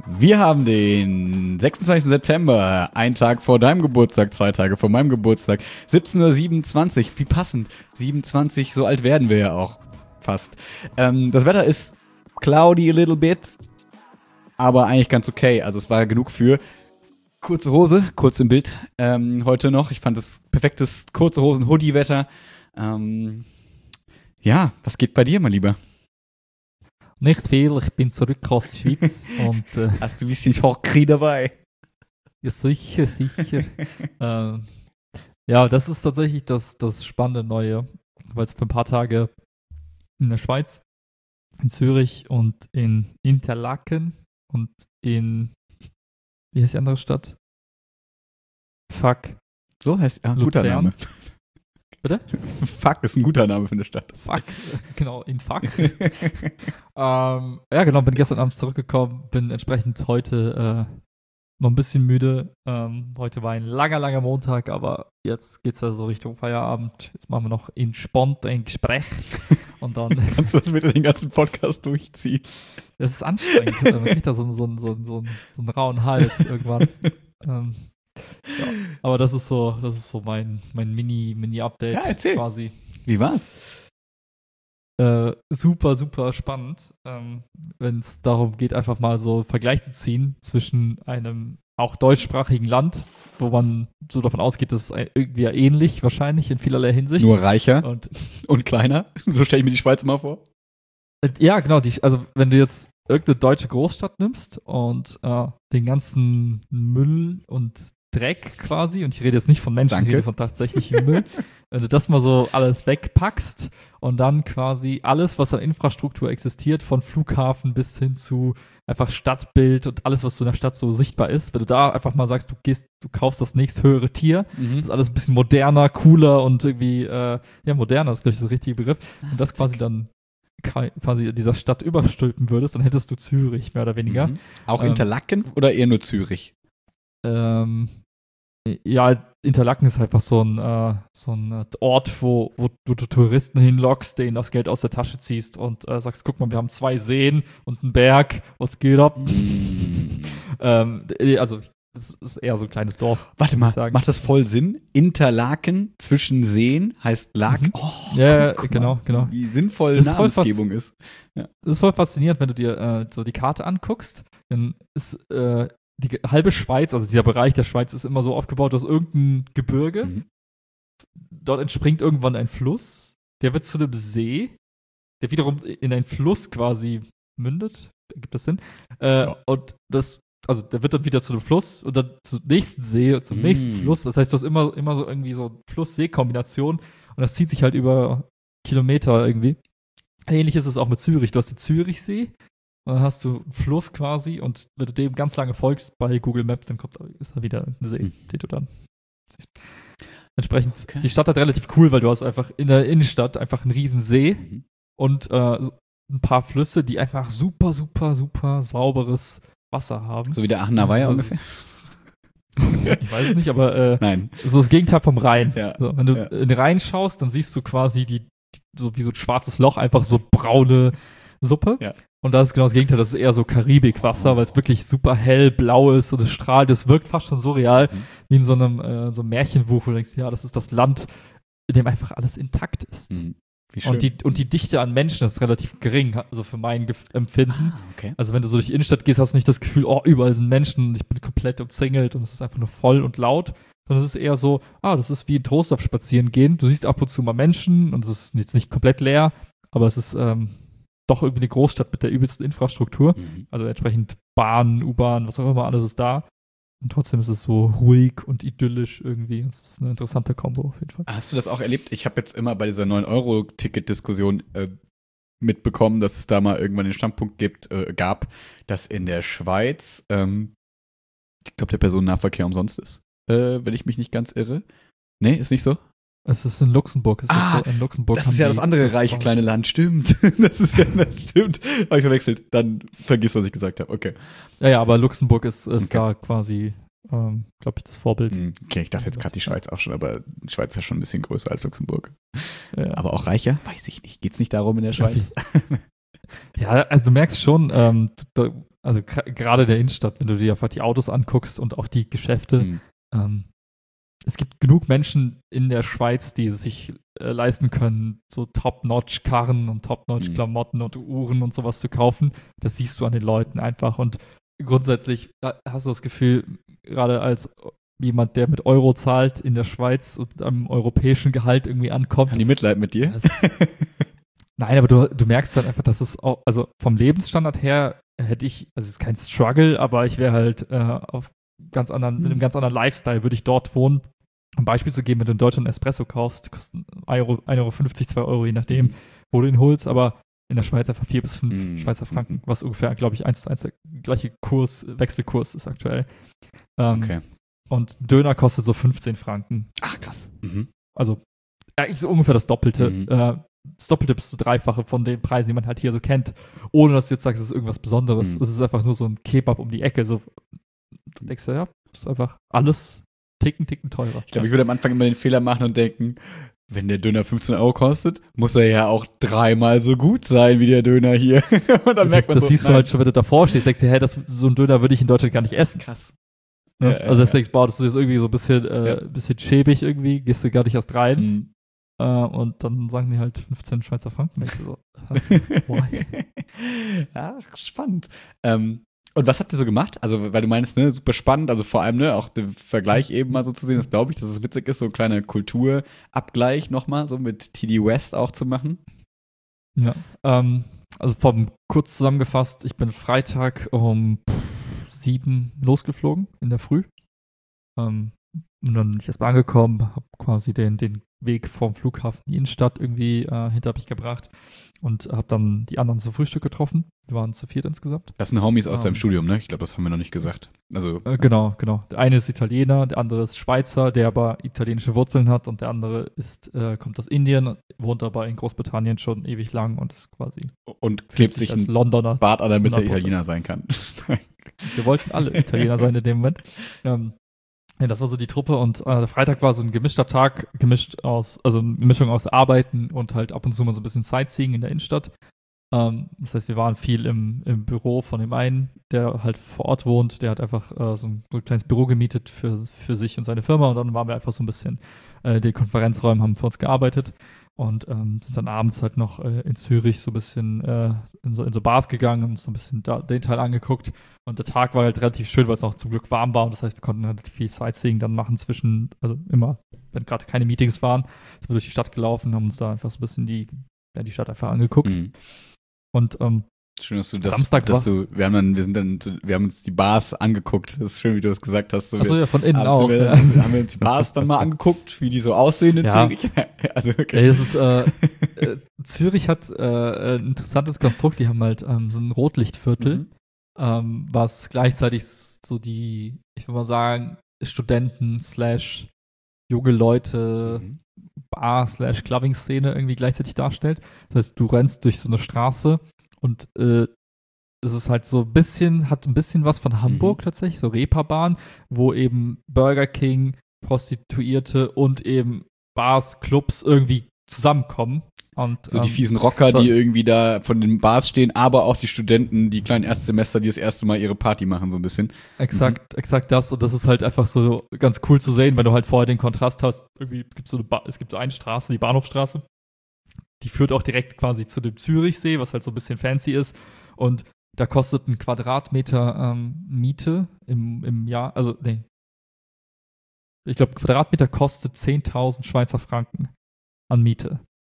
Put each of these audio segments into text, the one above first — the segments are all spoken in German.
Wir haben den 26. September, einen Tag vor deinem Geburtstag, 2 Tage vor meinem Geburtstag, 17:27 Uhr, wie passend, 27, so alt werden wir ja auch, fast. Das Wetter ist cloudy a little bit, aber eigentlich ganz okay, also es war genug für kurze Hose, kurz im Bild heute noch. Ich fand das perfektes kurze Hosen-Hoodie-Wetter. Ja, was geht bei dir, mein Lieber? Nicht viel, ich bin zurück aus der Schweiz und Hast du ein bisschen Schockri dabei? ja, sicher. Ja, das ist tatsächlich das spannende Neue, weil es für ein paar Tage in der Schweiz, in Zürich und in Interlaken und in, wie heißt die andere Stadt? Fuck. So heißt ja, guter Luzern. Name. Bitte? Fuck ist ein guter Name für eine Stadt. Fuck, genau, in Fuck. Ja, genau, bin gestern Abend zurückgekommen, bin entsprechend heute noch ein bisschen müde. Heute war ein langer Montag, aber jetzt geht's ja so Richtung Feierabend. Jetzt machen wir noch entspannt ein Gespräch und dann. Kannst du das bitte den ganzen Podcast durchziehen? Das ist anstrengend. Man kriegt da so einen rauen Hals irgendwann. Ja, aber das ist so mein Mini-Update Ja, erzähl. quasi. Wie war's? Super spannend, wenn es darum geht, einfach mal so einen Vergleich zu ziehen zwischen einem auch deutschsprachigen Land, wo man so davon ausgeht, das ist irgendwie ja ähnlich wahrscheinlich in vielerlei Hinsicht. Nur reicher Und kleiner? So stelle ich mir die Schweiz immer vor. ja, genau, also wenn du jetzt irgendeine deutsche Großstadt nimmst und den ganzen Müll und Dreck quasi, und ich rede jetzt nicht von Menschen, Danke. ich rede von tatsächlichem Müll, wenn du das mal so alles wegpackst und dann quasi alles, was an Infrastruktur existiert, von Flughafen bis hin zu einfach Stadtbild und alles, was so in der Stadt so sichtbar ist, wenn du da einfach mal sagst, du kaufst das nächsthöhere Tier, das ist alles ein bisschen moderner, cooler und irgendwie, moderner ist, glaube ich, der richtige Begriff, und das quasi dann quasi dieser Stadt überstülpen würdest, dann hättest du Zürich, mehr oder weniger. Auch Interlaken oder eher nur Zürich? Ja, Interlaken ist einfach so ein Ort, wo du Touristen hinlockst, denen das Geld aus der Tasche ziehst und sagst, guck mal, wir haben 2 Seen und einen Berg, was geht ab? Also, das ist eher so ein kleines Dorf. Warte mal, macht das voll Sinn? Interlaken zwischen Seen heißt Laken. Mhm. Oh, Ja, guck genau. mal, wie sinnvoll Das ist voll Namensgebung ist. Ja. Das ist voll faszinierend, wenn du dir so die Karte anguckst, dann ist die halbe Schweiz, also dieser Bereich der Schweiz ist immer so aufgebaut aus irgendeinem Gebirge. Mhm. Dort entspringt irgendwann ein Fluss, der wird zu einem See, der wiederum in einen Fluss quasi mündet. Gibt das Sinn? Ja. Und der wird dann wieder zu einem Fluss und dann zum nächsten See und zum nächsten Fluss. Das heißt, du hast immer so irgendwie so Fluss-See-Kombination und das zieht sich halt über Kilometer irgendwie. Ähnlich ist es auch mit Zürich. Du hast den Zürichsee und dann hast du einen Fluss quasi und wenn du dem ganz lange folgst bei Google Maps, dann ist da wieder ein See, den du dann siehst. Entsprechend ist die Stadt halt relativ cool, weil du hast einfach in der Innenstadt einfach einen riesen See und so ein paar Flüsse, die einfach super sauberes Wasser haben. So wie der Aachener Weiher ungefähr? Ich weiß es nicht, aber Nein. so das Gegenteil vom Rhein. Ja. So, wenn du in den Rhein schaust, dann siehst du quasi so wie so ein schwarzes Loch, einfach so braune Suppe. Ja. Und das ist genau das Gegenteil, das ist eher so Karibikwasser, weil es wirklich super hell, blau ist und es strahlt. Es wirkt fast schon so real, wie in so einem Märchenbuch, wo du denkst, ja, das ist das Land, in dem einfach alles intakt ist. Wie schön. Und die Dichte an Menschen ist relativ gering, also für mein Empfinden. Okay. Also wenn du so durch die Innenstadt gehst, hast du nicht das Gefühl, oh, überall sind Menschen und ich bin komplett umzingelt und es ist einfach nur voll und laut. Sondern es ist eher so, das ist wie in Trostorf spazieren gehen. Du siehst ab und zu mal Menschen und es ist jetzt nicht komplett leer, aber es ist doch irgendwie eine Großstadt mit der übelsten Infrastruktur. Also entsprechend Bahn, U-Bahn, was auch immer, alles ist da. Und trotzdem ist es so ruhig und idyllisch irgendwie. Es ist eine interessante Kombo auf jeden Fall. Hast du das auch erlebt? Ich habe jetzt immer bei dieser 9-Euro-Ticket-Diskussion mitbekommen, dass es da mal irgendwann den Standpunkt gab, dass in der Schweiz, ich glaube, der Personennahverkehr umsonst ist. Wenn ich mich nicht ganz irre. Nee, ist nicht so? Es ist in Luxemburg. In Luxemburg das ist ja das andere reiche kleine Land. Stimmt. Das stimmt. Habe ich verwechselt. Dann vergiss, was ich gesagt habe. Okay. Ja, aber Luxemburg ist da quasi, glaube ich, das Vorbild. Okay, ich dachte jetzt gerade die Schweiz auch schon, aber die Schweiz ist ja schon ein bisschen größer als Luxemburg. Ja. Aber auch reicher? Weiß ich nicht. Geht's nicht darum in der Schweiz? Ja, also du merkst schon, also gerade der Innenstadt, wenn du dir einfach die Autos anguckst und auch die Geschäfte, es gibt genug Menschen in der Schweiz, die sich leisten können, so Top-Notch-Karren und Top-Notch-Klamotten und Uhren und sowas zu kaufen. Das siehst du an den Leuten einfach. Und grundsätzlich hast du das Gefühl, gerade als jemand, der mit Euro zahlt in der Schweiz und am europäischen Gehalt irgendwie ankommt. Haben die Mitleid mit dir? Nein, aber du merkst dann einfach, dass es auch, also vom Lebensstandard her hätte ich, also es ist kein Struggle, aber ich wäre halt auf mit einem ganz anderen Lifestyle würde ich dort wohnen. Um Beispiel zu geben, wenn du in Deutschland Espresso kaufst, kostet 1,50 €, 2 Euro, je nachdem, wo du ihn holst, aber in der Schweiz einfach 4 bis 5 Schweizer Franken, was ungefähr, glaube ich, 1:1 der gleiche Wechselkurs ist aktuell. Okay. Und Döner kostet so 15 Franken. Ach, krass. Also, eigentlich so ungefähr das Doppelte. Das Doppelte bis zu Dreifache von den Preisen, die man halt hier so kennt, ohne dass du jetzt sagst, es ist irgendwas Besonderes. Es ist einfach nur so ein Kebab um die Ecke. So, du denkst ja, ist einfach alles ticken teurer. Ich glaube, ich würde am Anfang immer den Fehler machen und denken, wenn der Döner 15 € kostet, muss er ja auch 3-mal so gut sein wie der Döner hier. Und dann merkt man das siehst du halt schon, wenn du davor stehst, denkst du, hey, so ein Döner würde ich in Deutschland gar nicht essen. Krass. Ja, also das denkst du, das ist jetzt irgendwie so ein bisschen schäbig irgendwie, gehst du gar nicht erst rein. Und dann sagen die halt 15 Schweizer Franken. So, why? Ach, spannend. Und was habt ihr so gemacht? Also, weil du meinst, ne, super spannend, also vor allem, ne, auch den Vergleich eben mal so zu sehen, das glaube ich, dass es witzig ist, so ein kleiner Kulturabgleich nochmal, so mit TD West auch zu machen. Ja, also kurz zusammengefasst, ich bin Freitag um 7 losgeflogen in der Früh. Und dann bin ich erstmal angekommen, habe quasi den Weg vom Flughafen in die Innenstadt irgendwie hinter mich gebracht und habe dann die anderen zum Frühstück getroffen. Wir waren zu 4 insgesamt. Das sind Homies aus deinem Studium, ne? Ich glaube, das haben wir noch nicht gesagt. Also Genau. Der eine ist Italiener, der andere ist Schweizer, der aber italienische Wurzeln hat und der andere kommt aus Indien, wohnt aber in Großbritannien schon ewig lang und ist quasi und klebt sich als ein Londoner Bart an, damit er 100%. Italiener sein kann. Wir wollten alle Italiener sein in dem Moment. Ja, das war so die Truppe und der Freitag war so ein gemischter Tag, also eine Mischung aus Arbeiten und halt ab und zu mal so ein bisschen Sightseeing in der Innenstadt. Das heißt, wir waren viel im Büro von dem einen, der halt vor Ort wohnt, der hat einfach so ein kleines Büro gemietet für sich und seine Firma und dann waren wir einfach so ein bisschen die Konferenzräume haben für uns gearbeitet und sind dann abends halt noch in Zürich so ein bisschen in so Bars gegangen und so ein bisschen den Teil angeguckt. Und der Tag war halt relativ schön, weil es auch zum Glück warm war. Und das heißt, wir konnten halt viel Sightseeing dann machen also immer, wenn gerade keine Meetings waren, sind wir durch die Stadt gelaufen, haben uns da einfach so ein bisschen die Stadt einfach angeguckt. Und schön, dass du Samstag wir haben uns die Bars angeguckt. Das ist schön, wie du das gesagt hast. So, achso, ja, von innen auch. Haben wir uns die Bars dann mal angeguckt, wie die so aussehen in Zürich. Also, okay. Ja, das ist, Zürich hat ein interessantes Konstrukt. Die haben halt so ein Rotlichtviertel, was gleichzeitig so die, ich würde mal sagen, Studenten / junge Leute Bar/Clubbing-Szene irgendwie gleichzeitig darstellt. Das heißt, du rennst durch so eine Straße und es ist halt so hat ein bisschen was von Hamburg tatsächlich, so Reeperbahn, wo eben Burger King, Prostituierte und eben Bars, Clubs irgendwie zusammenkommen. Und, so die fiesen Rocker, die irgendwie da von den Bars stehen, aber auch die Studenten, die kleinen Erstsemester, die das erste Mal ihre Party machen, so ein bisschen. Exakt das. Und das ist halt einfach so ganz cool zu sehen, wenn du halt vorher den Kontrast hast. Irgendwie, es gibt so eine Straße, die Bahnhofstraße. Die führt auch direkt quasi zu dem Zürichsee, was halt so ein bisschen fancy ist. Und da kostet ein Quadratmeter Miete im Jahr, also, nee. Ich glaube, Quadratmeter kostet 10.000 Schweizer Franken an Miete.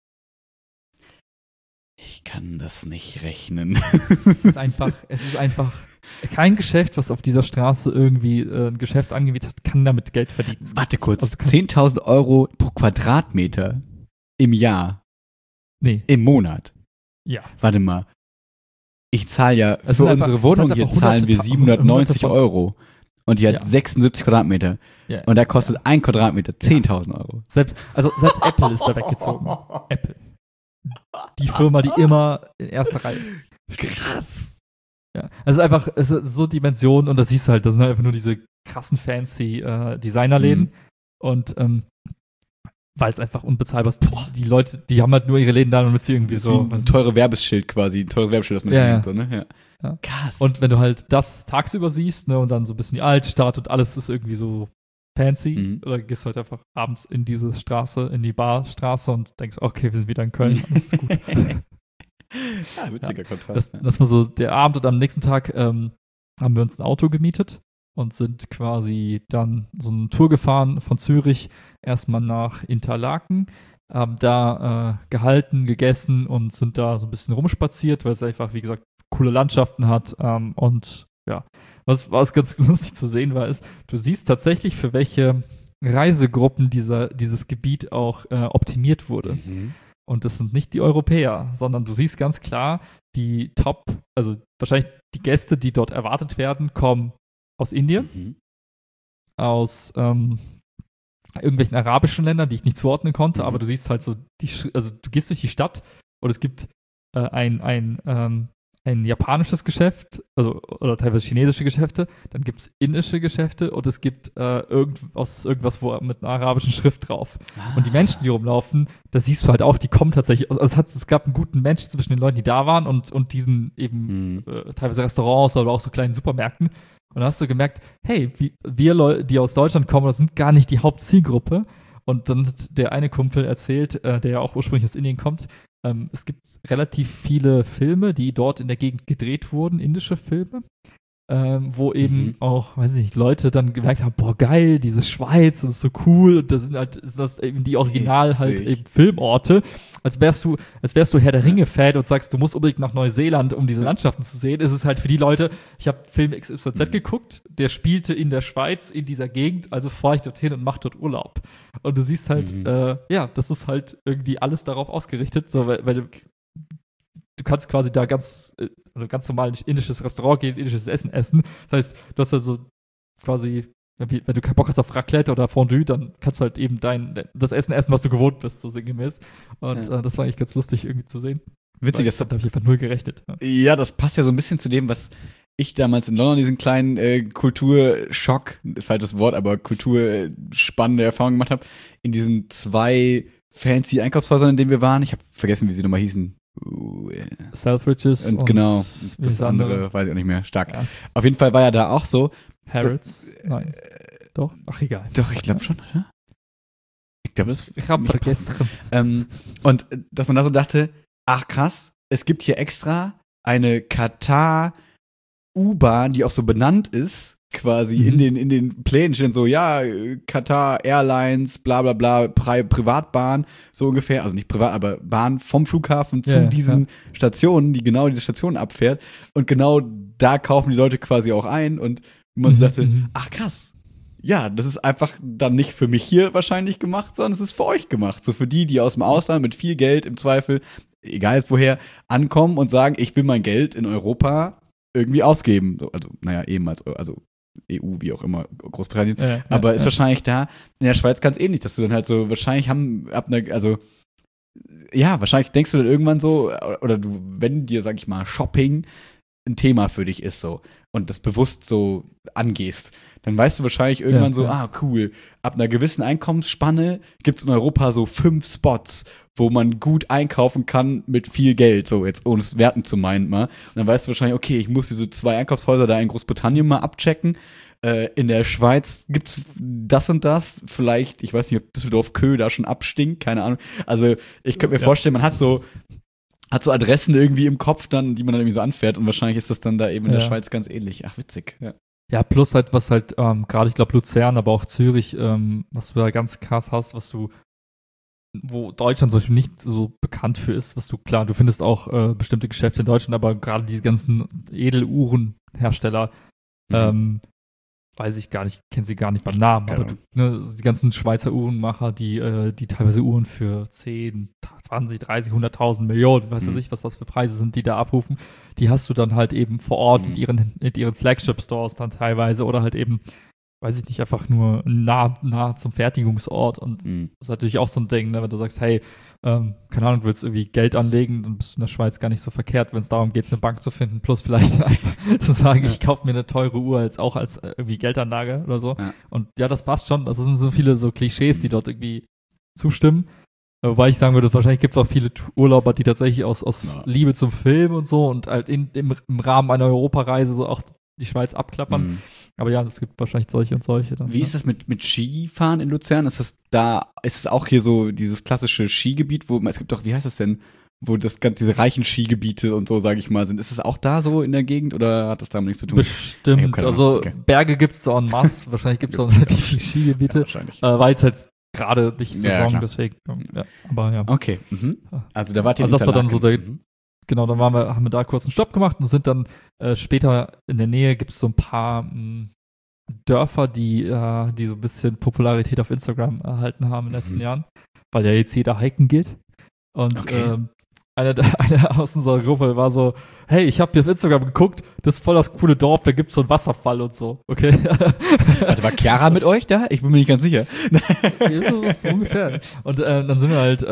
Ich kann das nicht rechnen. Es ist einfach kein Geschäft, was auf dieser Straße irgendwie ein Geschäft angemietet hat, kann damit Geld verdienen. Warte kurz, 10.000 € pro Quadratmeter im Jahr? Nee. Im Monat? Ja. Warte mal. Ich zahle ja, für unsere Wohnung hier zahlen wir 790 €. Und die hat 76 Quadratmeter. Ja. Und da kostet ein Quadratmeter 10.000 €. Selbst Apple ist da weggezogen. Apple. Die Firma, die immer in erster Reihe steht. Krass. Ja, also es ist so Dimensionen und das siehst du halt, das sind halt einfach nur diese krassen fancy Designerläden und weil es einfach unbezahlbar ist. Die Leute, die haben halt nur ihre Läden da, damit sie irgendwie so. Ein teures Werbeschild quasi, ein teures Werbeschild, das man Ja. nimmt, so, ne? Ja. Krass. Und wenn du halt das tagsüber siehst, ne, und dann so ein bisschen die Altstadt und alles ist irgendwie so fancy, oder gehst halt einfach abends in diese Straße, in die Barstraße und denkst, okay, wir sind wieder in Köln, alles ist gut. Witziger Kontrast. Das war so der Abend und am nächsten Tag haben wir uns ein Auto gemietet und sind quasi dann so eine Tour gefahren von Zürich erstmal nach Interlaken, haben da gehalten, gegessen und sind da so ein bisschen rumspaziert, weil es einfach, wie gesagt, coole Landschaften hat und ja, was ganz lustig zu sehen war, ist, du siehst tatsächlich, für welche Reisegruppen dieses Gebiet auch optimiert wurde. Und das sind nicht die Europäer, sondern du siehst ganz klar, die also wahrscheinlich die Gäste, die dort erwartet werden, kommen aus Indien, aus irgendwelchen arabischen Ländern, die ich nicht zuordnen konnte, aber du siehst halt so, also du gehst durch die Stadt und es gibt ein japanisches Geschäft, also oder teilweise chinesische Geschäfte, dann gibt es indische Geschäfte und es gibt irgendwas mit einer arabischen Schrift drauf. Und die Menschen, die rumlaufen, da siehst du halt auch, die kommen tatsächlich, also es gab einen guten Match zwischen den Leuten, die da waren und diesen eben teilweise Restaurants oder auch so kleinen Supermärkten. Und da hast du gemerkt, hey, wir Leute, die aus Deutschland kommen, das sind gar nicht die Hauptzielgruppe. Und dann hat der eine Kumpel erzählt, der ja auch ursprünglich aus Indien kommt, es gibt relativ viele Filme, die dort in der Gegend gedreht wurden, indische Filme, wo eben auch, weiß ich nicht, Leute dann gemerkt haben, boah, geil, diese Schweiz, das ist so cool, und sind das eben die Original halt eben Filmorte, als wärst du Herr der Ringe-Fan und sagst, du musst unbedingt nach Neuseeland, um diese Landschaften zu sehen. Es ist halt für die Leute, ich habe Film XYZ geguckt, der spielte in der Schweiz, in dieser Gegend, also fahre ich dorthin und mache dort Urlaub. Und du siehst halt, das ist halt irgendwie alles darauf ausgerichtet, so, weil du kannst quasi da ganz normal in ein indisches Restaurant gehen, indisches Essen essen. Das heißt, du hast also quasi, wenn du keinen Bock hast auf Raclette oder Fondue, dann kannst du halt eben das Essen essen, was du gewohnt bist, so sinngemäß. Und das war eigentlich ganz lustig irgendwie zu sehen. Witzig, das habe ich einfach null gerechnet. Ja, das passt ja so ein bisschen zu dem, was ich damals in London diesen kleinen Kulturschock, falsches Wort, aber kulturspannende Erfahrung gemacht habe, in diesen 2 fancy Einkaufshäusern, in denen wir waren. Ich habe vergessen, wie sie nochmal hießen. Selfridges und genau, das andere weiß ich auch nicht mehr. Stark. Ja. Auf jeden Fall war ja da auch so. Harrods? Nein. Doch? Ach, egal. Doch, ich glaube schon, oder? Ich glaube, ich habe vergessen. Und dass man da so dachte, ach krass, es gibt hier extra eine Katar U-Bahn, die auch so benannt ist, quasi in den Plänen stehen so, ja, Qatar Airlines, bla bla bla, Privatbahn, so ungefähr, also nicht privat, aber Bahn vom Flughafen zu diesen Stationen, die genau diese Stationen abfährt, und genau da kaufen die Leute quasi auch ein, und man so dachte, ach krass, ja, das ist einfach dann nicht für mich hier wahrscheinlich gemacht, sondern es ist für euch gemacht, so für die aus dem Ausland mit viel Geld im Zweifel, egal jetzt woher, ankommen und sagen, ich will mein Geld in Europa irgendwie ausgeben, also naja, also EU, wie auch immer, Großbritannien, aber ist wahrscheinlich da in der Schweiz ganz ähnlich, dass du dann halt so, wahrscheinlich wahrscheinlich denkst du dann irgendwann so, oder du, wenn dir, sag ich mal, Shopping ein Thema für dich ist so und das bewusst so angehst, dann weißt du wahrscheinlich irgendwann cool, ab einer gewissen Einkommensspanne gibt es in Europa so 5 Spots, wo man gut einkaufen kann mit viel Geld, so jetzt ohne es werten zu meinen mal. Und dann weißt du wahrscheinlich, okay, ich muss diese 2 Einkaufshäuser da in Großbritannien mal abchecken. In der Schweiz gibt's das und das. Vielleicht, ich weiß nicht, ob Düsseldorf-Köh da schon abstinkt, keine Ahnung. Also ich könnte mir vorstellen, man hat so Adressen irgendwie im Kopf dann, die man dann irgendwie so anfährt, und wahrscheinlich ist das dann da eben in der Schweiz ganz ähnlich. Ach, witzig, Ja, plus halt, was halt gerade, ich glaube, Luzern, aber auch Zürich, was du da ganz krass hast, wo Deutschland zum Beispiel nicht so bekannt für ist, du findest auch bestimmte Geschäfte in Deutschland, aber gerade diese ganzen Edeluhrenhersteller, weiß ich gar nicht, kenne sie gar nicht beim Namen, aber die ganzen Schweizer Uhrenmacher, die teilweise Uhren für 10, 20, 30, 100.000 Millionen, weiß ich was das für Preise sind, die da abrufen, die hast du dann halt eben vor Ort in ihren Flagship-Stores dann teilweise oder halt eben, weiß ich nicht, einfach nur nah zum Fertigungsort, und das ist natürlich auch so ein Ding, ne, wenn du sagst, hey, keine Ahnung, du willst irgendwie Geld anlegen, dann bist du in der Schweiz gar nicht so verkehrt, wenn es darum geht, eine Bank zu finden, plus vielleicht zu sagen, ich kaufe mir eine teure Uhr als irgendwie Geldanlage oder so. Ja. Und ja, das passt schon. Das sind so viele so Klischees, die dort irgendwie zustimmen. Wobei ich sagen würde, wahrscheinlich gibt es auch viele Urlauber, die tatsächlich aus Liebe zum Film und so und halt im Rahmen einer Europareise so auch die Schweiz abklappern. Mhm. Aber ja, es gibt wahrscheinlich solche und solche dann. Wie ist das mit Skifahren in Luzern? Ist es auch hier so dieses klassische Skigebiet, es gibt doch, wie heißt das denn, wo diese reichen Skigebiete und so, sage ich mal, sind. Ist es auch da so in der Gegend oder hat das damit nichts zu tun? Bestimmt. Also okay. Berge gibt es en masse. Wahrscheinlich gibt es auch die Skigebiete. Ja, wahrscheinlich. Weil es halt gerade nicht Saison, klar. deswegen. Ja, aber ja. Okay. Mhm. Also da wart ihr Also das war dann so der, Mhm. genau, dann haben wir da kurz einen Stopp gemacht und sind dann später in der Nähe gibt es so ein paar Dörfer, die so ein bisschen Popularität auf Instagram erhalten haben in den letzten Jahren, weil ja jetzt jeder hiken geht. Und Okay. einer aus unserer Gruppe war so, hey, ich habe hier auf Instagram geguckt, das ist voll das coole Dorf, da gibt's so einen Wasserfall und so, okay? Also war Chiara mit euch da? Ich bin mir nicht ganz sicher. so ungefähr. Und dann sind wir halt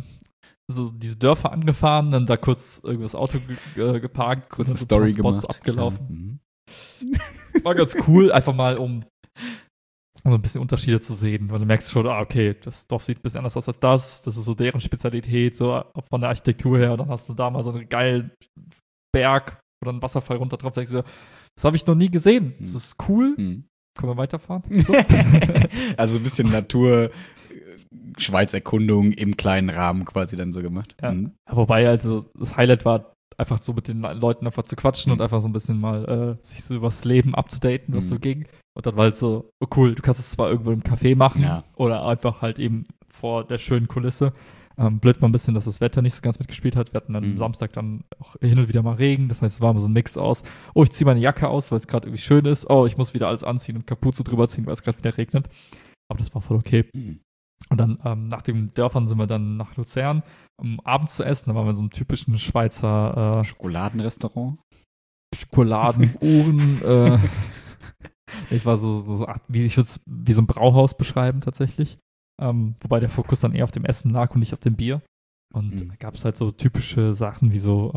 so diese Dörfer angefahren, dann da kurz irgendwie das Auto geparkt, Kurze sind so Story ein paar Spots gemacht. abgelaufen. War ganz cool, einfach mal um so ein bisschen Unterschiede zu sehen, weil du merkst schon, okay, das Dorf sieht ein bisschen anders aus als das ist so deren Spezialität, so von der Architektur her, und dann hast du da mal so einen geilen Berg oder einen Wasserfall runter drauf, da denkst du, das habe ich noch nie gesehen, das ist cool, können wir weiterfahren? So. Also ein bisschen Natur, Schweiz-Erkundung im kleinen Rahmen quasi dann so gemacht. Ja. Wobei, also das Highlight war, einfach so mit den Leuten einfach zu quatschen und einfach so ein bisschen mal sich so übers Leben abzudaten, was so ging. Und dann war halt so, oh cool, du kannst es zwar irgendwo im Café machen oder einfach halt eben vor der schönen Kulisse. Blöd war ein bisschen, dass das Wetter nicht so ganz mitgespielt hat. Wir hatten dann Samstag dann auch hin und wieder mal Regen. Das heißt, es war immer so ein Mix aus, oh, ich ziehe meine Jacke aus, weil es gerade irgendwie schön ist. Oh, ich muss wieder alles anziehen und Kapuze drüber ziehen, weil es gerade wieder regnet. Aber das war voll okay. Und dann nach den Dörfern sind wir dann nach Luzern, um abends zu essen. Da waren wir in so einem typischen Schweizer Schokoladenrestaurant. Schokoladenuhren. Es war so wie so ein Brauhaus beschreiben tatsächlich. Wobei der Fokus dann eher auf dem Essen lag und nicht auf dem Bier. Und da gab es halt so typische Sachen wie so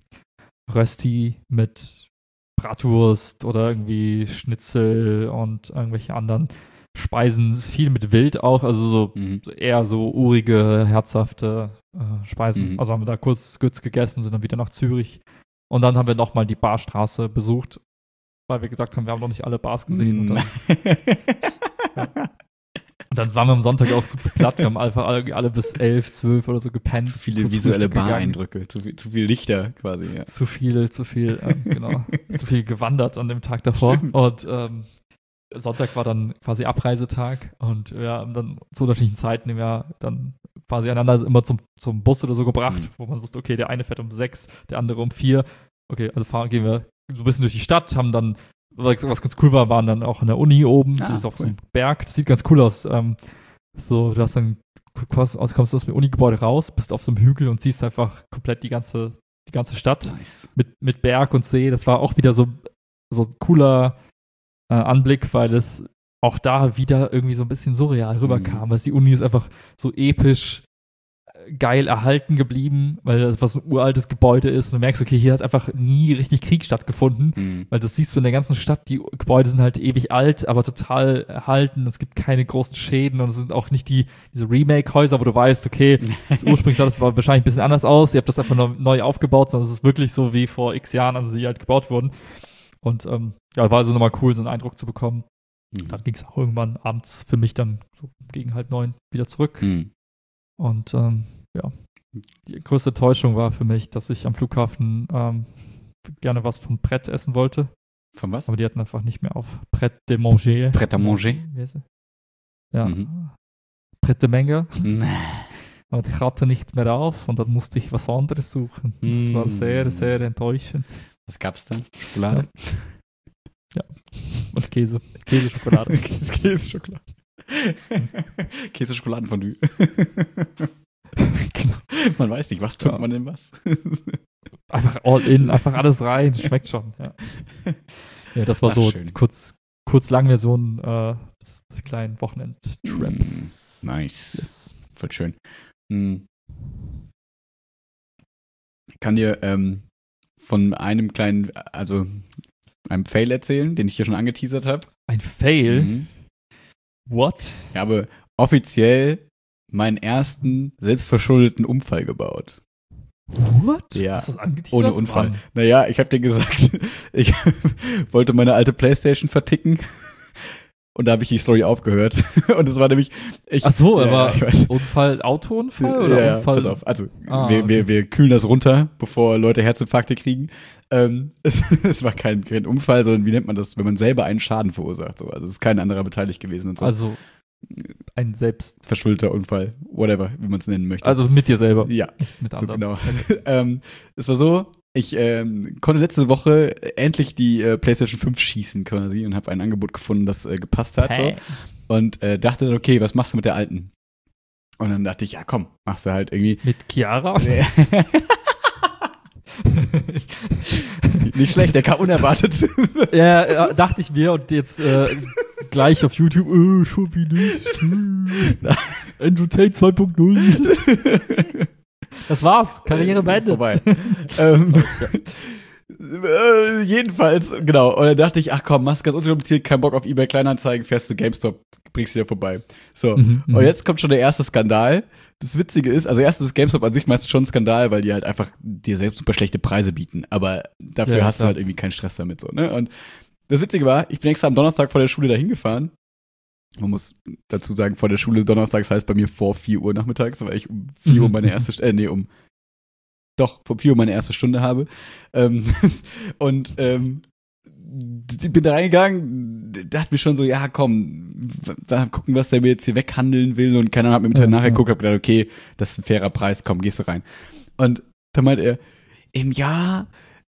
Rösti mit Bratwurst oder irgendwie Schnitzel und irgendwelche anderen Speisen, viel mit Wild auch, also so eher so urige, herzhafte Speisen. Also haben wir da kurz gegessen, sind dann wieder nach Zürich. Und dann haben wir nochmal die Barstraße besucht, weil wir gesagt haben, wir haben noch nicht alle Bars gesehen. Und dann waren wir am Sonntag auch super platt. Wir haben einfach alle bis 11, 12 oder so gepennt. Zu viele visuelle Bar-Eindrücke, zu viel Lichter quasi. Zu viel, genau. Zu viel gewandert an dem Tag davor. Stimmt. Und Sonntag war dann quasi Abreisetag und wir haben dann zu unterschiedlichen Zeiten im Jahr dann quasi einander immer zum Bus oder so gebracht, wo man wusste, okay, der eine fährt um 6, der andere um 4. Okay, also gehen wir so ein bisschen durch die Stadt, haben dann, was ganz cool war, waren dann auch an der Uni oben, das ist auf so einem Berg, das sieht ganz cool aus. So, du hast dann, kommst aus dem Uni-Gebäude raus, bist auf so einem Hügel und siehst einfach komplett die ganze Stadt mit Berg und See. Das war auch wieder so ein cooler Anblick, weil es auch da wieder irgendwie so ein bisschen surreal rüberkam. Weil die Uni ist einfach so episch geil erhalten geblieben, weil das was ein uraltes Gebäude ist. Und du merkst, okay, hier hat einfach nie richtig Krieg stattgefunden, weil das siehst du in der ganzen Stadt. Die Gebäude sind halt ewig alt, aber total erhalten. Es gibt keine großen Schäden und es sind auch nicht diese Remake-Häuser, wo du weißt, okay, das ursprünglich sah das wahrscheinlich ein bisschen anders aus. Ihr habt das einfach neu aufgebaut, sondern es ist wirklich so wie vor x Jahren, als sie halt gebaut wurden. Und war also nochmal cool, so einen Eindruck zu bekommen. Dann ging es auch irgendwann abends für mich dann so gegen 8:30 wieder zurück. Und die größte Täuschung war für mich, dass ich am Flughafen gerne was von Pret essen wollte. Von was? Aber die hatten einfach nicht mehr auf. Pret de Manger. Pret à manger? Ja. Pret de Menge. Aber ich hatte nicht mehr auf und dann musste ich was anderes suchen. Das war sehr, sehr enttäuschend. Was gab's dann? Schokolade? Ja. Und Käse. Käseschokolade. Käseschokolade. Käseschokoladenfondue. Genau. Man weiß nicht, was tut man denn was. Einfach all in, einfach alles rein, schmeckt schon. Ja, das war so Kurzlang-Version des kleinen Wochenend-Traps. Nice. Yes. Voll schön. Ich kann dir von einem kleinen, also einem Fail erzählen, den ich dir schon angeteasert habe. Ein Fail? What? Ich habe offiziell meinen ersten selbstverschuldeten Unfall gebaut. What? Ja, Hast du das angeteasert? ohne Unfall. Mann. Naja, ich habe dir gesagt, ich wollte meine alte Playstation verticken und da habe ich die Story aufgehört. Und es war nämlich... Ach so, ja, aber ich weiß. Unfall, Autounfall oder Ja, Unfall? pass auf. Also, okay. wir kühlen das runter, bevor Leute Herzinfarkte kriegen. Es war kein Unfall, sondern wie nennt man das, wenn man selber einen Schaden verursacht. So. Also es ist kein anderer beteiligt gewesen und so. Also ein selbst. Verschuldeter Unfall, whatever, wie man es nennen möchte. Also mit dir selber. ja, Nicht mit so anderen. genau. Es war so, ich konnte letzte Woche endlich die PlayStation 5 schießen quasi und habe ein Angebot gefunden, das gepasst hat. So. Und dachte dann, okay, was machst du mit der alten? Und dann dachte ich, ja komm, machst du halt irgendwie. Mit Chiara? Nicht schlecht, der kam unerwartet. Ja, dachte ich mir und jetzt gleich auf YouTube, schon wie nicht. Andrew Tate 2.0. Das war's, Karriere beendet. Vorbei. Jedenfalls, genau. Und dann dachte ich, ach komm, machst ganz unkompliziert, kein Bock auf eBay Kleinanzeigen, fährst zu GameStop, bringst wieder vorbei. So, und jetzt kommt schon der erste Skandal. Das Witzige ist, also erstens ist GameStop an sich meistens schon ein Skandal, weil die halt einfach dir selbst super schlechte Preise bieten. Aber dafür hast du halt irgendwie keinen Stress damit so, ne? Und das Witzige war, ich bin extra am Donnerstag vor der Schule dahin gefahren. Man muss dazu sagen, vor der Schule donnerstags heißt bei mir vor 4 Uhr nachmittags, weil ich um 4 Uhr meine erste vor 4 Uhr meine erste Stunde habe. Und ich bin da reingegangen, dachte mir schon so, ja komm, gucken, was der mir jetzt hier weghandeln will. Und keiner hat mir nachher geguckt, hab gedacht, okay, das ist ein fairer Preis, komm, gehst du rein. Und dann meint er, im Jahr,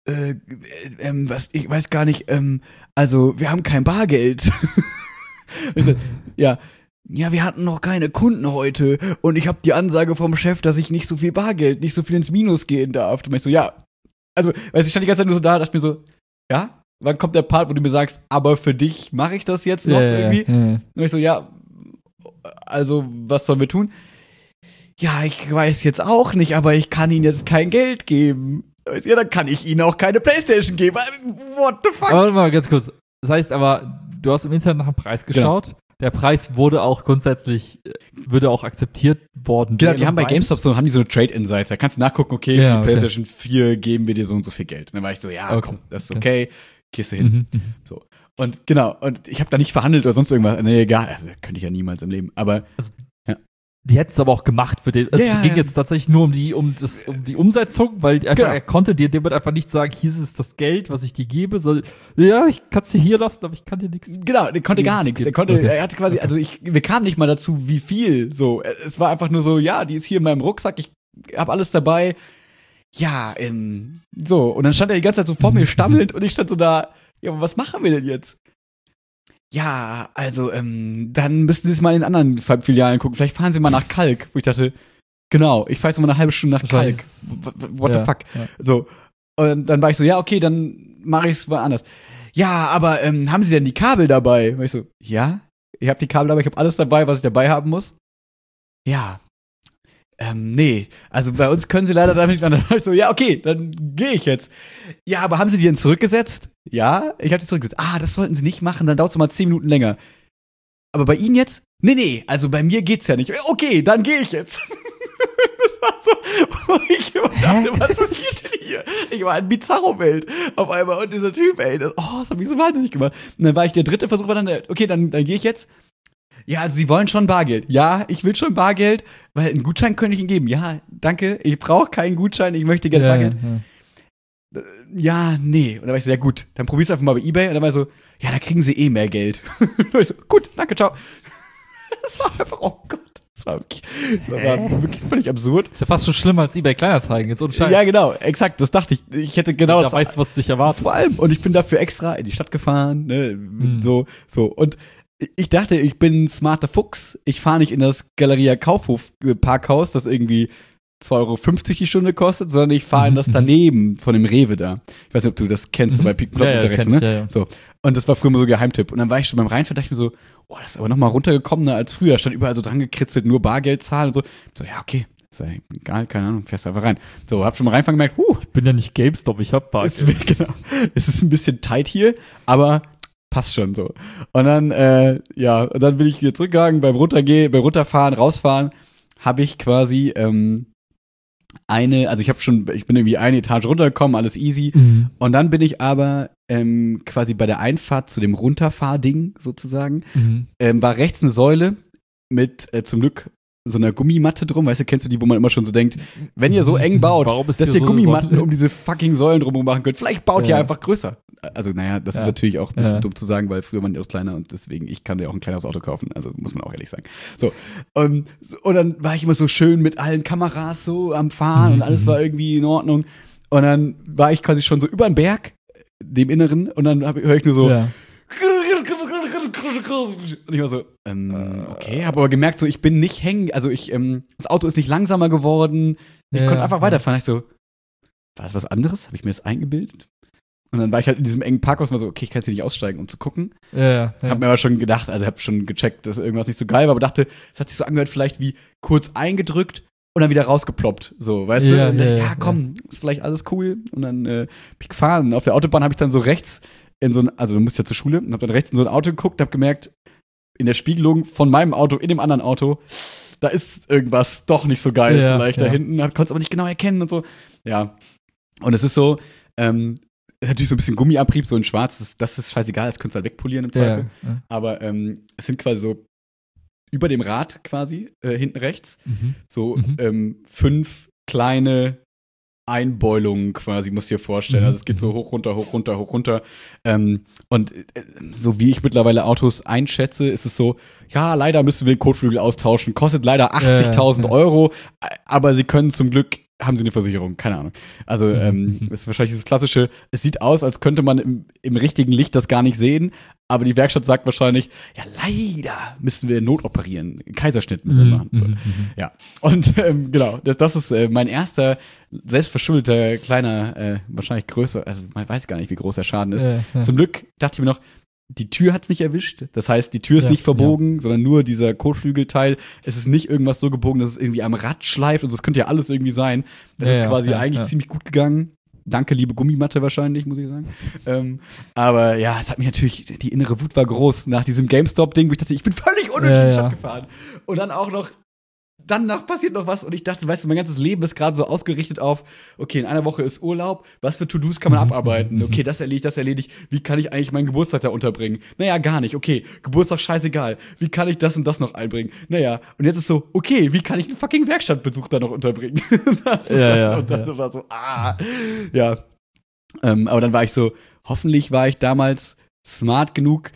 ich weiß gar nicht, also wir haben kein Bargeld. Ich so, ja, wir hatten noch keine Kunden heute und ich habe die Ansage vom Chef, dass ich nicht so viel Bargeld, nicht so viel ins Minus gehen darf. Und ich so, ja, also, ich stand die ganze Zeit nur so da, dachte mir so, ja, wann kommt der Part, wo du mir sagst, aber für dich mache ich das jetzt noch irgendwie? Und ich so, ja, also, was sollen wir tun? Ja, ich weiß jetzt auch nicht, aber ich kann Ihnen jetzt kein Geld geben. Ja, dann kann ich Ihnen auch keine Playstation geben. What the fuck? Aber warte mal ganz kurz. Das heißt aber, du hast im Internet nach dem Preis geschaut. Genau. Der Preis wurde auch grundsätzlich, würde auch akzeptiert worden. Genau, die haben bei GameStop haben die so eine Trade-In-Seite. Da kannst du nachgucken, okay, für die PlayStation 4 geben wir dir so und so viel Geld. Und dann war ich so, ja, komm, das ist okay. Gehst du hin. So. Und genau, und ich habe da nicht verhandelt oder sonst irgendwas. Nee, egal, also, könnte ich ja niemals im Leben. Aber also, die hätten es aber auch gemacht für den. Es ging jetzt tatsächlich nur um die Umsetzung, weil er konnte dir damit einfach nicht sagen, hier ist das Geld, was ich dir gebe. Ja, ich kann es dir hier lassen, aber ich kann dir nichts. Genau, der konnte gar nichts. Er hatte quasi, also wir kamen nicht mal dazu, wie viel. So, es war einfach nur so, ja, die ist hier in meinem Rucksack, ich habe alles dabei. Ja, so. Und dann stand er die ganze Zeit so vor mir stammelnd und ich stand so da, ja, aber was machen wir denn jetzt? Ja, also, dann müssen Sie es mal in anderen Filialen gucken. Vielleicht fahren Sie mal nach Kalk. Wo ich dachte, genau, ich fahre jetzt mal eine halbe Stunde nach Kalk. What the fuck? Ja. So. Und dann war ich so, ja, okay, dann mache ich es mal anders. Ja, aber haben Sie denn die Kabel dabei? Und ich so, ja, ich habe die Kabel dabei, ich habe alles dabei, was ich dabei haben muss. Ja. Nee, also bei uns können Sie leider damit nicht. Dann war ich so, ja, okay, dann gehe ich jetzt. Ja, aber haben Sie die denn zurückgesetzt? Ja, ich habe die zurückgesetzt. Ah, das sollten Sie nicht machen, dann dauert es mal 10 Minuten länger. Aber bei Ihnen jetzt? Nee, also bei mir geht's ja nicht. Okay, dann gehe ich jetzt. Das war so, wo ich immer dachte, was passiert denn hier? Ich war in Bizarro-Welt auf einmal und dieser Typ, ey, das hat mich so wahnsinnig gemacht. Und dann war ich der dritte Versuch, war dann, okay, dann gehe ich jetzt. Ja, also Sie wollen schon Bargeld. Ja, ich will schon Bargeld, weil einen Gutschein könnte ich Ihnen geben. Ja, danke, ich brauche keinen Gutschein, ich möchte gerne Bargeld. Ja, nee. Und dann war ich so, ja gut, dann probier's einfach mal bei eBay. Und dann war ich so, ja, da kriegen Sie mehr Geld. Und ich so, gut, danke, ciao. Das war einfach, oh Gott, das war wirklich völlig absurd. Ist ja fast schon schlimmer als eBay Kleinanzeigen, jetzt ohne Scheiß. Ja, genau, exakt, das dachte ich. Ich hätte genau das. Da weißt du, was dich erwartet. Vor allem, und ich bin dafür extra in die Stadt gefahren, ne, so. Und ich dachte, ich bin ein smarter Fuchs. Ich fahre nicht in das Galeria Kaufhof Parkhaus, das irgendwie 2,50 Euro die Stunde kostet, sondern ich fahre in das daneben von dem Rewe da. Ich weiß nicht, ob du das kennst, bei Pick rechts, ne? Ja. So. Und das war früher immer so ein Geheimtipp. Und dann war ich schon beim Reinfahren, dachte ich mir so, oh, das ist aber noch mal runtergekommener als früher. Stand überall so dran gekritzelt, nur Bargeld zahlen und so. So, ja, okay. Ist ja egal, keine Ahnung, fährst einfach rein. So, hab schon mal reinfahren gemerkt, ich bin ja nicht GameStop, ich hab Bargeld. Genau. Es ist ein bisschen tight hier, aber passt schon so. Und dann, und dann bin ich wieder zurückgegangen, beim Runterfahren, rausfahren, habe ich quasi ich bin irgendwie eine Etage runtergekommen, alles easy. Und dann bin ich aber quasi bei der Einfahrt zu dem Runterfahrding sozusagen, war rechts eine Säule mit zum Glück so einer Gummimatte drum, weißt du, kennst du die, wo man immer schon so denkt, wenn ihr so eng baut, dass ihr so Gummimatten um diese fucking Säulen drumherum machen könnt, vielleicht baut ihr einfach größer. Also naja, das ist natürlich auch ein bisschen dumm zu sagen, weil früher waren die Autos kleiner und deswegen, ich kann dir auch ein kleineres Auto kaufen, also muss man auch ehrlich sagen. So, und dann war ich immer so schön mit allen Kameras so am Fahren und alles war irgendwie in Ordnung und dann war ich quasi schon so über den Berg, dem Inneren, und dann höre ich nur so und ich war so, okay, habe aber gemerkt, so ich bin nicht hängen, also das Auto ist nicht langsamer geworden, ich konnte einfach weiterfahren. Ich so, war das was anderes? Habe ich mir das eingebildet? Und dann war ich halt in diesem engen Parkhaus mal so, okay, ich kann jetzt hier nicht aussteigen, um zu gucken. Hab mir aber schon gedacht, also hab schon gecheckt, dass irgendwas nicht so geil war, aber dachte, es hat sich so angehört, vielleicht wie kurz eingedrückt und dann wieder rausgeploppt, so, weißt du? Und dann, komm, ist vielleicht alles cool. Und dann bin ich gefahren. Und auf der Autobahn habe ich dann so rechts also du musst ja zur Schule, und hab dann rechts in so ein Auto geguckt, hab gemerkt, in der Spiegelung von meinem Auto in dem anderen Auto, da ist irgendwas doch nicht so geil vielleicht da hinten. Konnte es aber nicht genau erkennen und so. Ja. Und es ist so, es ist natürlich so ein bisschen Gummiabrieb, so in schwarz, das ist scheißegal, das könntest du halt wegpolieren im Zweifel. Aber es sind quasi so über dem Rad quasi, hinten rechts, so 5 kleine Einbeulungen quasi, musst du dir vorstellen. Also es geht so hoch, runter, hoch, runter, hoch, runter. Und so wie ich mittlerweile Autos einschätze, ist es so, ja, leider müssen wir den Kotflügel austauschen, kostet leider 80.000 Euro, aber sie können zum Glück, haben sie eine Versicherung, keine Ahnung. Also das ist wahrscheinlich das Klassische, es sieht aus, als könnte man im richtigen Licht das gar nicht sehen, aber die Werkstatt sagt wahrscheinlich, ja, leider müssen wir notoperieren, Kaiserschnitt müssen wir machen. So. Ja, und genau, das ist mein erster selbstverschuldeter kleiner, wahrscheinlich größer, also man weiß gar nicht, wie groß der Schaden ist. Zum Glück dachte ich mir noch, die Tür hat's nicht erwischt. Das heißt, die Tür ist nicht verbogen, sondern nur dieser Kotflügelteil. Es ist nicht irgendwas so gebogen, dass es irgendwie am Rad schleift. Also es könnte ja alles irgendwie sein. Das ist quasi eigentlich ziemlich gut gegangen. Danke, liebe Gummimatte wahrscheinlich, muss ich sagen. Aber ja, es hat mich natürlich, die innere Wut war groß nach diesem GameStop-Ding, wo ich dachte, ich bin völlig unnötig in die Stadt gefahren. Und dann auch noch, danach passiert noch was und ich dachte, weißt du, mein ganzes Leben ist gerade so ausgerichtet auf, okay, in einer Woche ist Urlaub, was für To-Dos kann man abarbeiten? Okay, das erledigt, wie kann ich eigentlich meinen Geburtstag da unterbringen? Naja, gar nicht, okay, Geburtstag scheißegal, wie kann ich das und das noch einbringen? Naja, und jetzt ist so, okay, wie kann ich einen fucking Werkstattbesuch da noch unterbringen? Und dann war so, ja. Aber dann war ich so, hoffentlich war ich damals smart genug,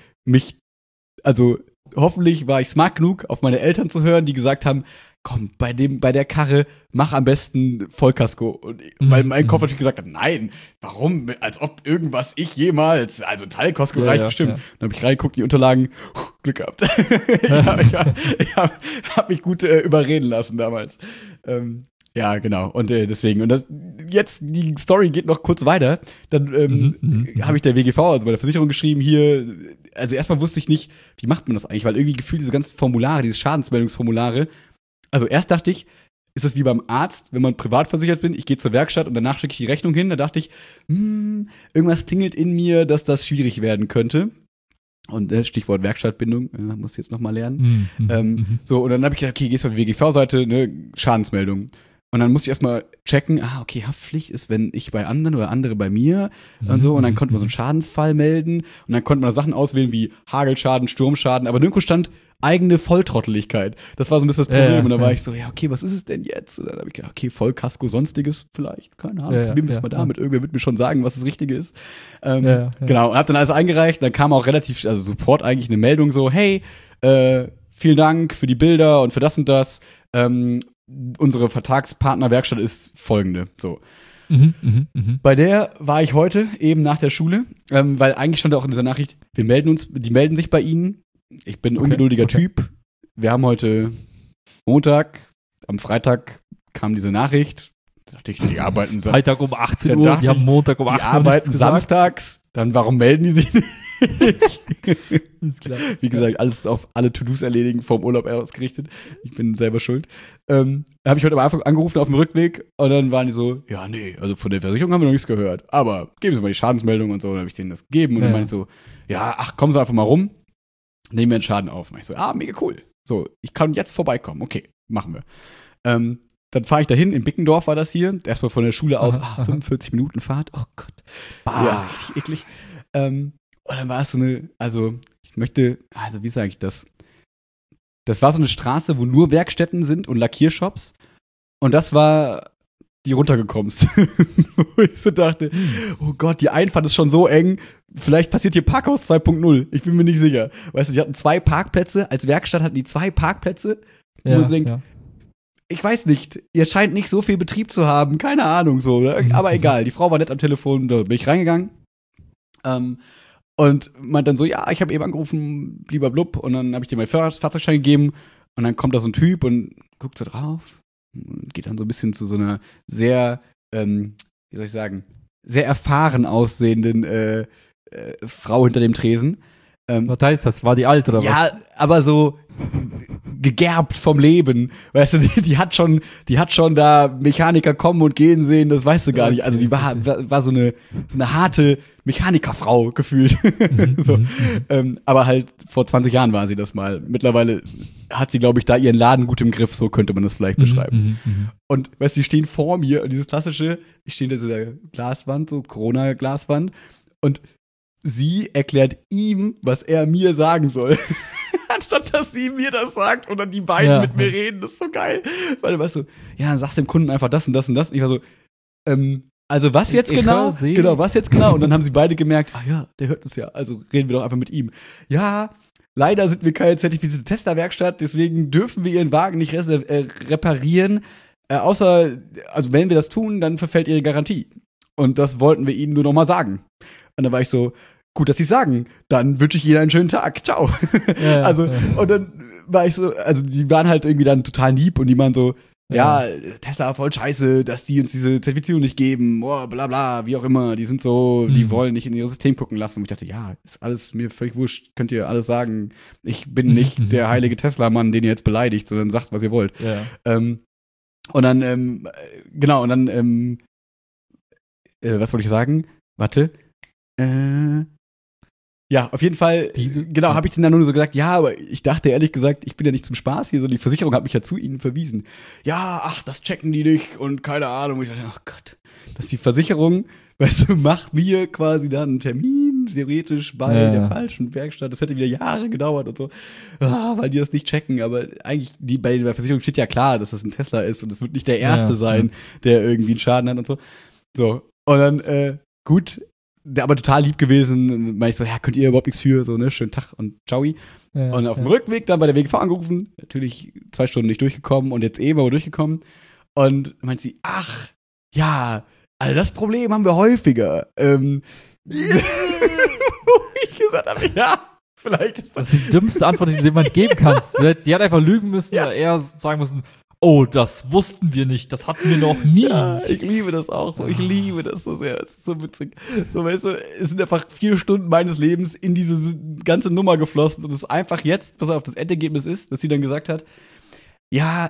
hoffentlich war ich smart genug, auf meine Eltern zu hören, die gesagt haben, komm, bei der Karre, mach am besten Vollkasko. Und weil mein Kopf natürlich gesagt hat, nein, warum? Als ob irgendwas ich jemals, also Teilkasko reicht bestimmt. Ja. Dann habe ich reingeguckt, die Unterlagen, Glück gehabt. ich hab mich gut überreden lassen damals. Ja, genau. Und deswegen, und jetzt, die Story geht noch kurz weiter. Dann habe ich der WGV, also bei der Versicherung geschrieben, hier, also erstmal wusste ich nicht, wie macht man das eigentlich, weil irgendwie gefühlt diese ganzen Formulare, diese Schadensmeldungsformulare, also erst dachte ich, ist das wie beim Arzt, wenn man privat versichert bin, ich gehe zur Werkstatt und danach schicke ich die Rechnung hin, da dachte ich, irgendwas klingelt in mir, dass das schwierig werden könnte. Und Stichwort Werkstattbindung, muss ich jetzt noch mal lernen. So, und dann habe ich gedacht, okay, gehst du auf die WGV-Seite, ne, Schadensmeldung. Und dann musste ich erstmal checken, okay, Haftpflicht ist, wenn ich bei anderen oder andere bei mir und so. Und dann konnte man so einen Schadensfall melden. Und dann konnte man Sachen auswählen wie Hagelschaden, Sturmschaden. Aber nirgendwo stand eigene Volltrotteligkeit. Das war so ein bisschen das Problem. Und da war ich so, ja, okay, was ist es denn jetzt? Und dann habe ich gedacht, okay, Vollkasko, sonstiges vielleicht. Keine Ahnung. Probieren wir es mal damit. Irgendwer wird mir schon sagen, was das Richtige ist. Genau. Und habe dann alles eingereicht. Dann kam auch relativ, also sofort eigentlich eine Meldung so, hey, vielen Dank für die Bilder und für das und das. Unsere Vertragspartnerwerkstatt ist folgende. So. Bei der war ich heute eben nach der Schule, weil eigentlich stand auch in dieser Nachricht, die melden sich bei Ihnen. Ich bin ein ungeduldiger Typ. Wir haben heute Montag, am Freitag kam diese Nachricht. Da dachte ich, die arbeiten Freitag um 18 Uhr, die haben Montag um 18 Uhr. Die arbeiten samstags, dann warum melden die sich nicht? Ist klar. Wie gesagt, alles auf alle To-Dos erledigen, vom Urlaub ausgerichtet. Ich bin selber schuld. Habe ich heute am Anfang angerufen auf dem Rückweg und dann waren die so, ja, nee, also von der Versicherung haben wir noch nichts gehört. Aber geben Sie mal die Schadensmeldung und so. Dann habe ich denen das gegeben und dann meinte ich so, ja, ach, kommen Sie einfach mal rum, nehmen wir einen Schaden auf. Und ich so, mega cool. So, ich kann jetzt vorbeikommen, okay. machen wir. Dann fahre ich dahin, in Bickendorf war das hier, erstmal von der Schule aus, 45 Minuten Fahrt, oh Gott. Ja, richtig eklig. Und dann war es so eine, wie sage ich das? Das war so eine Straße, wo nur Werkstätten sind und Lackiershops. Und das war die runtergekommst. Wo ich so dachte, oh Gott, die Einfahrt ist schon so eng, vielleicht passiert hier Parkhaus 2.0. Ich bin mir nicht sicher. Weißt du, die hatten 2 Parkplätze, als Werkstatt hatten die 2 Parkplätze. Wo man denkt, ich weiß nicht, ihr scheint nicht so viel Betrieb zu haben, keine Ahnung, so. Aber egal, die Frau war nett am Telefon, da bin ich reingegangen. Und meint dann so, ja, ich habe eben angerufen, lieber Blub. Und dann habe ich dir meinen Fahrzeugschein gegeben. Und dann kommt da so ein Typ und guckt so drauf. Und geht dann so ein bisschen zu so einer sehr, wie soll ich sagen, sehr erfahren aussehenden Frau hinter dem Tresen. Was heißt das? War die alt oder was? Ja, aber so gegerbt vom Leben. Weißt du, die hat schon da Mechaniker kommen und gehen sehen, das weißt du gar nicht. Also die war so eine harte Mechanikerfrau gefühlt. So. Aber halt vor 20 Jahren war sie das mal. Mittlerweile hat sie, glaube ich, da ihren Laden gut im Griff, so könnte man das vielleicht beschreiben. Und weißt du, die stehen vor mir und dieses klassische, ich stehe in dieser Glaswand, so Corona-Glaswand, und sie erklärt ihm, was er mir sagen soll. Anstatt dass sie mir das sagt und dann die beiden mit mir reden. Das ist so geil. Weil du weißt so, ja, dann sagst du dem Kunden einfach das und das und das. Und ich war so, also was jetzt genau? Genau, was jetzt genau? Und dann haben sie beide gemerkt, ja, der hört es ja. Also reden wir doch einfach mit ihm. Ja, leider sind wir keine zertifizierte Tesla-Werkstatt, deswegen dürfen wir ihren Wagen nicht reparieren. Außer, also wenn wir das tun, dann verfällt ihre Garantie. Und das wollten wir ihnen nur noch mal sagen. Und dann war ich so, gut, dass Sie sagen. Dann wünsche ich Ihnen einen schönen Tag. Ciao. Und dann war ich so, also die waren halt irgendwie dann total lieb und die waren so, ja, Tesla voll scheiße, dass die uns diese Zertifizierung nicht geben, bla bla, wie auch immer. Die sind so, die wollen nicht in ihr System gucken lassen. Und ich dachte, ja, ist alles mir völlig wurscht. Könnt ihr alles sagen. Ich bin nicht der heilige Tesla-Mann, den ihr jetzt beleidigt, sondern sagt, was ihr wollt. Und dann, was wollte ich sagen? Warte. Ja, auf jeden Fall, habe ich denen dann nur so gesagt, ja, aber ich dachte ehrlich gesagt, ich bin ja nicht zum Spaß hier, so die Versicherung hat mich ja zu ihnen verwiesen. Ja, ach, das checken die nicht und keine Ahnung. Und ich dachte, oh Gott, dass die Versicherung, weißt du, macht mir quasi dann einen Termin, theoretisch bei der falschen Werkstatt. Das hätte wieder Jahre gedauert und so, weil die das nicht checken. Aber eigentlich, bei der Versicherung steht ja klar, dass das ein Tesla ist und es wird nicht der Erste sein, der irgendwie einen Schaden hat und so. So, und dann, gut, der aber total lieb gewesen. Meinte ich so, ja, könnt ihr überhaupt nichts für? So, ne, schönen Tag und ciao. Und auf dem Rückweg dann bei der WGV angerufen. Natürlich 2 Stunden nicht durchgekommen und jetzt aber durchgekommen. Und meinte sie, ach, ja, also das Problem haben wir häufiger. Wo ich gesagt habe, ja, vielleicht ist das. Das ist die dümmste Antwort, die du jemand geben kannst. Die hat einfach lügen müssen oder eher sagen müssen, oh, das wussten wir nicht, das hatten wir noch nie. Ja, ich liebe das auch so, ich liebe das so sehr, das ist so witzig. So, weißt du, es sind einfach 4 Stunden meines Lebens in diese ganze Nummer geflossen und es ist einfach jetzt, was auf das Endergebnis ist, dass sie dann gesagt hat, ja,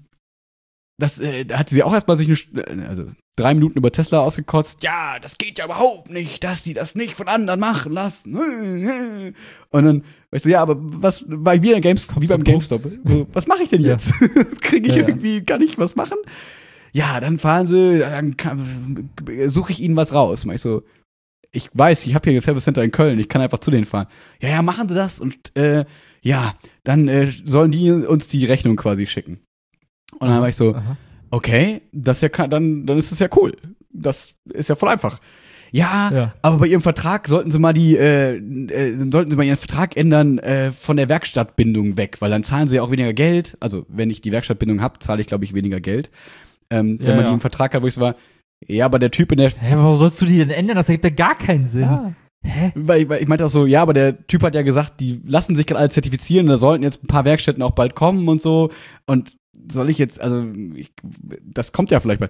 da hat sie auch erstmal sich 3 Minuten über Tesla ausgekotzt. Ja, das geht ja überhaupt nicht, dass die das nicht von anderen machen lassen. Und dann, weißt du, ja, aber was, wie beim GameStop. Was mache ich denn jetzt? Kriege ich irgendwie, kann ich was machen? Ja, dann fahren sie, dann suche ich ihnen was raus. Mach ich so, ich weiß, ich habe hier ein Service Center in Köln, ich kann einfach zu denen fahren. Ja, machen sie das und dann sollen die uns die Rechnung quasi schicken. Und dann war ich so, okay, das ja dann ist es ja cool. Das ist ja voll einfach. Ja, aber bei ihrem Vertrag sollten sie mal ihren Vertrag ändern von der Werkstattbindung weg, weil dann zahlen sie ja auch weniger Geld. Also, wenn ich die Werkstattbindung habe, zahle ich, glaube ich, weniger Geld. Wenn man die im Vertrag hat, wo ich so war, ja, aber der Typ in der. Hä, warum sollst du die denn ändern? Das ergibt ja gar keinen Sinn. Ja. Hä? Weil ich meinte auch so, ja, aber der Typ hat ja gesagt, die lassen sich gerade alle zertifizieren und da sollten jetzt ein paar Werkstätten auch bald kommen und so. Und soll ich jetzt, das kommt ja vielleicht mal.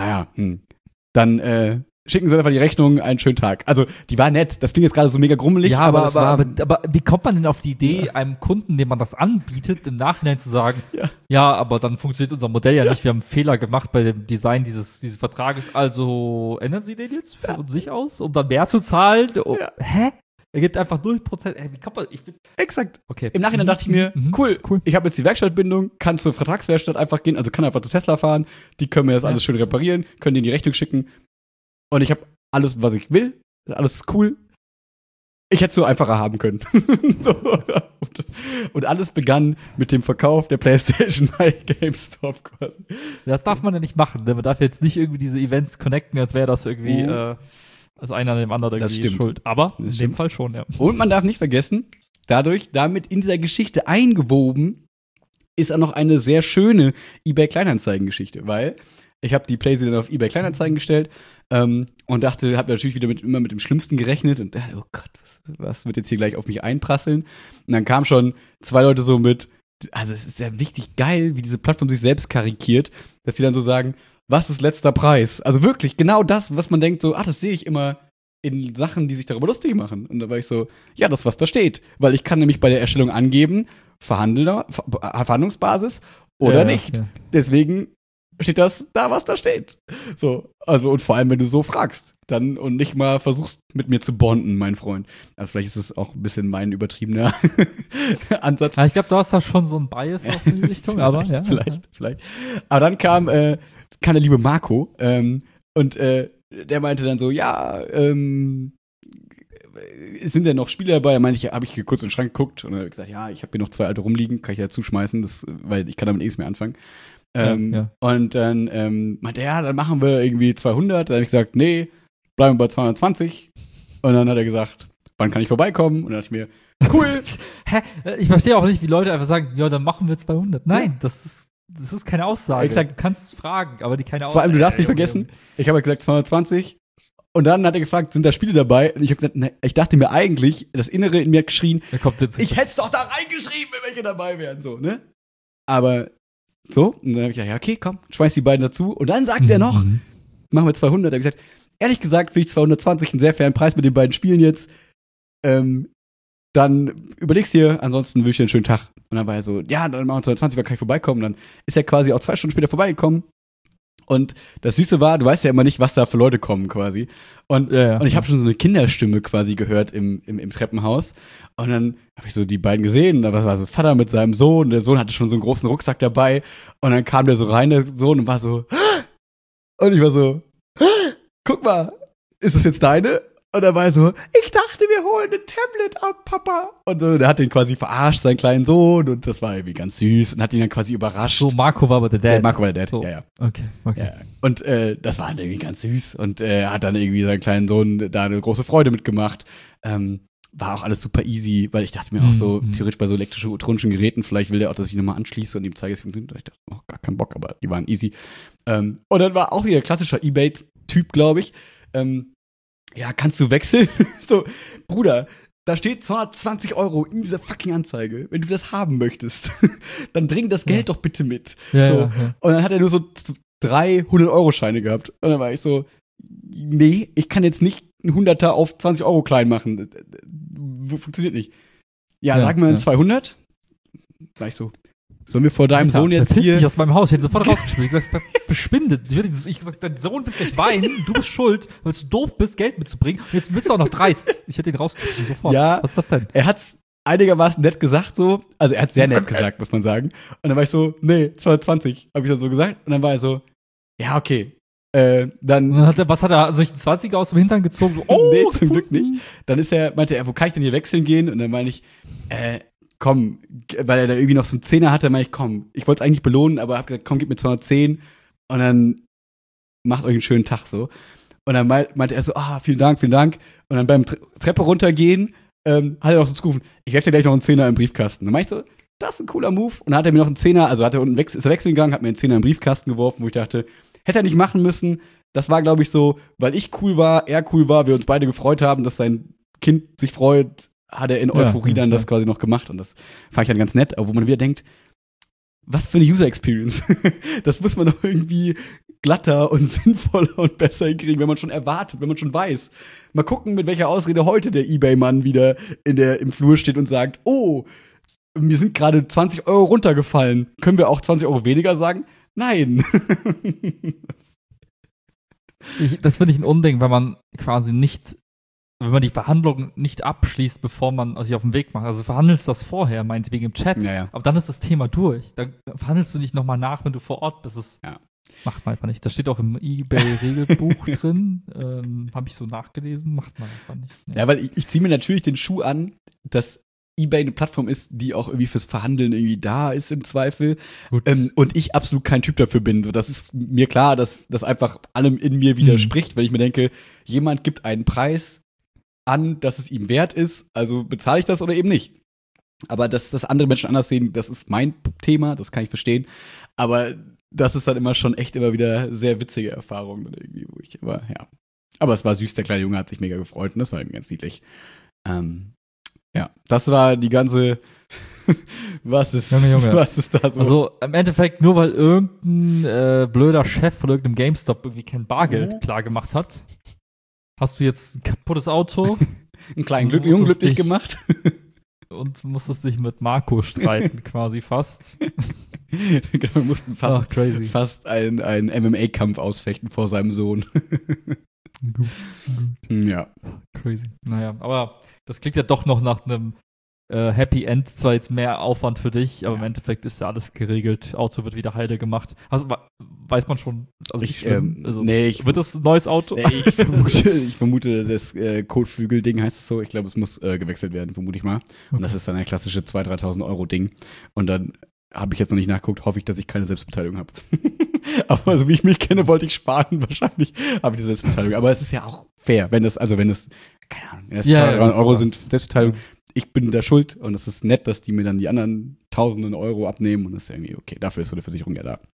Dann schicken sie einfach die Rechnung, einen schönen Tag. Also, die war nett. Das klingt jetzt gerade so mega grummelig. Ja, aber wie kommt man denn auf die Idee, einem Kunden, dem man das anbietet, im Nachhinein zu sagen, ja, aber dann funktioniert unser Modell ja nicht. Wir haben einen Fehler gemacht bei dem Design dieses Vertrages. Also ändern Sie den jetzt von sich aus, um dann mehr zu zahlen? Hä? Er gibt einfach 0%. Ey, wie kann man, Exakt. okay. Im Nachhinein dachte ich mir, cool, cool. ich habe jetzt die Werkstattbindung, kann zur Vertragswerkstatt einfach gehen, also kann einfach zu Tesla fahren, die können mir das alles schön reparieren, können die in die Rechnung schicken und ich habe alles, was ich will, alles ist cool. Ich hätte es so einfacher haben können. So. Und alles begann mit dem Verkauf der PlayStation bei GameStop quasi. Das darf man ja nicht machen. Ne? Man darf jetzt nicht irgendwie diese Events connecten, als wäre das irgendwie als einer dem anderen irgendwie schuld. Aber in dem Fall schon, ja. Und man darf nicht vergessen, damit in dieser Geschichte eingewoben, ist auch noch eine sehr schöne eBay-Kleinanzeigen-Geschichte, weil ich habe die PlayStation auf eBay Kleinanzeigen gestellt und dachte, habe natürlich wieder immer mit dem Schlimmsten gerechnet und dachte, oh Gott, was wird jetzt hier gleich auf mich einprasseln? Und dann kamen schon 2 Leute so mit, also es ist ja richtig geil, wie diese Plattform sich selbst karikiert, dass sie dann so sagen, was ist letzter Preis? Also wirklich genau das, was man denkt, so, das sehe ich immer in Sachen, die sich darüber lustig machen. Und da war ich so, ja, das, was da steht. Weil ich kann nämlich bei der Erstellung angeben, Verhandlungsbasis oder nicht. Ja. Deswegen steht das da, was da steht. So, also und vor allem, wenn du so fragst, dann und nicht mal versuchst, mit mir zu bonden, mein Freund. Also vielleicht ist es auch ein bisschen mein übertriebener Ansatz. Ja, ich glaube, du hast da schon so ein Bias aus die Richtung, aber ja. Vielleicht. Aber dann kam der liebe Marco und der meinte dann so, ja, sind denn noch Spiele dabei? Habe ich kurz in den Schrank geguckt und habe gesagt, ja, ich habe hier noch 2 alte rumliegen, kann ich da zuschmeißen, weil ich kann damit nichts mehr anfangen. Und dann meinte er, ja, dann machen wir irgendwie 200. Dann habe ich gesagt, nee, bleiben wir bei 220. Und dann hat er gesagt, wann kann ich vorbeikommen? Und dann dachte ich mir, cool. Hä? Ich verstehe auch nicht, wie Leute einfach sagen, ja, dann machen wir 200. Nein, das ist keine Aussage. Exakt. Du kannst fragen, aber die keine Aussage. Vor allem, du darfst nicht vergessen, ich habe halt gesagt 220. Und dann hat er gefragt, sind da Spiele dabei? Und ich habe gesagt, ne, ich dachte mir eigentlich, das Innere in mir hat geschrien, ich hätte es doch da reingeschrieben, welche dabei wären. So, ne? Aber so, und dann habe ich gesagt, ja, okay, komm, schmeiß die beiden dazu. Und dann sagt er noch, machen wir 200. Da habe ich gesagt, ehrlich gesagt, finde ich 220 einen sehr fairen Preis mit den beiden Spielen jetzt. Dann überleg's dir, ansonsten wünsche ich dir einen schönen Tag. Und dann war er so, ja, dann machen wir 220, weil kann ich vorbeikommen. Dann ist er quasi auch 2 Stunden später vorbeigekommen. Und das Süße war, du weißt ja immer nicht, was da für Leute kommen quasi. Und ich habe schon so eine Kinderstimme quasi gehört im Treppenhaus. Und dann habe ich so die beiden gesehen. Und da war so Vater mit seinem Sohn. Der Sohn hatte schon so einen großen Rucksack dabei. Und dann kam der so rein, der Sohn, und war so und ich war so, guck mal, ist das jetzt deine? Und er war so, ich dachte, wir holen ein Tablet ab, Papa. Und der hat den quasi verarscht, seinen kleinen Sohn. Und das war irgendwie ganz süß. Und hat ihn dann quasi überrascht. So, Marco war aber der Dad. Marco war der Dad, so. ja. Okay. Ja. Und das war irgendwie ganz süß. Und er hat dann irgendwie seinen kleinen Sohn da eine große Freude mitgemacht. War auch alles super easy, weil ich dachte mir auch so, theoretisch bei so elektronischen Geräten, vielleicht will der auch, dass ich nochmal anschließe und ihm zeige, es funktioniert. Ich dachte, gar keinen Bock, aber die waren easy. Und dann war auch wieder klassischer eBay-Typ, glaube ich. Ja, kannst du wechseln? So, Bruder, da steht 220 € in dieser fucking Anzeige. Wenn du das haben möchtest, dann bring das Geld doch bitte mit. Ja. Und dann hat er nur so 3 100-Euro-Scheine gehabt. Und dann war ich so, nee, ich kann jetzt nicht einen 100er auf 20 € klein machen. Das funktioniert nicht. Ja, sag mal 200. Da war ich so, sollen wir vor deinem Sohn jetzt hier... dich aus meinem Haus, ich hätte sofort rausgeschmissen. Ich gesagt, verschwinde. Ich hätte gesagt, dein Sohn wird gleich weinen, du bist schuld, weil du doof bist, Geld mitzubringen. Und jetzt bist du auch noch dreist. Ich hätte ihn rausgeschmissen, sofort. Ja, was ist das denn? Er hat's einigermaßen nett gesagt, so. Also er hat's sehr nett gesagt, muss man sagen. Und dann war ich so, nee, 220, habe ich dann so gesagt. Und dann war er so, ja, okay. Dann was hat er sich 20er aus dem Hintern gezogen? So, nee, zum Glück nicht. Dann meinte er, wo kann ich denn hier wechseln gehen? Und dann meine ich, komm, weil er da irgendwie noch so einen Zehner hatte, meinte ich, komm, ich wollte es eigentlich belohnen, aber hab gesagt, komm, gib mir 210 und dann macht euch einen schönen Tag so. Und dann meinte er so, vielen Dank. Und dann beim Treppe runtergehen, hat er noch so zugerufen, ich werfe dir gleich noch einen Zehner im Briefkasten. Dann meinte ich so, das ist ein cooler Move. Und dann hat er mir noch einen Zehner, also ist er wechseln gegangen, hat mir einen Zehner im Briefkasten geworfen, wo ich dachte, hätte er nicht machen müssen. Das war, glaube ich, so, weil ich cool war, er cool war, wir uns beide gefreut haben, dass sein Kind sich freut, hat er in Euphorie dann das quasi noch gemacht. Und das fand ich dann ganz nett, aber wo man wieder denkt, was für eine User Experience. Das muss man doch irgendwie glatter und sinnvoller und besser hinkriegen, wenn man schon erwartet, wenn man schon weiß. Mal gucken, mit welcher Ausrede heute der eBay-Mann wieder im Flur steht und sagt, oh, mir sind gerade 20 € runtergefallen. Können wir auch 20 € weniger sagen? Nein. Das finde ich ein Unding, wenn man quasi nicht wenn man die Verhandlung nicht abschließt, bevor man sich auf den Weg macht. Also verhandelst das vorher, meinetwegen im Chat, Ja. aber dann ist das Thema durch. Dann verhandelst du nicht nochmal nach, wenn du vor Ort bist. Das macht man einfach nicht. Das steht auch im eBay-Regelbuch drin. Habe ich so nachgelesen. Macht man einfach nicht. Nee. Ja, weil ich ziehe mir natürlich den Schuh an, dass eBay eine Plattform ist, die auch irgendwie fürs Verhandeln irgendwie da ist im Zweifel. Und ich absolut kein Typ dafür bin. So, das ist mir klar, dass das einfach allem in mir widerspricht, wenn ich mir denke, jemand gibt einen Preis an, dass es ihm wert ist, also bezahle ich das oder eben nicht. Aber dass das andere Menschen anders sehen, das ist mein Thema, das kann ich verstehen. Aber das ist dann immer schon echt immer wieder sehr witzige Erfahrungen dann irgendwie, wo ich immer, ja. Aber es war süß, der kleine Junge hat sich mega gefreut und das war irgendwie ganz niedlich. Ja, das war die ganze was ist da so? Also im Endeffekt, nur weil irgendein blöder Chef von irgendeinem GameStop irgendwie kein Bargeld klar gemacht hat, hast du jetzt ein kaputtes Auto. Einen kleinen Jungen glücklich gemacht. Und musstest dich mit Marco streiten, quasi fast. Wir mussten fast einen MMA-Kampf ausfechten vor seinem Sohn. Gut. Ja. Crazy. Naja, aber das klingt ja doch noch nach einem Happy End. Zwar jetzt mehr Aufwand für dich, aber im Endeffekt ist ja alles geregelt. Auto wird wieder heile gemacht. Also, weiß man schon, also wird das ein neues Auto? Nee, ich vermute, das Kotflügel-Ding heißt es so. Ich glaube, es muss gewechselt werden, vermute ich mal. Und das ist dann ein klassische 2.000, 3.000 Euro Ding. Und dann habe ich jetzt noch nicht nachgeguckt, hoffe ich, dass ich keine Selbstbeteiligung habe. Aber so wie ich mich kenne, wollte ich sparen. Wahrscheinlich habe ich die Selbstbeteiligung. Aber es ist ja auch fair, wenn das, keine Ahnung, wenn das 200 Euro sind Selbstbeteiligung. Ich bin da schuld und es ist nett, dass die mir dann die anderen Tausenden Euro abnehmen und das ist irgendwie okay. Dafür ist so eine Versicherung ja da.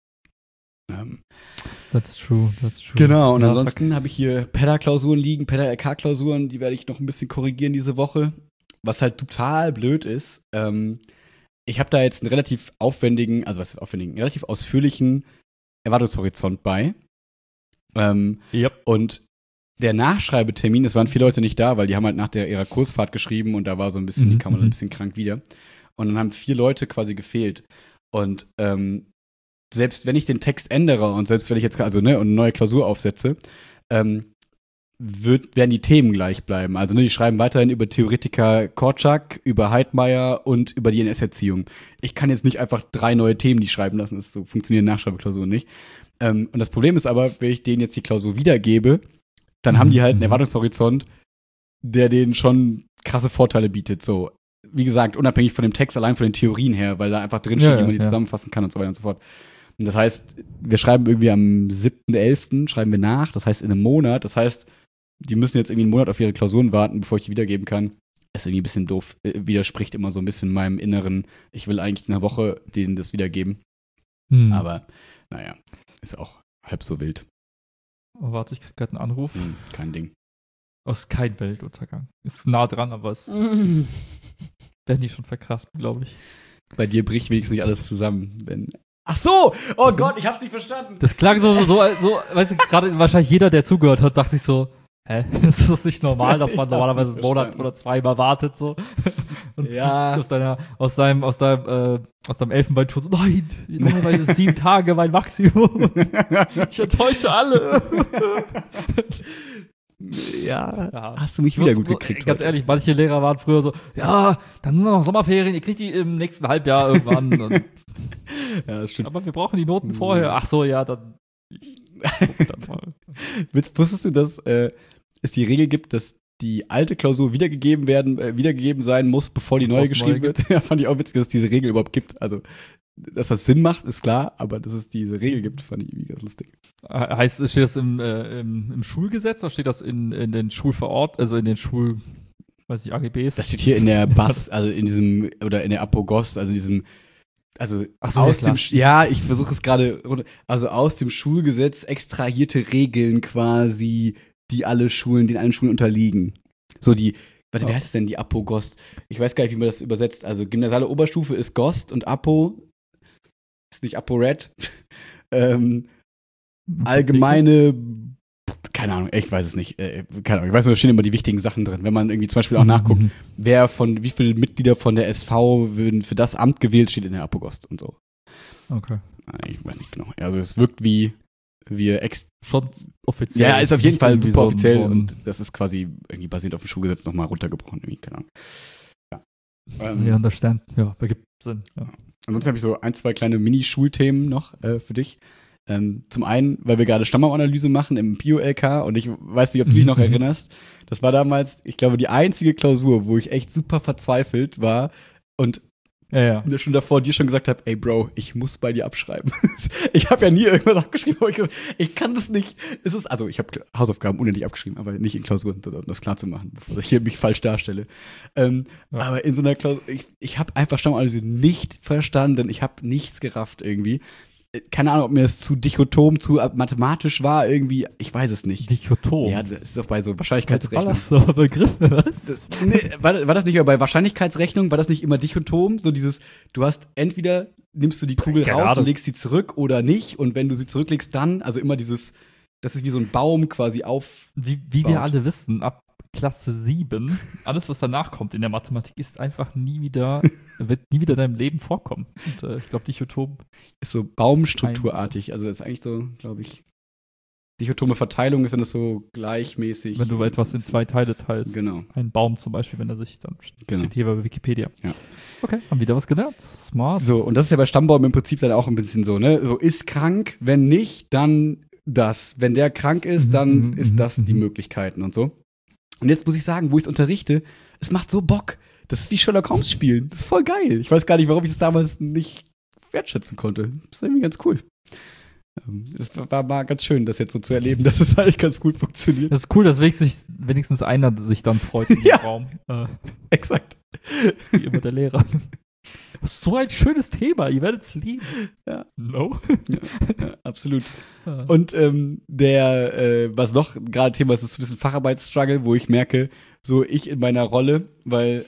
That's true. Genau, und ansonsten habe ich hier PEDA-Klausuren liegen, PEDA-LK-Klausuren, die werde ich noch ein bisschen korrigieren diese Woche. Was halt total blöd ist, ich habe da jetzt einen relativ aufwendigen, also was ist aufwendigen, relativ ausführlichen Erwartungshorizont bei. Und der Nachschreibetermin, es waren 4 Leute nicht da, weil die haben halt nach ihrer Kursfahrt geschrieben und da war so ein bisschen, die kamen so ein bisschen krank wieder. Und dann haben 4 Leute quasi gefehlt. Und selbst wenn ich den Text ändere und selbst wenn ich jetzt und eine neue Klausur aufsetze, werden die Themen gleich bleiben. Also die schreiben weiterhin über Theoretiker Korczak, über Heidmeier und über die NS-Erziehung. Ich kann jetzt nicht einfach 3 neue Themen die schreiben lassen, das so funktionieren Nachschreibeklausuren nicht. Und das Problem ist aber, wenn ich denen jetzt die Klausur wiedergebe, dann haben die halt einen Erwartungshorizont, der denen schon krasse Vorteile bietet. So, wie gesagt, unabhängig von dem Text, allein von den Theorien her, weil da einfach drinsteht, wie man die zusammenfassen kann und so weiter und so fort. Und das heißt, wir schreiben irgendwie am 7.11. schreiben wir nach, das heißt in einem Monat, das heißt, die müssen jetzt irgendwie einen Monat auf ihre Klausuren warten, bevor ich die wiedergeben kann. Das ist irgendwie ein bisschen doof, widerspricht immer so ein bisschen meinem Inneren, ich will eigentlich in einer Woche denen das wiedergeben. Aber, naja, ist auch halb so wild. Oh, warte, ich krieg gerade einen Anruf. Kein Ding. Aus kein Weltuntergang. Ist nah dran, aber es werden die schon verkraften, glaube ich. Bei dir bricht wenigstens nicht alles zusammen, Ach so! Oh Gott, ich hab's nicht verstanden. Das klang so weißt du, gerade wahrscheinlich jeder, der zugehört hat, dachte sich so, hä? Ist das nicht normal, dass man normalerweise einen Monat oder 2 mal wartet, so? Und aus deinem Elfenbeinturm so, nein, normalerweise ist 7 Tage mein Maximum. Ich enttäusche alle. Ja, hast du mich wieder gut gekriegt. Ganz ehrlich, manche Lehrer waren früher so, ja, dann sind noch Sommerferien, ihr kriegt die im nächsten Halbjahr irgendwann. Ja, das stimmt. Aber wir brauchen die Noten vorher. Ach so, ja, dann mal. Wusstest du, dass es die Regel gibt, dass die alte Klausur wiedergegeben sein muss, bevor die neue geschrieben wird? Ja, fand ich auch witzig, dass es diese Regel überhaupt gibt. Also, dass das Sinn macht, ist klar, aber dass es diese Regel gibt, fand ich irgendwie ganz lustig. Steht das im Schulgesetz oder steht das in den also in den AGBs? Das steht hier in der BAS, also in diesem, oder in der APOGOS, also in diesem, also ich versuche es gerade, also aus dem Schulgesetz extrahierte Regeln quasi, denen allen Schulen unterliegen. So wie heißt es denn, die APOGOS? Ich weiß gar nicht, wie man das übersetzt. Also gymnasiale Oberstufe ist GOST und APO ist nicht APO-RED. Allgemeine, keine Ahnung, ich weiß es nicht. Keine Ahnung, ich weiß nur, da stehen immer die wichtigen Sachen drin. Wenn man irgendwie zum Beispiel auch nachguckt, wie viele Mitglieder von der SV würden für das Amt gewählt, steht in der APOGOS und so. Okay. Ich weiß nicht genau. Also es wirkt wie wir Schon offiziell. Ja, ist auf jeden Fall irgendwie super offiziell so ein- und das ist quasi irgendwie basiert auf dem Schulgesetz nochmal runtergebrochen, irgendwie, keine Ahnung. Ja. Ja, understand. Ja, ergibt Sinn. Ja. Ansonsten habe ich so 1, 2 kleine Mini-Schulthemen noch für dich. Zum einen, weil wir gerade Stammbaumanalyse machen im Bio-LK und ich weiß nicht, ob du dich noch erinnerst. Das war damals, ich glaube, die einzige Klausur, wo ich echt super verzweifelt war und Ja. schon davor dir schon gesagt habe, ey Bro, ich muss bei dir abschreiben. Ich habe ja nie irgendwas abgeschrieben, aber ich kann das nicht. Also ich habe Hausaufgaben unendlich abgeschrieben, aber nicht in Klausuren, um das klar zu machen, bevor ich hier mich falsch darstelle. Aber in so einer Klausur, ich habe einfach Stammanalyse nicht verstanden, ich habe nichts gerafft irgendwie. Keine Ahnung, ob mir das zu dichotom, zu mathematisch war irgendwie, ich weiß es nicht. Dichotom. Ja, das ist doch bei so Wahrscheinlichkeitsrechnung. War das so Begriffe, was? War das nicht immer bei Wahrscheinlichkeitsrechnung, war das nicht immer dichotom? So dieses, du hast entweder nimmst du die Kugel raus und legst sie zurück oder nicht und wenn du sie zurücklegst, dann, also immer dieses, das ist wie so ein Baum quasi auf. Wie wir alle wissen, ab Klasse 7, alles, was danach kommt in der Mathematik, wird nie wieder in deinem Leben vorkommen. Und ich glaube, Dichotom ist so baumstrukturartig, also das ist eigentlich so, glaube ich, dichotome Verteilung ist, wenn das so gleichmäßig. Wenn du etwas in 2 Teile teilst. Genau. Ein Baum zum Beispiel, wenn er sich dann Genau. steht hier bei Wikipedia. Ja. Okay, haben wieder was gelernt. Smart. So, und das ist ja bei Stammbaum im Prinzip dann auch ein bisschen so, ne? So, ist krank, wenn nicht, dann das. Wenn der krank ist, dann ist das die Möglichkeiten und so. Und jetzt muss ich sagen, wo ich es unterrichte, es macht so Bock. Das ist wie Sherlock Holmes spielen. Das ist voll geil. Ich weiß gar nicht, warum ich es damals nicht wertschätzen konnte. Das ist irgendwie ganz cool. Es war mal ganz schön, das jetzt so zu erleben, dass es eigentlich ganz gut funktioniert. Das ist cool, dass wenigstens einer sich dann freut im Ja. Raum. Exakt. Wie immer der Lehrer. Das ist so ein schönes Thema, ihr werdet es lieben. Ja. No? Ja, absolut. Und was noch gerade Thema ist, ist ein bisschen Facharbeitsstruggle, wo ich merke, so ich in meiner Rolle, weil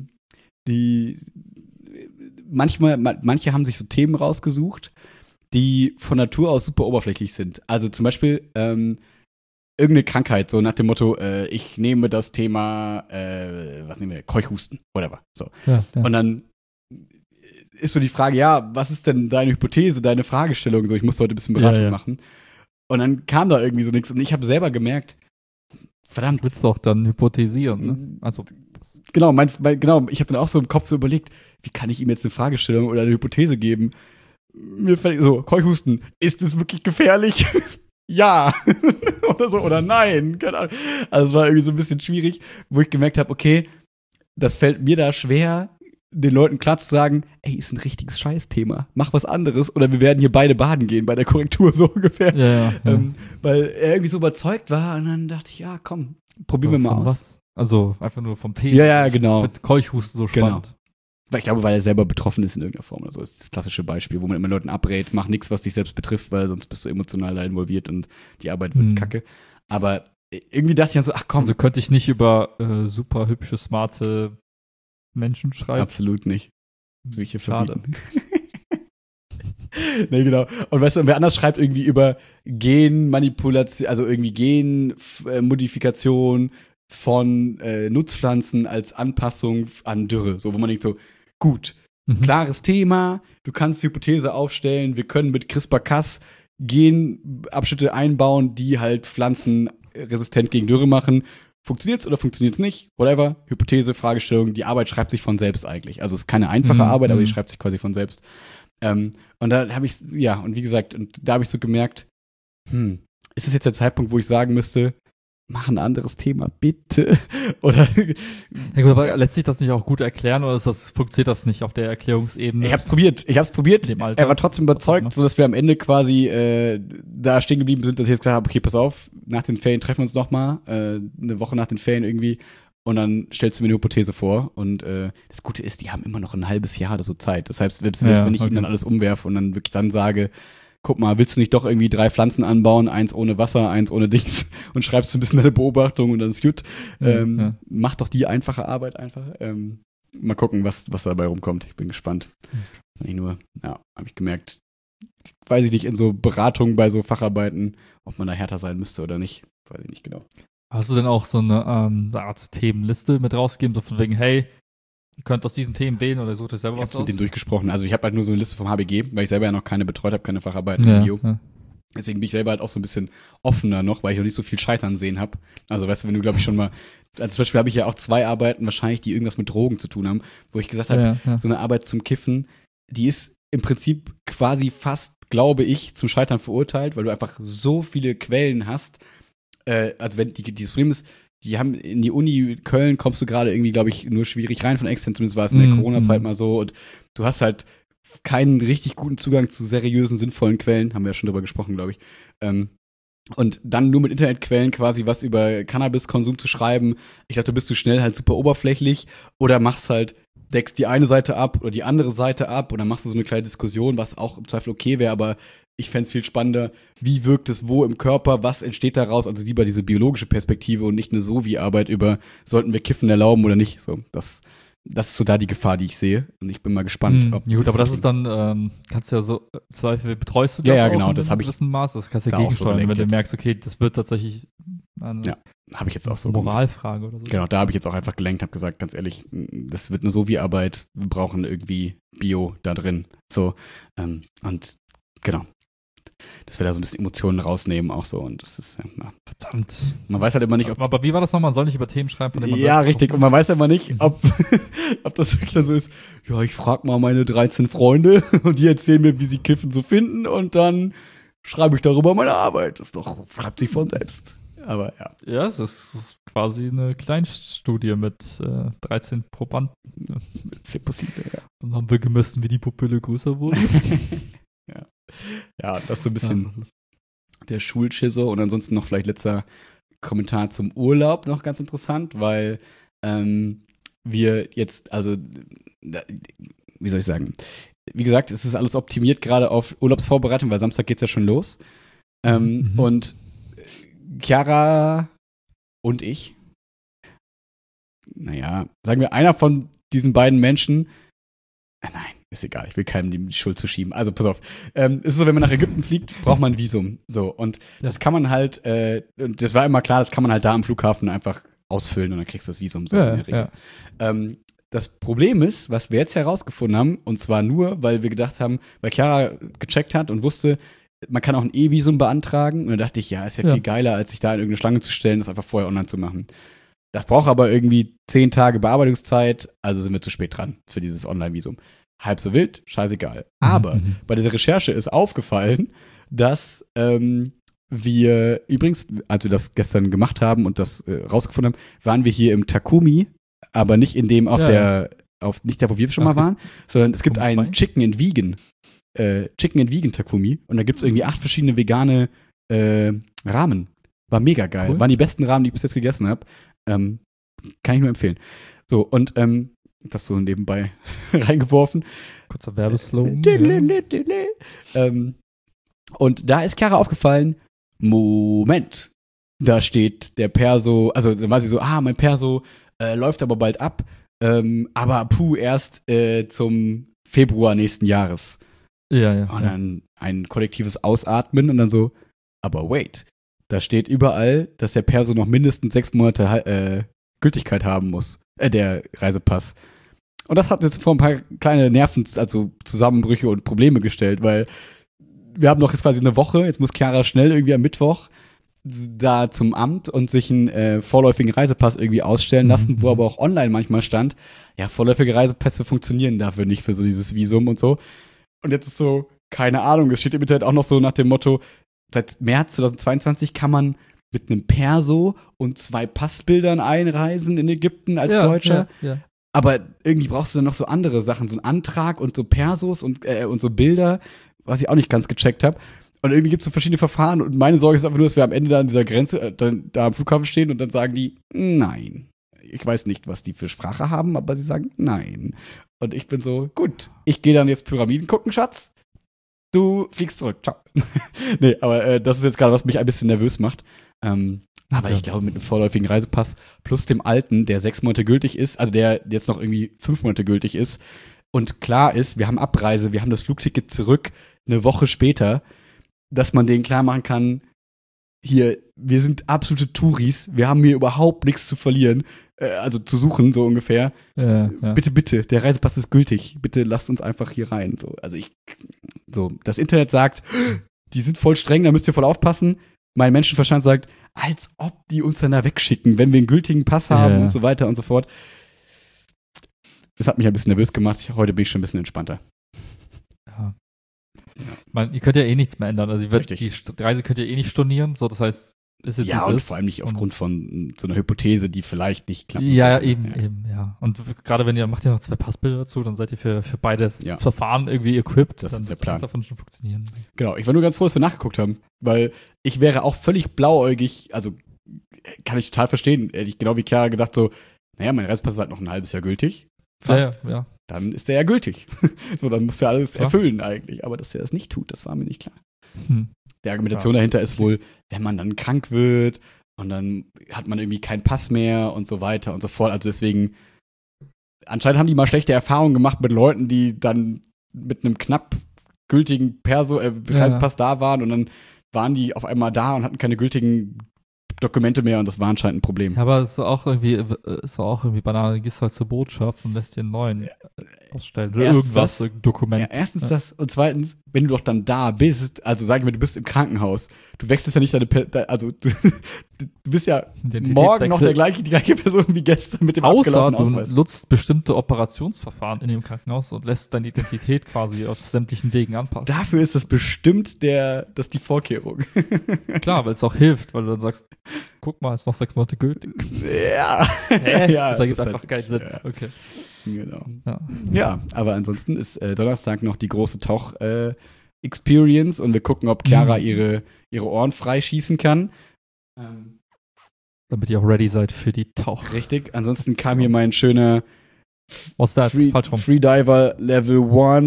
manche haben sich so Themen rausgesucht, die von Natur aus super oberflächlich sind. Also zum Beispiel irgendeine Krankheit, so nach dem Motto, ich nehme das Thema, was nehmen wir, Keuchhusten, whatever. So. Ja. Und dann ist so die Frage, ja, was ist denn deine Hypothese, deine Fragestellung? So, ich musste heute ein bisschen Beratung machen. Und dann kam da irgendwie so nichts. Und ich habe selber gemerkt, verdammt. Du willst doch dann hypothesieren, ne? Also. Genau, ich habe dann auch so im Kopf so überlegt, wie kann ich ihm jetzt eine Fragestellung oder eine Hypothese geben? Mir fällt so, Keuchhusten, ist es wirklich gefährlich? Ja. Oder so, oder nein. Keine Ahnung. Also es war irgendwie so ein bisschen schwierig, wo ich gemerkt habe, okay, das fällt mir da schwer, den Leuten klar zu sagen, ey, ist ein richtiges Scheißthema. Mach was anderes oder wir werden hier beide baden gehen bei der Korrektur, so ungefähr. Ja. Weil er irgendwie so überzeugt war und dann dachte ich, ja, komm, probieren wir mal aus. Was? Also einfach nur vom Thema. Ja, genau. Mit Keuchhusten so spannend. Weil ich glaube, weil er selber betroffen ist in irgendeiner Form oder so. Das ist das klassische Beispiel, wo man immer Leuten abrät, mach nichts, was dich selbst betrifft, weil sonst bist du emotional da involviert und die Arbeit wird kacke. Aber irgendwie dachte ich dann so, ach komm. Also könnte ich nicht über super hübsche, smarte Menschen schreiben? Absolut nicht. Das will ich hier Schade. verbieten. Nee, genau. Und weißt du, wer anders schreibt irgendwie über Genmanipulation, also irgendwie Genmodifikation von Nutzpflanzen als Anpassung an Dürre. So, wo man denkt so, gut, klares Thema, du kannst die Hypothese aufstellen, wir können mit CRISPR-Cas Genabschnitte einbauen, die halt Pflanzen resistent gegen Dürre machen. Funktioniert's oder funktioniert's nicht? Whatever. Hypothese, Fragestellung, die Arbeit schreibt sich von selbst eigentlich. Also es ist keine einfache Arbeit, aber die schreibt sich quasi von selbst. Und da habe ich, ja, und wie gesagt, und da habe ich so gemerkt, ist es jetzt der Zeitpunkt, wo ich sagen müsste, mach ein anderes Thema, bitte? Oder ja gut, aber lässt sich das nicht auch gut erklären oder funktioniert das nicht auf der Erklärungsebene? Ich hab's probiert. Dem Alter. Er war trotzdem überzeugt, sodass wir am Ende quasi da stehen geblieben sind, dass ich jetzt gesagt habe, okay, pass auf, nach den Ferien treffen wir uns nochmal, eine Woche nach den Ferien irgendwie, und dann stellst du mir eine Hypothese vor. Und das Gute ist, die haben immer noch ein halbes Jahr oder so Zeit. Das heißt, selbst wenn ich ihnen dann alles umwerfe und dann wirklich dann sage, guck mal, willst du nicht doch irgendwie 3 Pflanzen anbauen, 1 ohne Wasser, 1 ohne Dings, und schreibst so ein bisschen deine Beobachtung und dann ist gut. Mach doch die einfache Arbeit einfach. Mal gucken, was dabei rumkommt. Ich bin gespannt. Habe ich gemerkt, weiß ich nicht, in so Beratungen bei so Facharbeiten, ob man da härter sein müsste oder nicht. Weiß ich nicht genau. Hast du denn auch so eine Art Themenliste mit rausgegeben, so von wegen, hey, ihr könnt aus diesen Themen wählen oder sucht euch selber was aus? Ich habe mit denen durchgesprochen. Also ich habe halt nur so eine Liste vom HBG, weil ich selber ja noch keine betreut habe, keine Facharbeiten im Bio. Ja. Deswegen bin ich selber halt auch so ein bisschen offener noch, weil ich noch nicht so viel Scheitern sehen habe. Also, weißt du, wenn du, glaube ich, schon mal, also zum Beispiel habe ich ja auch 2 Arbeiten wahrscheinlich, die irgendwas mit Drogen zu tun haben, wo ich gesagt habe, so eine Arbeit zum Kiffen, die ist im Prinzip quasi fast, glaube ich, zum Scheitern verurteilt, weil du einfach so viele Quellen hast. Also, wenn das Problem ist, die haben in die Uni Köln kommst du gerade irgendwie, glaube ich, nur schwierig rein von extern, zumindest war es in der Corona-Zeit mal so. Und du hast halt keinen richtig guten Zugang zu seriösen, sinnvollen Quellen, haben wir ja schon drüber gesprochen, glaube ich. Und dann nur mit Internetquellen quasi was über Cannabiskonsum zu schreiben, ich dachte, bist du schnell halt super oberflächlich oder machst halt, deckst die eine Seite ab oder die andere Seite ab und dann machst du so eine kleine Diskussion, was auch im Zweifel okay wäre, aber ich fände es viel spannender, wie wirkt es wo im Körper, was entsteht daraus, also lieber diese biologische Perspektive und nicht eine So-wie-Arbeit über, sollten wir Kiffen erlauben oder nicht, so, das ist so da die Gefahr, die ich sehe. Und ich bin mal gespannt, ob. Ja, gut, aber das ist dann, kannst du ja so, Zweifel betreust du das ja, auch genau, in das einem habe ich gewissen Maß. Das kannst du ja da auch so gegensteuern, wenn du jetzt. merkst, okay, das wird tatsächlich eine habe ich jetzt auch so Moralfrage oder so. Genau, da habe ich jetzt auch einfach gelenkt, habe gesagt, ganz ehrlich, das wird eine So-wie-Arbeit, wir brauchen irgendwie Bio da drin. So, und genau. Dass wir da so ein bisschen Emotionen rausnehmen auch so und das ist, verdammt. Man weiß halt immer nicht, ob. Aber wie war das nochmal? Man soll nicht über Themen schreiben, von denen man ja, richtig. Und man weiß ja immer nicht, ob das wirklich dann so ist, ja, ich frage mal meine 13 Freunde und die erzählen mir, wie sie Kiffen so finden und dann schreibe ich darüber meine Arbeit. Das schreibt sich von selbst. Aber ja. Ja, es ist quasi eine Kleinstudie mit 13 Probanden. C'est possible, ja. Dann haben wir gemessen, wie die Pupille größer wurde. Ja, das ist so ein bisschen der Schulschisser und ansonsten noch vielleicht letzter Kommentar zum Urlaub noch ganz interessant, weil wir jetzt, also wie soll ich sagen, wie gesagt, es ist alles optimiert gerade auf Urlaubsvorbereitung, weil Samstag geht's ja schon los. Und Chiara und ich, naja, sagen wir, einer von diesen beiden Menschen, nein, ist egal, ich will keinem die Schuld zuschieben. Also pass auf, es ist so, wenn man nach Ägypten fliegt, braucht man ein Visum. So, und das kann man halt, und das war immer klar, das kann man halt da am Flughafen einfach ausfüllen und dann kriegst du das Visum so in der Regel. Ja. Das Problem ist, was wir jetzt herausgefunden haben, und zwar nur, weil wir gedacht haben, weil Chiara gecheckt hat und wusste, man kann auch ein E-Visum beantragen. Und dann dachte ich, ja, ist ja viel geiler, als sich da in irgendeine Schlange zu stellen, das einfach vorher online zu machen. Das braucht aber irgendwie 10 Tage Bearbeitungszeit, also sind wir zu spät dran für dieses Online-Visum. Halb so wild, scheißegal. Aber bei dieser Recherche ist aufgefallen, dass wir, übrigens, als wir das gestern gemacht haben und das rausgefunden haben, waren wir hier im Takumi, aber nicht in dem nicht da, wo wir schon mal waren, sondern es gibt einen Chicken and Vegan Takumi und da gibt es irgendwie 8 verschiedene vegane Ramen. War mega geil. Cool. Waren die besten Ramen, die ich bis jetzt gegessen habe. Kann ich nur empfehlen. So, und das so nebenbei reingeworfen. Kurzer Werbeslogan. Und da ist Chiara aufgefallen, Moment, da steht der Perso, also dann war sie so, mein Perso läuft aber bald ab, aber erst zum Februar nächsten Jahres. Ja. Und dann ein kollektives Ausatmen und dann so, aber wait, da steht überall, dass der Perso noch mindestens 6 Monate Gültigkeit haben muss, der Reisepass. Und das hat jetzt vor ein paar kleine Zusammenbrüche und Probleme gestellt, weil wir haben noch jetzt quasi eine Woche, jetzt muss Chiara schnell irgendwie am Mittwoch da zum Amt und sich einen vorläufigen Reisepass irgendwie ausstellen lassen, wo aber auch online manchmal stand, ja, vorläufige Reisepässe funktionieren dafür nicht für so dieses Visum und so. Und jetzt ist so, keine Ahnung, es steht im Internet auch noch so nach dem Motto, seit März 2022 kann man mit einem Perso und 2 Passbildern einreisen in Ägypten als Deutscher. Ja. Aber irgendwie brauchst du dann noch so andere Sachen, so einen Antrag und so Persos und so Bilder, was ich auch nicht ganz gecheckt habe. Und irgendwie gibt es so verschiedene Verfahren und meine Sorge ist einfach nur, dass wir am Ende da an dieser Grenze, da am Flughafen stehen und dann sagen die, nein. Ich weiß nicht, was die für Sprache haben, aber sie sagen nein. Und ich bin so, gut, ich gehe dann jetzt Pyramiden gucken, Schatz. Du fliegst zurück, ciao. Nee, aber das ist jetzt gerade, was mich ein bisschen nervös macht. Aber ich glaube, mit einem vorläufigen Reisepass plus dem alten, der 6 Monate gültig ist, also der jetzt noch irgendwie 5 Monate gültig ist und klar ist, wir haben Abreise, wir haben das Flugticket zurück, eine Woche später, dass man denen klar machen kann, hier, wir sind absolute Touris, wir haben hier überhaupt nichts zu verlieren, also zu suchen, so ungefähr. Ja. Bitte, der Reisepass ist gültig, bitte lasst uns einfach hier rein. So, also das Internet sagt, die sind voll streng, da müsst ihr voll aufpassen. Mein Menschenverstand sagt, als ob die uns dann da wegschicken, wenn wir einen gültigen Pass haben und so weiter und so fort. Das hat mich ein bisschen nervös gemacht. Heute bin ich schon ein bisschen entspannter. Ja. Ihr könnt ja eh nichts mehr ändern. Also die Reise könnt ihr eh nicht stornieren. So, das heißt, ist jetzt ja, und vor allem nicht aufgrund von so einer Hypothese, die vielleicht nicht klappt. Ja, eben, ja. Und gerade wenn macht ihr noch 2 Passbilder dazu, dann seid ihr für beides Verfahren irgendwie equipped. Das dann ist der Plan. Das davon schon funktionieren. Genau, ich war nur ganz froh, dass wir nachgeguckt haben, weil ich wäre auch völlig blauäugig, also kann ich total verstehen, hätte ich genau wie Chiara gedacht so, naja, mein Reisepass ist halt noch ein halbes Jahr gültig. Fast. Ja. Dann ist der ja gültig. So, dann muss er alles erfüllen eigentlich. Aber dass er das nicht tut, das war mir nicht klar. Die Argumentation dahinter ist wohl, wenn man dann krank wird und dann hat man irgendwie keinen Pass mehr und so weiter und so fort. Also deswegen, anscheinend haben die mal schlechte Erfahrungen gemacht mit Leuten, die dann mit einem knapp gültigen Reisepass da waren und dann waren die auf einmal da und hatten keine gültigen Dokumente mehr und das war anscheinend ein Problem. Ja, aber es ist auch irgendwie banal. Du gehst halt zur Botschaft und lässt dir einen neuen ausstellen. Oder irgendein Dokument. Ja, erstens das und zweitens, wenn du doch dann da bist, also sagen wir, du bist im Krankenhaus, du wechselst ja nicht also du bist ja morgen noch die gleiche Person wie gestern mit dem abgelaufenen Ausweis. Du nutzt bestimmte Operationsverfahren in dem Krankenhaus und lässt deine Identität quasi auf sämtlichen Wegen anpassen. Dafür ist das bestimmt das ist die Vorkehrung. Klar, weil es auch hilft, weil du dann sagst, guck mal, ist noch 6 Monate gültig. Ja. Ja, das ergibt einfach keinen Sinn. Ja. Okay. Genau. Ja, aber ansonsten ist Donnerstag noch die große Tauch-Experience und wir gucken, ob Chiara ihre Ohren freischießen kann. Damit ihr auch ready seid für die Tauch. Richtig. Ansonsten kam hier mein schöner Freediver Level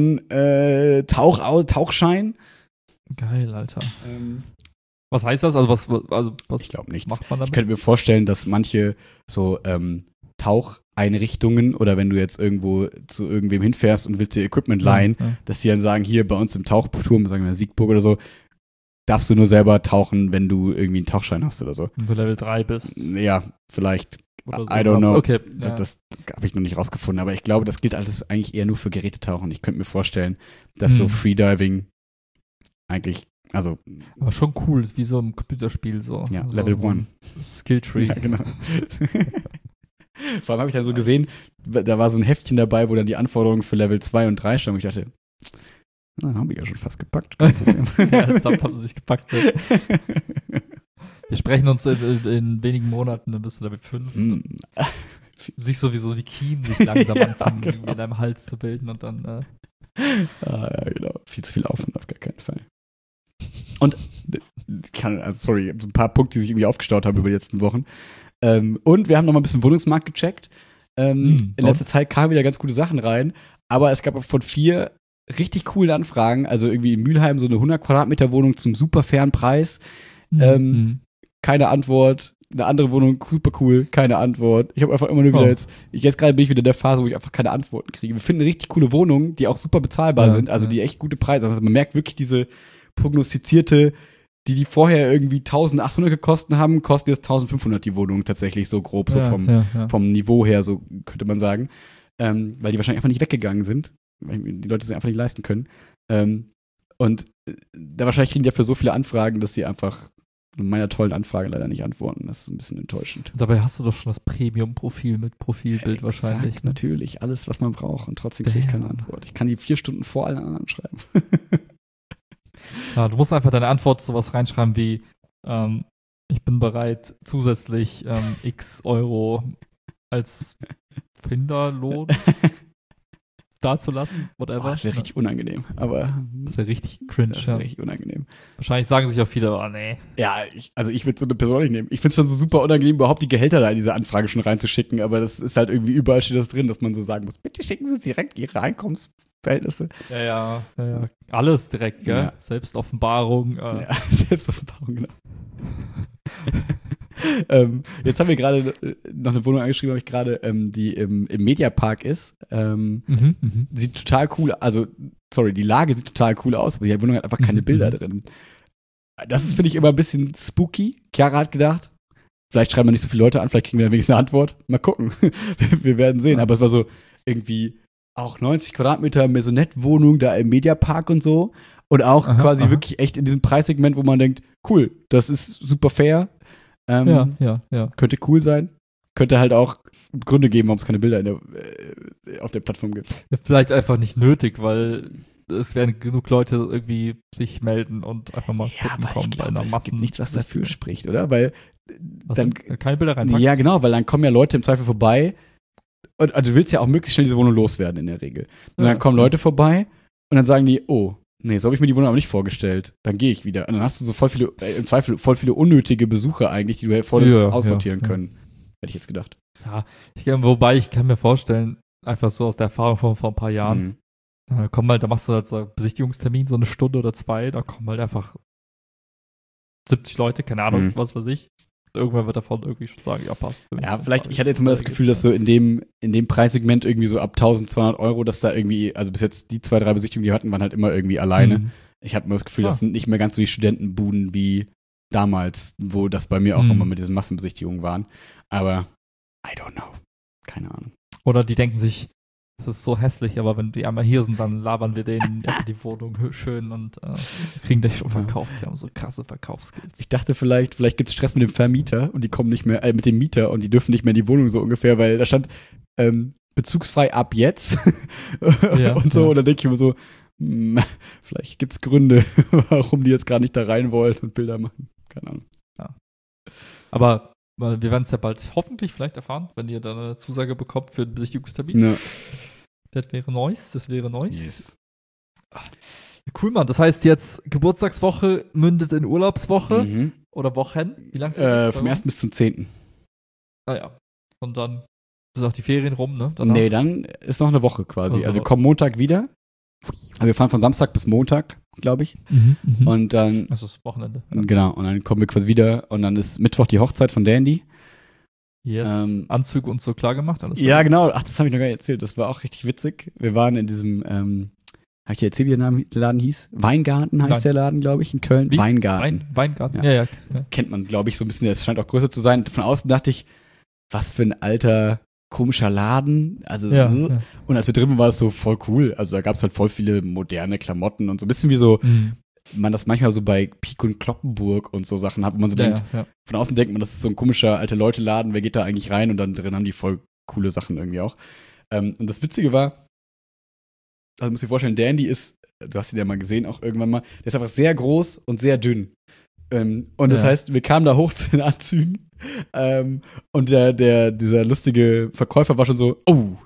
1 Tauchschein. Geil, Alter. Was heißt das? Also was ich glaube nichts. Macht man damit? Ich könnte mir vorstellen, dass manche so Taucheinrichtungen oder wenn du jetzt irgendwo zu irgendwem hinfährst und willst dir Equipment leihen, dass die dann sagen, hier bei uns im Tauchturm, sagen wir Siegburg oder so, darfst du nur selber tauchen, wenn du irgendwie einen Tauchschein hast oder so. Wenn du Level 3 bist. Ja, vielleicht. Oder so I don't know. Okay. Das habe ich noch nicht rausgefunden, aber ich glaube, das gilt alles eigentlich eher nur für Gerätetauchen. Ich könnte mir vorstellen, dass so Freediving eigentlich, also. Aber schon cool, ist wie so ein Computerspiel so. Ja, so, Level 1. Skilltree. Ja, genau. Vor allem habe ich dann so gesehen, da war so ein Heftchen dabei, wo dann die Anforderungen für Level 2 und 3 standen. Und ich dachte, na, haben wir ja schon fast gepackt. Ja, zusammen haben sie sich gepackt. Ne? Wir sprechen uns in wenigen Monaten, dann bist du Level 5. Siehst sowieso die Kiemen sich langsam anfangen, genau. in deinem Hals zu bilden und dann. Ja, genau. Viel zu viel Aufwand auf gar keinen Fall. Und sorry, ein paar Punkte, die sich irgendwie aufgestaut haben über die letzten Wochen. Und wir haben noch mal ein bisschen Wohnungsmarkt gecheckt. In letzter Zeit kamen wieder ganz gute Sachen rein, aber es gab von 4 richtig coole Anfragen, also irgendwie in Mülheim so eine 100 Quadratmeter Wohnung zum super fairen Preis. Keine Antwort. Eine andere Wohnung, super cool, keine Antwort. Ich habe einfach immer nur wieder jetzt gerade bin ich wieder in der Phase, wo ich einfach keine Antworten kriege. Wir finden richtig coole Wohnungen, die auch super bezahlbar sind, also die echt gute Preise. Also man merkt wirklich diese prognostizierte, die vorher irgendwie 1.800 gekostet haben, kosten jetzt 1.500 die Wohnung tatsächlich so grob, so vom Niveau her, so könnte man sagen. Weil die wahrscheinlich einfach nicht weggegangen sind, weil die Leute sich einfach nicht leisten können. Und da wahrscheinlich kriegen die ja für so viele Anfragen, dass sie einfach meiner tollen Anfrage leider nicht antworten. Das ist ein bisschen enttäuschend. Dabei hast du doch schon das Premium-Profil mit Profilbild wahrscheinlich. Ne? Natürlich, alles, was man braucht und trotzdem kriege ich keine Antwort. Ich kann die 4 Stunden vor allen anderen schreiben. Ja, du musst einfach deine Antwort sowas reinschreiben wie ich bin bereit, zusätzlich x Euro als Finderlohn dazulassen, whatever. Das wäre richtig unangenehm, aber das wäre richtig cringe. Das wäre richtig unangenehm. Wahrscheinlich sagen sich auch viele, oh nee. Ja, ich würde so eine Person nicht nehmen. Ich finde es schon so super unangenehm, überhaupt die Gehälter da in diese Anfrage schon reinzuschicken, aber das ist halt irgendwie, überall steht das drin, dass man so sagen muss, bitte schicken Sie direkt Ihre Einkommensverhältnisse. Ja. Alles direkt, gell? Ja. Selbstoffenbarung. Ja, Selbstoffenbarung, genau. Jetzt haben wir gerade noch eine Wohnung angeschrieben, habe ich gerade, die im Mediapark ist. Sieht total cool, die Lage sieht total cool aus, aber die Wohnung hat einfach keine Bilder drin. Das ist, finde ich, immer ein bisschen spooky. Chiara hat gedacht, vielleicht schreiben wir nicht so viele Leute an, vielleicht kriegen wir dann wenigstens eine Antwort. Mal gucken. Wir werden sehen. Aber es war so irgendwie auch 90 Quadratmeter Maisonette-Wohnung da im Mediapark und so. Und auch quasi wirklich echt in diesem Preissegment, wo man denkt, cool, das ist super fair. Ja. Könnte cool sein. Könnte halt auch Gründe geben, warum es keine Bilder auf der Plattform gibt. Vielleicht einfach nicht nötig, weil es werden genug Leute irgendwie sich melden und einfach mal gucken kommen bei einer Massen. Es gibt nichts, was dafür spricht, oder? Weil dann keine Bilder reinpackst. Ja, genau, weil dann kommen ja Leute im Zweifel vorbei. Und also du willst ja auch möglichst schnell diese Wohnung loswerden in der Regel. Und dann kommen Leute vorbei und dann sagen die, oh, nee, so habe ich mir die Wohnung aber nicht vorgestellt. Dann gehe ich wieder. Und dann hast du so voll viele, im Zweifel voll viele unnötige Besucher eigentlich, die du voll aussortieren können. Hätte ich jetzt gedacht. Ja, wobei ich kann mir vorstellen, einfach so aus der Erfahrung von vor ein paar Jahren, da machst du halt so einen Besichtigungstermin, so eine Stunde oder 2, da kommen halt einfach 70 Leute, keine Ahnung, was weiß ich. Irgendwann wird davon irgendwie schon sagen, ja, passt. Ja, vielleicht, ich hatte jetzt mal das Gefühl, dass so in dem Preissegment irgendwie so ab 1.200 Euro, dass da irgendwie, also bis jetzt die 2, 3 Besichtigungen, die wir hatten, waren halt immer irgendwie alleine. Ich hatte mir das Gefühl, das sind nicht mehr ganz so die Studentenbuden wie damals, wo das bei mir auch immer mit diesen Massenbesichtigungen waren. Aber I don't know. Keine Ahnung. Oder die denken sich, das ist so hässlich, aber wenn die einmal hier sind, dann labern wir denen die Wohnung schön und kriegen das schon verkauft. Wir haben so krasse Verkaufsskills. Ich dachte vielleicht gibt es Stress mit dem Vermieter und die kommen nicht mehr, mit dem Mieter und die dürfen nicht mehr in die Wohnung so ungefähr, weil da stand bezugsfrei ab jetzt und so. Und dann denke ich mir so, vielleicht gibt es Gründe, warum die jetzt gar nicht da rein wollen und Bilder machen. Keine Ahnung. Ja. Aber wir werden es ja bald hoffentlich vielleicht erfahren, wenn ihr dann eine Zusage bekommt für den Besichtigungstermin. Ja. Das wäre nice. Yes. Cool, Mann. Das heißt jetzt, Geburtstagswoche mündet in Urlaubswoche oder Wochen. Wie lange sind vom 1. bis zum 10. Ah ja. Und dann sind auch die Ferien rum, ne? Danach? Nee, dann ist noch eine Woche quasi. Also wir kommen Montag wieder. Also wir fahren von Samstag bis Montag, glaube ich. Und dann. Das ist Wochenende. Genau, und dann kommen wir quasi wieder und dann ist Mittwoch die Hochzeit von Dandy. Yes. Anzug und so klar gemacht. Alles ja, genau. Ach, das habe ich noch gar nicht erzählt. Das war auch richtig witzig. Wir waren in diesem, habe ich dir erzählt, wie der Laden hieß? Weingarten heißt der Laden, glaube ich, in Köln. Wie? Weingarten. Weingarten, ja. Kennt man, glaube ich, so ein bisschen. Es scheint auch größer zu sein. Von außen dachte ich, was für ein alter komischer Laden, also und als wir drin waren, war es so voll cool, also da gab es halt voll viele moderne Klamotten und so ein bisschen wie so, man das manchmal so bei Pieck und Kloppenburg und so Sachen hat, wo man so denkt, von außen denkt man, das ist so ein komischer alte Leute-Laden, wer geht da eigentlich rein und dann drin haben die voll coole Sachen irgendwie auch. Und das Witzige war, also musst dir vorstellen, Dandy ist, du hast ihn ja mal gesehen auch irgendwann mal, der ist einfach sehr groß und sehr dünn. Und das heißt, wir kamen da hoch zu den Anzügen und dieser lustige Verkäufer war schon so,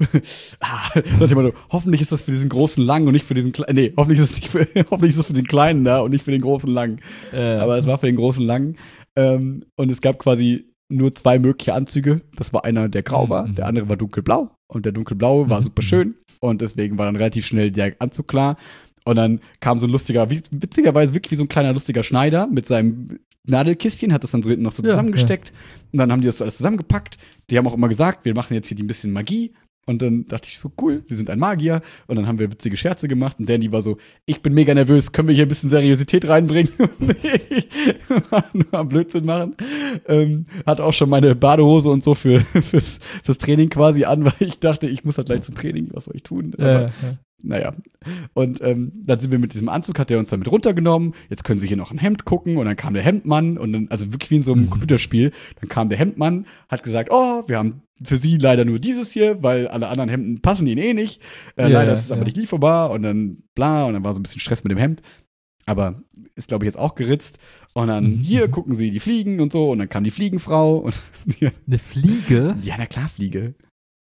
dachte ich mal so, hoffentlich ist das für diesen großen Langen und nicht für diesen kleinen, nee, hoffentlich ist es für den Kleinen da und nicht für den großen Langen. Aber es war für den großen Langen. Und es gab quasi nur 2 mögliche Anzüge. Das war einer, der grau war, der andere war dunkelblau und der dunkelblaue war super schön und deswegen war dann relativ schnell der Anzug klar. Und dann kam so ein witzigerweise wirklich wie so ein kleiner lustiger Schneider mit seinem Nadelkistchen, hat das dann so hinten noch so zusammengesteckt. Und dann haben die das so alles zusammengepackt. Die haben auch immer gesagt, wir machen jetzt hier ein bisschen Magie. Und dann dachte ich so, cool, sie sind ein Magier. Und dann haben wir witzige Scherze gemacht. Und Danny war so, ich bin mega nervös, können wir hier ein bisschen Seriosität reinbringen? Und ich nur am Blödsinn machen. Hatte auch schon meine Badehose und so fürs Training quasi an, weil ich dachte, ich muss halt gleich zum Training, was soll ich tun? Aber, naja. Und dann sind wir mit diesem Anzug, hat er uns damit runtergenommen. Jetzt können sie hier noch ein Hemd gucken. Und dann kam der Hemdmann. Und dann, also wirklich wie in so einem Computerspiel, dann kam der Hemdmann, hat gesagt, wir haben für sie leider nur dieses hier, weil alle anderen Hemden passen ihnen eh nicht. Leider ist es aber nicht lieferbar. Und dann bla. Und dann war so ein bisschen Stress mit dem Hemd. Aber ist, glaube ich, jetzt auch geritzt. Und dann hier gucken sie die Fliegen und so. Und dann kam die Fliegenfrau. Und eine Fliege? Ja, na klar, Fliege.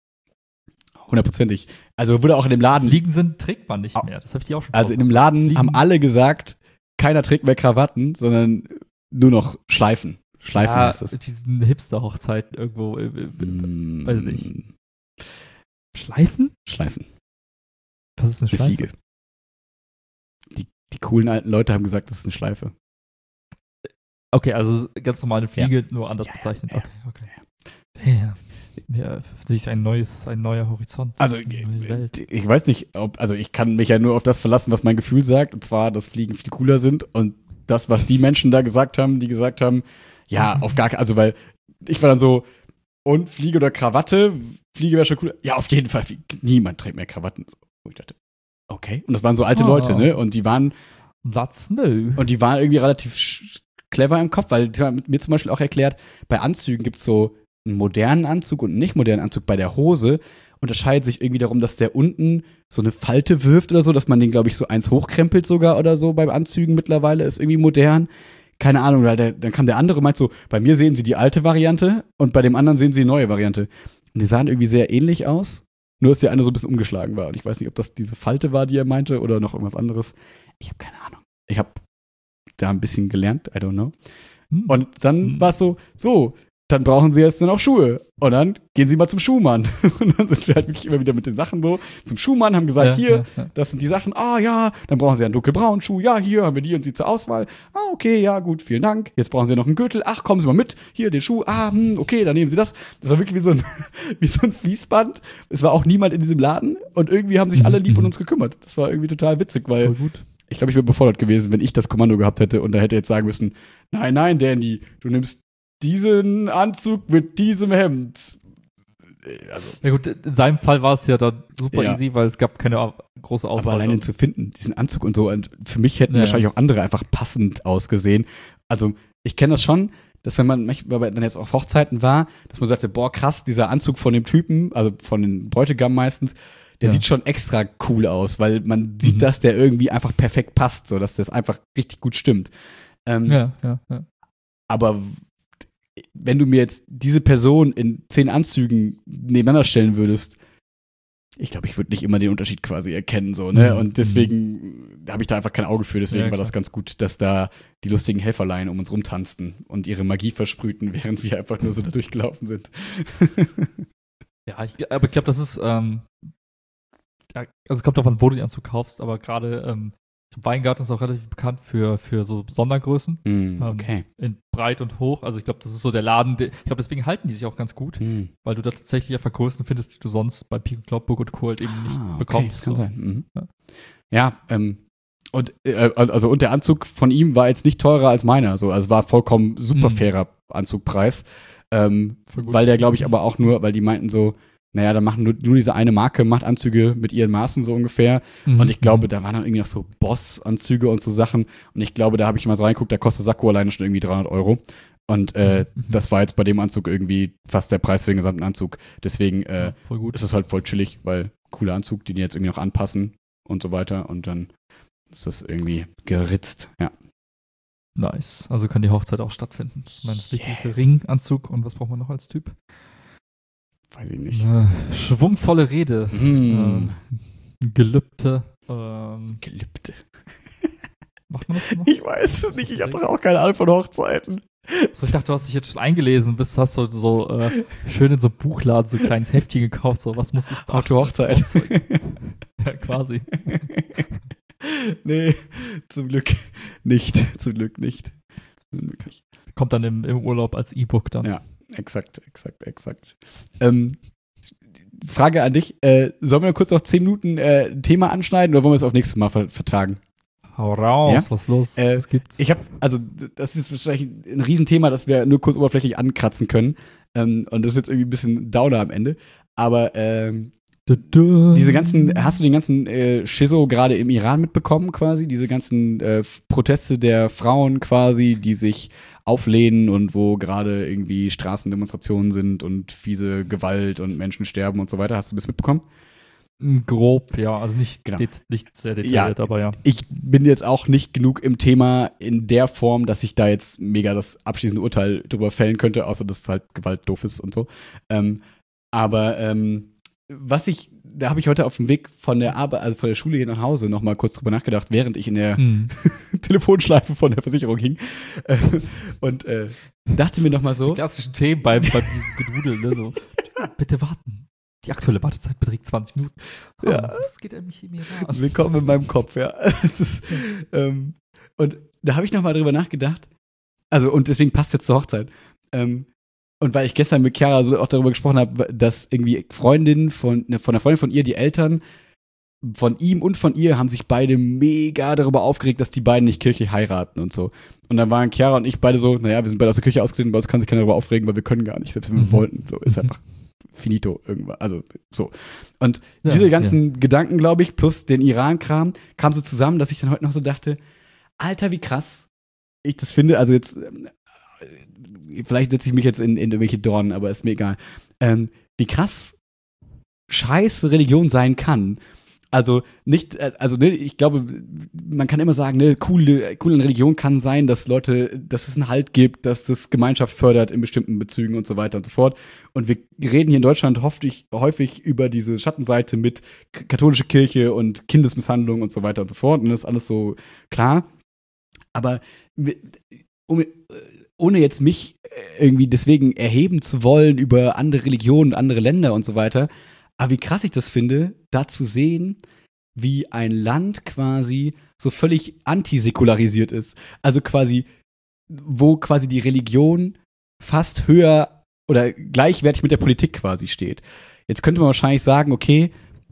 100%. Also wurde auch in dem Laden. Fliegen trägt man nicht mehr. Das habe ich dir auch schon Also in dem Laden haben alle gesagt, keiner trägt mehr Krawatten, sondern nur noch Schleifen. Schleifen heißt das. Diesen Hipster-Hochzeiten irgendwo, weiß ich nicht. Schleifen? Schleifen. Was ist eine Schleife? Fliege. Die coolen alten Leute haben gesagt, das ist eine Schleife. Okay, also ganz normale Fliege, nur anders bezeichnet. Okay. Ja, für sich ein neuer Horizont. Also, ich weiß nicht, ich kann mich ja nur auf das verlassen, was mein Gefühl sagt, und zwar, dass Fliegen viel cooler sind und das, was die Menschen da gesagt haben, die gesagt haben, ja, auf gar keinen, also, weil ich war dann so, Und Fliege oder Krawatte. Fliege wäre schon cool. Ja, auf jeden Fall. Niemand trägt mehr Krawatten. Und ich dachte, okay. Und das waren so alte Leute, ne? Und die waren That's new. Und die waren irgendwie relativ clever im Kopf, weil die haben mir zum Beispiel auch erklärt, bei Anzügen gibt es so einen modernen Anzug und einen nicht modernen Anzug. Bei der Hose unterscheidet sich irgendwie darum, dass der unten so eine Falte wirft oder so, dass man den, glaube ich, so eins hochkrempelt sogar oder so bei Anzügen mittlerweile, ist irgendwie modern. Keine Ahnung, dann kam der andere und meint so, bei mir sehen sie die alte Variante und bei dem anderen sehen sie die neue Variante. Und die sahen irgendwie sehr ähnlich aus, nur dass der eine so ein bisschen umgeschlagen war. Und ich weiß nicht, ob das diese Falte war, die er meinte, oder noch irgendwas anderes. Ich habe keine Ahnung. Ich habe da ein bisschen gelernt, I don't know. Und dann war es so, dann brauchen sie jetzt dann auch Schuhe. Und dann gehen sie mal zum Schuhmann. Und dann sind wir halt wirklich immer wieder mit den Sachen so zum Schuhmann, haben gesagt, das sind die Sachen. Ah ja, dann brauchen sie einen dunkelbraunen Schuh. Ja, hier haben wir die und sie zur Auswahl. Ah, okay, ja, gut, vielen Dank. Jetzt brauchen sie noch einen Gürtel. Ach, kommen Sie mal mit. Hier, den Schuh. Ah, okay, dann nehmen Sie das. Das war wirklich wie so ein Fließband. Es war auch niemand in diesem Laden. Und irgendwie haben sich alle lieb um uns gekümmert. Das war irgendwie total witzig, weil ich glaube, ich wäre befordert gewesen, wenn ich das Kommando gehabt hätte und da hätte jetzt sagen müssen, nein, Danny, du nimmst diesen Anzug mit diesem Hemd. Also, ja gut, in seinem Fall war es ja dann super easy, weil es gab keine große Auswahl. Aber allein ihn zu finden, diesen Anzug und so. Und für mich hätten wahrscheinlich auch andere einfach passend ausgesehen. Also ich kenne das schon, dass wenn man dann jetzt auf Hochzeiten war, dass man sagte, boah krass, dieser Anzug von dem Typen, also von den Bräutigam meistens, der sieht schon extra cool aus, weil man sieht, dass der irgendwie einfach perfekt passt, so dass das einfach richtig gut stimmt. Aber wenn du mir jetzt diese Person in 10 Anzügen nebeneinander stellen würdest, ich glaube, ich würde nicht immer den Unterschied quasi erkennen, so, ne? Und deswegen habe ich da einfach kein Auge für, deswegen war das ganz gut, dass da die lustigen Helferlein um uns rumtanzten und ihre Magie versprühten, während wir einfach nur so da durchgelaufen sind. Ja, aber ich glaube, das ist, also es kommt davon, wo du den Anzug kaufst, aber gerade Weingarten ist auch relativ bekannt für so Sondergrößen. Okay. In breit und hoch. Also ich glaube, das ist so der Laden. Ich glaube, deswegen halten die sich auch ganz gut, weil du da tatsächlich einfach Größen findest, die du sonst bei Pik und Kloppenburg und Co. halt eben nicht bekommst. Kann sein. Und der Anzug von ihm war jetzt nicht teurer als meiner. Also war vollkommen super fairer Anzugpreis. Weil der, glaube ich, aber auch nur, weil die meinten so, naja, da machen nur diese eine Marke, macht Anzüge mit ihren Maßen so ungefähr. Und ich glaube, da waren dann irgendwie noch so Boss-Anzüge und so Sachen. Und ich glaube, da habe ich mal so reingeguckt, da kostet Sakko alleine schon irgendwie 300 Euro. Und das war jetzt bei dem Anzug irgendwie fast der Preis für den gesamten Anzug. Deswegen ist es halt voll chillig, weil cooler Anzug, den die jetzt irgendwie noch anpassen und so weiter. Und dann ist das irgendwie geritzt, ja. Nice. Also kann die Hochzeit auch stattfinden. Das ist das wichtigste Ringanzug. Und was braucht man noch als Typ? Weiß ich nicht. Schwungvolle Rede. Gelübde. Gelübde. Macht man das noch? Ich weiß es nicht. Ich habe doch auch keine Ahnung von Hochzeiten. So, ich dachte, du hast dich jetzt schon eingelesen. Hast du so schön in so Buchladen so ein kleines Heftchen gekauft. So, was muss ich How to Hochzeit. Ja, quasi. Nee, zum Glück nicht. Kommt dann im Urlaub als E-Book dann. Ja. Exakt. Frage an dich, sollen wir kurz noch 10 Minuten ein Thema anschneiden oder wollen wir es auf nächstes Mal vertagen? Hau raus, was los? Was gibt's? Das ist wahrscheinlich ein Riesenthema, das wir nur kurz oberflächlich ankratzen können. Und das ist jetzt irgendwie ein bisschen Downer am Ende. Aber hast du den ganzen Schizo gerade im Iran mitbekommen quasi? Diese ganzen Proteste der Frauen quasi, die sich auflehnen und wo gerade irgendwie Straßendemonstrationen sind und fiese Gewalt und Menschen sterben und so weiter. Hast du das mitbekommen? Grob, ja. Also nicht sehr detailliert, aber ja. Ich bin jetzt auch nicht genug im Thema in der Form, dass ich da jetzt mega das abschließende Urteil drüber fällen könnte, außer dass halt Gewalt doof ist und so. Da habe ich heute auf dem Weg von der Arbeit, also von der Schule hier nach Hause noch mal kurz drüber nachgedacht, während ich in der Telefonschleife von der Versicherung hing. Und dachte mir noch mal so. Die klassischen Themen beim Gedudel, ne? So, bitte warten. Die aktuelle Wartezeit beträgt 20 Minuten. Ja. Das geht nämlich in mir an. Willkommen in meinem Kopf, ja. Und da habe ich noch mal drüber nachgedacht. Also, und deswegen passt jetzt zur Hochzeit. Und weil ich gestern mit Chiara so auch darüber gesprochen habe, dass irgendwie Freundinnen von einer Freundin von ihr, die Eltern von ihm und von ihr haben sich beide mega darüber aufgeregt, dass die beiden nicht kirchlich heiraten und so. Und dann waren Chiara und ich beide so, naja, wir sind beide aus der Kirche ausgetreten, bei uns kann sich keiner darüber aufregen, weil wir können gar nicht, selbst wenn wir wollten. So, ist einfach finito irgendwann. Also so. Und diese ganzen Gedanken, glaube ich, plus den Iran-Kram, kam so zusammen, dass ich dann heute noch so dachte, Alter, wie krass ich das finde. Also jetzt, vielleicht setze ich mich jetzt in irgendwelche Dornen, aber ist mir egal. Wie krass scheiße Religion sein kann. Also nicht, ich glaube, man kann immer sagen, ne, cool in Religion kann sein, dass es einen Halt gibt, dass das Gemeinschaft fördert in bestimmten Bezügen und so weiter und so fort. Und wir reden hier in Deutschland häufig über diese Schattenseite mit katholische Kirche und Kindesmisshandlung und so weiter und so fort. Und das ist alles so klar. Aber ohne jetzt mich irgendwie deswegen erheben zu wollen über andere Religionen, andere Länder und so weiter, aber wie krass ich das finde, da zu sehen, wie ein Land quasi so völlig antisäkularisiert ist. Also quasi, wo quasi die Religion fast höher oder gleichwertig mit der Politik quasi steht. Jetzt könnte man wahrscheinlich sagen, okay,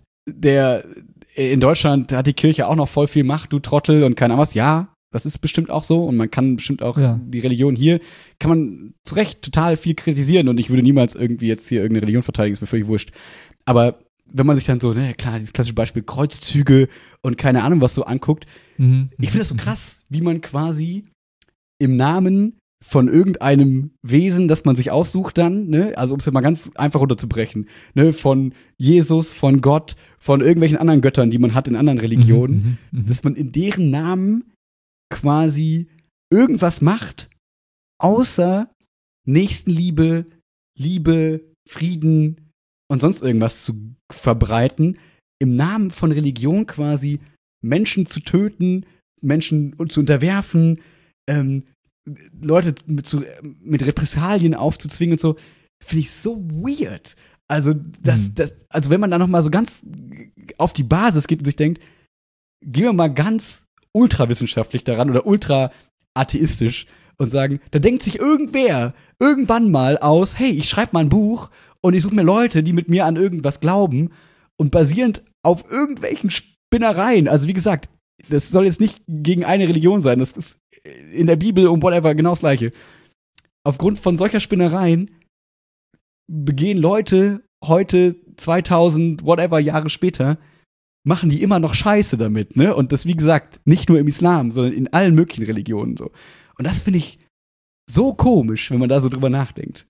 in Deutschland hat die Kirche auch noch voll viel Macht, du Trottel und keine Ahnung was. Ja, das ist bestimmt auch so und man kann bestimmt auch die Religion hier, kann man zu Recht total viel kritisieren und ich würde niemals irgendwie jetzt hier irgendeine Religion verteidigen, ist mir völlig wurscht. Aber wenn man sich dann so, ne, klar, dieses klassische Beispiel Kreuzzüge und keine Ahnung was so anguckt, ich finde das so krass, wie man quasi im Namen von irgendeinem Wesen, das man sich aussucht dann, ne, also um es mal ganz einfach runterzubrechen, ne, von Jesus, von Gott, von irgendwelchen anderen Göttern, die man hat in anderen Religionen, dass man in deren Namen quasi irgendwas macht, außer Nächstenliebe, Liebe, Frieden und sonst irgendwas zu verbreiten, im Namen von Religion quasi Menschen zu töten, Menschen zu unterwerfen, Leute mit Repressalien aufzuzwingen und so, finde ich so weird. Also, also wenn man da noch mal so ganz auf die Basis geht und sich denkt, gehen wir mal ganz ultrawissenschaftlich daran oder ultra atheistisch und sagen, da denkt sich irgendwer irgendwann mal aus, hey, ich schreibe mal ein Buch und ich suche mir Leute, die mit mir an irgendwas glauben und basierend auf irgendwelchen Spinnereien, also wie gesagt, das soll jetzt nicht gegen eine Religion sein, das ist in der Bibel und whatever genau das Gleiche. Aufgrund von solcher Spinnereien begehen Leute heute 2000 whatever Jahre später, machen die immer noch Scheiße damit, ne? Und das, wie gesagt, nicht nur im Islam, sondern in allen möglichen Religionen so. Und das finde ich so komisch, wenn man da so drüber nachdenkt.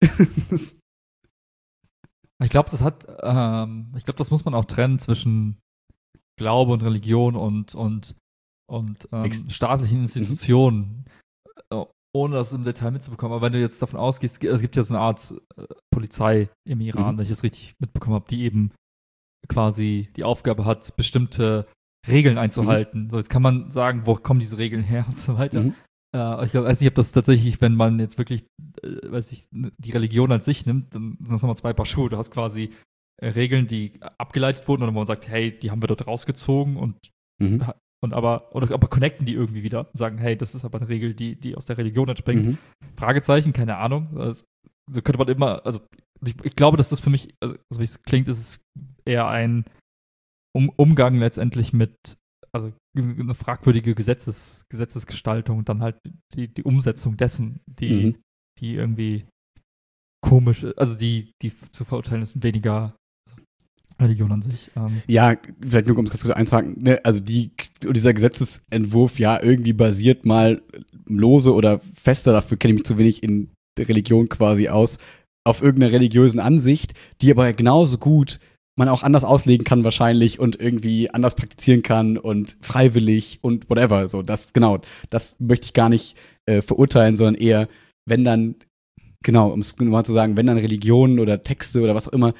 Ich glaube, das muss man auch trennen zwischen Glaube und Religion und staatlichen Institutionen, ohne das im Detail mitzubekommen. Aber wenn du jetzt davon ausgehst, es gibt ja so eine Art Polizei im Iran, wenn ich das richtig mitbekommen habe, die eben quasi die Aufgabe hat, bestimmte Regeln einzuhalten. So, jetzt kann man sagen, wo kommen diese Regeln her und so weiter. Ich weiß nicht, ob das tatsächlich, wenn man jetzt wirklich, die Religion an sich nimmt, dann sind das nochmal zwei Paar Schuhe. Du hast quasi Regeln, die abgeleitet wurden, oder wo man sagt, hey, die haben wir dort rausgezogen aber connecten die irgendwie wieder und sagen, hey, das ist aber eine Regel, die aus der Religion entspringt. Fragezeichen, keine Ahnung. Also, so könnte man immer, also ich glaube, dass das für mich, also wie es klingt, ist es eher ein Umgang letztendlich mit, also eine fragwürdige Gesetzesgestaltung und dann halt die Umsetzung dessen, die irgendwie komisch, also die zu verurteilen ist, weniger Religion an sich. Ja, vielleicht nur um es kurz einzuhaken, ne? Also dieser Gesetzesentwurf ja irgendwie basiert mal lose oder fester, dafür kenne ich mich zu wenig in der Religion quasi aus, auf irgendeiner religiösen Ansicht, die aber genauso gut man auch anders auslegen kann wahrscheinlich und irgendwie anders praktizieren kann und freiwillig und whatever. So, das möchte ich gar nicht verurteilen, sondern eher, wenn dann, genau, um es mal zu sagen, wenn dann Religionen oder Texte oder was auch immer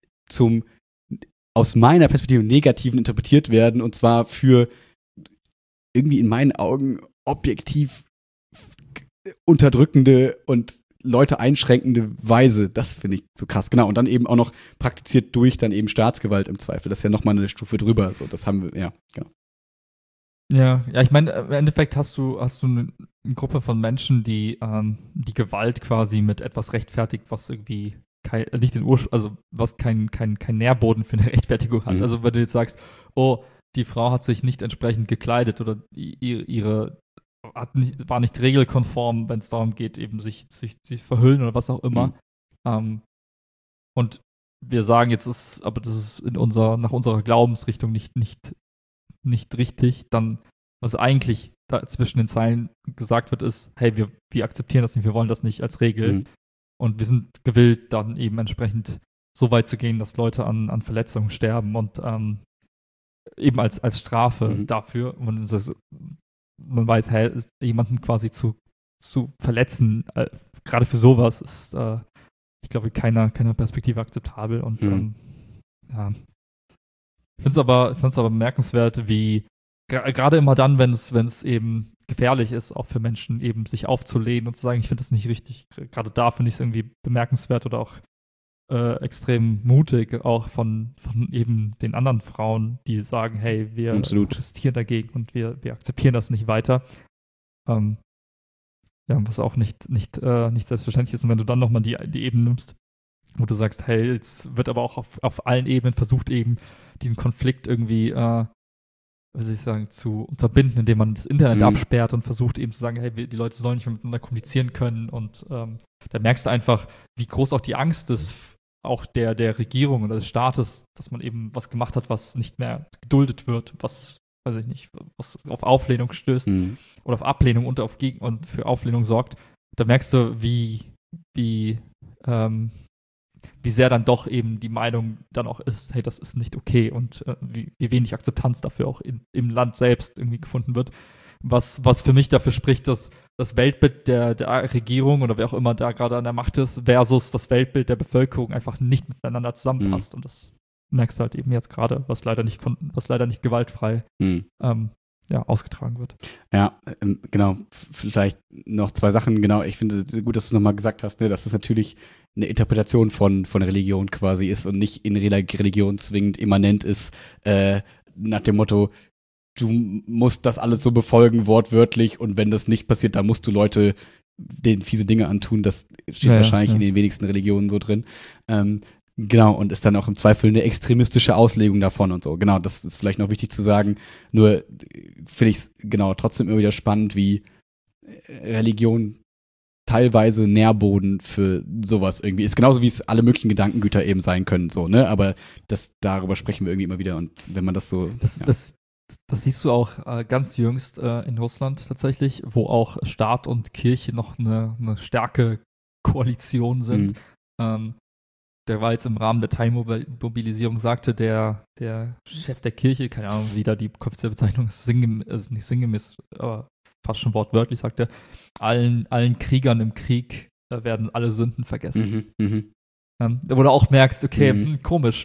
aus meiner Perspektive negativen interpretiert werden und zwar für irgendwie in meinen Augen objektiv unterdrückende und Leute einschränkende Weise, das finde ich so krass, genau. Und dann eben auch noch praktiziert durch dann eben Staatsgewalt im Zweifel. Das ist ja nochmal eine Stufe drüber. So, das haben wir, ja, genau. Ja, ich meine, im Endeffekt hast du eine Gruppe von Menschen, die die Gewalt quasi mit etwas rechtfertigt, was irgendwie nicht den Ursprung, also was kein Nährboden für eine Rechtfertigung hat. Also wenn du jetzt sagst, oh, die Frau hat sich nicht entsprechend gekleidet oder war nicht regelkonform, wenn es darum geht, eben sich verhüllen oder was auch immer. Und wir sagen jetzt, das ist nach unserer Glaubensrichtung nicht richtig, dann, was eigentlich da zwischen den Zeilen gesagt wird, ist, hey, wir akzeptieren das nicht, wir wollen das nicht als Regel. Und wir sind gewillt, dann eben entsprechend so weit zu gehen, dass Leute an Verletzungen sterben und eben als Strafe dafür. Und man weiß, hey, jemanden quasi zu verletzen, gerade für sowas, ist, ich glaube, keiner Perspektive akzeptabel. Und ja. Ich finde es aber bemerkenswert, wie gerade immer dann, wenn es eben gefährlich ist, auch für Menschen eben sich aufzulehnen und zu sagen, ich finde das nicht richtig. Gerade da finde ich es irgendwie bemerkenswert oder auch extrem mutig, auch von eben den anderen Frauen, die sagen, hey, wir protestieren dagegen und wir akzeptieren das nicht weiter. Ja, was auch nicht selbstverständlich ist. Und wenn du dann nochmal die Ebene nimmst, wo du sagst, hey, jetzt wird aber auch auf allen Ebenen versucht, eben diesen Konflikt irgendwie zu unterbinden, indem man das Internet absperrt und versucht eben zu sagen, hey, die Leute sollen nicht mehr miteinander kommunizieren können. Und da merkst du einfach, wie groß auch die Angst ist, auch der Regierung oder des Staates, dass man eben was gemacht hat, was nicht mehr geduldet wird, was, weiß ich nicht, was auf Auflehnung stößt oder auf Ablehnung und für Auflehnung sorgt. Da merkst du, wie sehr dann doch eben die Meinung dann auch ist, hey, das ist nicht okay und wie wenig Akzeptanz dafür auch im Land selbst irgendwie gefunden wird. Was für mich dafür spricht, dass das Weltbild der Regierung oder wer auch immer da gerade an der Macht ist, versus das Weltbild der Bevölkerung einfach nicht miteinander zusammenpasst. Und das merkst du halt eben jetzt gerade, was leider nicht gewaltfrei ausgetragen wird. Ja, genau. Vielleicht noch 2 Sachen. Genau, ich finde gut, dass du nochmal gesagt hast, ne, dass es natürlich eine Interpretation von Religion quasi ist und nicht in Religion zwingend immanent ist, nach dem Motto, du musst das alles so befolgen, wortwörtlich, und wenn das nicht passiert, dann musst du Leute denen fiese Dinge antun. Das steht wahrscheinlich in den wenigsten Religionen so drin. Genau, und ist dann auch im Zweifel eine extremistische Auslegung davon und so. Genau, das ist vielleicht noch wichtig zu sagen. Nur finde ich es trotzdem immer wieder spannend, wie Religion teilweise Nährboden für sowas irgendwie ist. Genauso wie es alle möglichen Gedankengüter eben sein können, so, ne? Aber darüber sprechen wir irgendwie immer wieder. Und wenn man das so. Das siehst du auch ganz jüngst in Russland tatsächlich, wo auch Staat und Kirche noch eine starke Koalition sind. Der war jetzt im Rahmen der Teilmobilisierung, sagte der Chef der Kirche, keine Ahnung, wie da die offizielle Bezeichnung ist, nicht sinngemäß, aber fast schon wortwörtlich, sagte, allen Kriegern im Krieg werden alle Sünden vergessen. Wo du auch merkst, okay, komisch.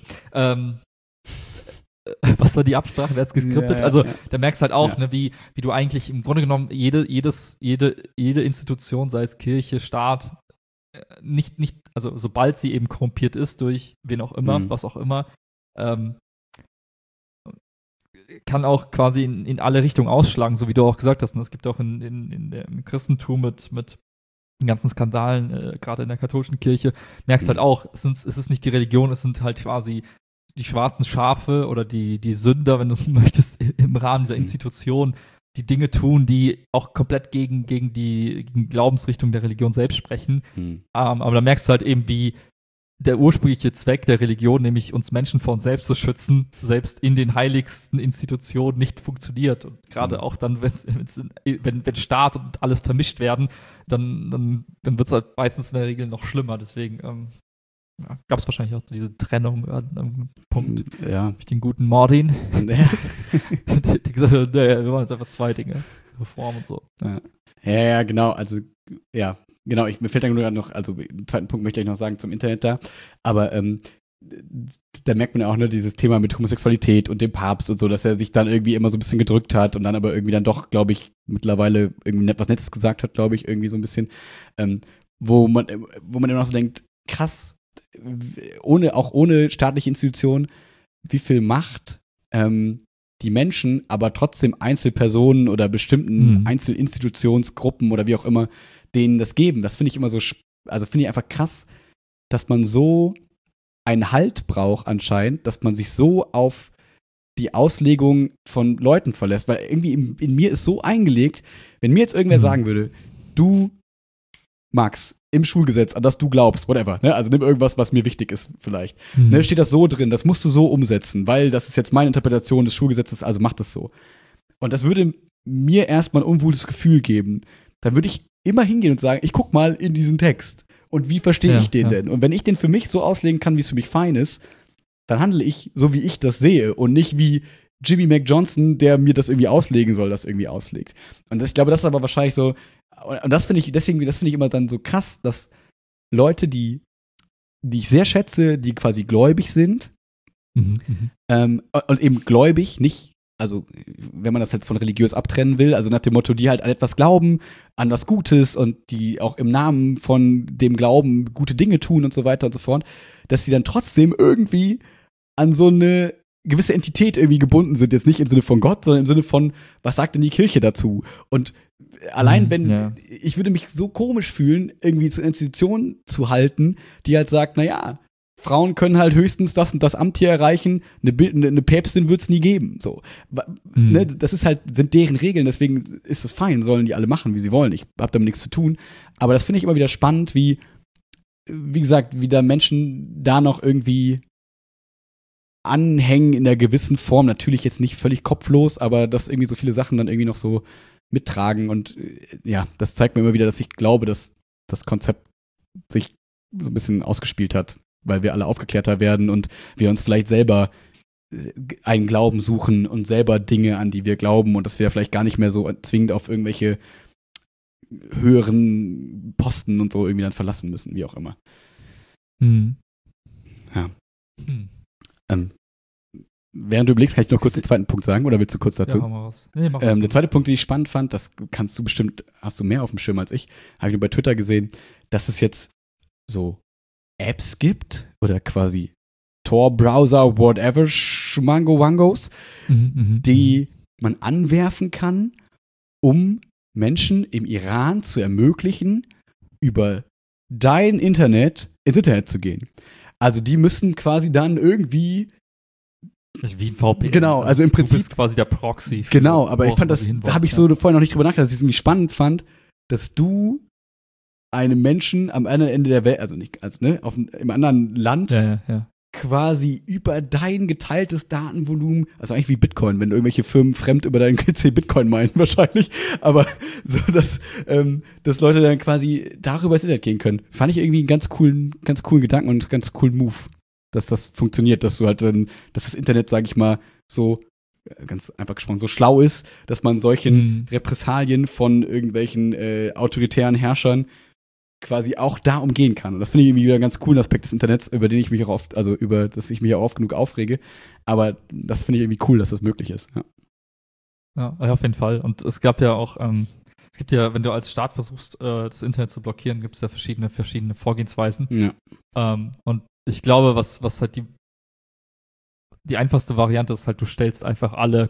Was war die Absprache, wer hat es geskriptet? Da merkst du halt auch, ne, wie du eigentlich im Grunde genommen jede Institution, sei es Kirche, Staat, also sobald sie eben korrumpiert ist durch wen auch immer, was auch immer, kann auch quasi in alle Richtungen ausschlagen, so wie du auch gesagt hast. Und es gibt auch im Christentum mit den ganzen Skandalen, gerade in der katholischen Kirche, merkst halt auch, es ist nicht die Religion, es sind halt quasi die schwarzen Schafe oder die Sünder, wenn du es möchtest, im Rahmen dieser Institution, die Dinge tun, die auch komplett gegen die Glaubensrichtung der Religion selbst sprechen. Aber da merkst du halt eben, wie der ursprüngliche Zweck der Religion, nämlich uns Menschen vor uns selbst zu schützen, selbst in den heiligsten Institutionen nicht funktioniert. Und gerade auch dann, wenn Staat und alles vermischt werden, dann wird es halt meistens in der Regel noch schlimmer. Deswegen gab es wahrscheinlich auch diese Trennung an einem Punkt durch den guten Martin. Die gesagt haben, wir machen jetzt einfach 2 Dinge, Reform und so. Ja, genau, also genau, mir fällt dann nur noch, also den zweiten Punkt möchte ich noch sagen zum Internet da, aber da merkt man ja auch, ne, dieses Thema mit Homosexualität und dem Papst und so, dass er sich dann irgendwie immer so ein bisschen gedrückt hat und dann aber irgendwie dann doch, glaube ich, mittlerweile irgendwie was Nettes gesagt hat, glaube ich, irgendwie so ein bisschen, wo man immer noch so denkt, krass, ohne staatliche Institutionen, wie viel Macht die Menschen, aber trotzdem Einzelpersonen oder bestimmten Einzelinstitutionsgruppen oder wie auch immer, denen das geben. Das finde ich immer so, also finde ich einfach krass, dass man so einen Halt braucht anscheinend, dass man sich so auf die Auslegung von Leuten verlässt. Weil irgendwie in mir ist so eingelegt, wenn mir jetzt irgendwer sagen würde, du, Max, im Schulgesetz, an das du glaubst, whatever, ne? Also nimm irgendwas, was mir wichtig ist vielleicht. Ne? Steht das so drin, das musst du so umsetzen, weil das ist jetzt meine Interpretation des Schulgesetzes, also mach das so. Und das würde mir erstmal ein unwohles Gefühl geben. Dann würde ich immer hingehen und sagen, ich guck mal in diesen Text. Und wie verstehe ich den denn? Und wenn ich den für mich so auslegen kann, wie es für mich fein ist, dann handle ich so, wie ich das sehe und nicht wie Jimmy Mac Johnson, der mir das irgendwie auslegen soll, das irgendwie auslegt. Und ich glaube, das ist aber wahrscheinlich so, und das finde ich, das finde ich immer dann so krass, dass Leute, die ich sehr schätze, die quasi gläubig sind, und eben gläubig, nicht, also wenn man das jetzt von religiös abtrennen will, also nach dem Motto, die halt an etwas glauben, an was Gutes und die auch im Namen von dem Glauben gute Dinge tun und so weiter und so fort, dass sie dann trotzdem irgendwie an so eine gewisse Entität irgendwie gebunden sind, jetzt nicht im Sinne von Gott, sondern im Sinne von, was sagt denn die Kirche dazu? Und allein wenn, ich würde mich so komisch fühlen, irgendwie zur Institution zu halten, die halt sagt, naja, Frauen können halt höchstens das und das Amt hier erreichen, eine Päpstin wird es nie geben. So. Ne, das ist halt, sind deren Regeln, deswegen ist es fein, sollen die alle machen, wie sie wollen. Ich habe damit nichts zu tun. Aber das finde ich immer wieder spannend, wie gesagt, wie da Menschen da noch irgendwie anhängen in einer gewissen Form. Natürlich jetzt nicht völlig kopflos, aber dass irgendwie so viele Sachen dann irgendwie noch so mittragen. Und ja, das zeigt mir immer wieder, dass ich glaube, dass das Konzept sich so ein bisschen ausgespielt hat, weil wir alle aufgeklärter werden und wir uns vielleicht selber einen Glauben suchen und selber Dinge, an die wir glauben und dass wir vielleicht gar nicht mehr so zwingend auf irgendwelche höheren Posten und so irgendwie dann verlassen müssen, wie auch immer. Ja. Während du überlegst, kann ich noch kurz den zweiten Punkt sagen, oder willst du kurz dazu? Ja, mach mal was. Nee, mach der zweite Punkt, den ich spannend fand, das kannst du bestimmt, hast du mehr auf dem Schirm als ich, habe ich nur bei Twitter gesehen, dass es jetzt so Apps gibt oder quasi Tor-Browser, whatever, Schmango-Wangos, die man anwerfen kann, um Menschen im Iran zu ermöglichen, über dein Internet ins Internet zu gehen. Also die müssen quasi dann irgendwie wie ein VPN. Genau, also im Prinzip. Du bist quasi der Proxy. Genau, aber ich fand das, da habe ich so vorher noch nicht drüber nachgedacht, dass ich es irgendwie spannend fand, dass du einem Menschen am anderen Ende der Welt, also nicht, also ne, im anderen Land, quasi über dein geteiltes Datenvolumen, also eigentlich wie Bitcoin, wenn irgendwelche Firmen fremd über deinen PC Bitcoin meinen wahrscheinlich, aber so, dass Leute dann quasi darüber ins Internet gehen können. Fand ich irgendwie einen ganz coolen Gedanken und einen ganz coolen Move, dass das funktioniert, dass du halt dann, dass das Internet, sag ich mal, so ganz einfach gesprochen, so schlau ist, dass man solchen Repressalien von irgendwelchen autoritären Herrschern quasi auch da umgehen kann. Und das finde ich irgendwie wieder einen ganz coolen Aspekt des Internets, über den ich mich auch oft, also über das ich mich auch oft genug aufrege. Aber das finde ich irgendwie cool, dass das möglich ist. Ja, auf jeden Fall. Und es gab ja auch, es gibt ja, wenn du als Staat versuchst, das Internet zu blockieren, gibt es ja verschiedene Vorgehensweisen. Ja. Und ich glaube, was halt die einfachste Variante ist halt, du stellst einfach alle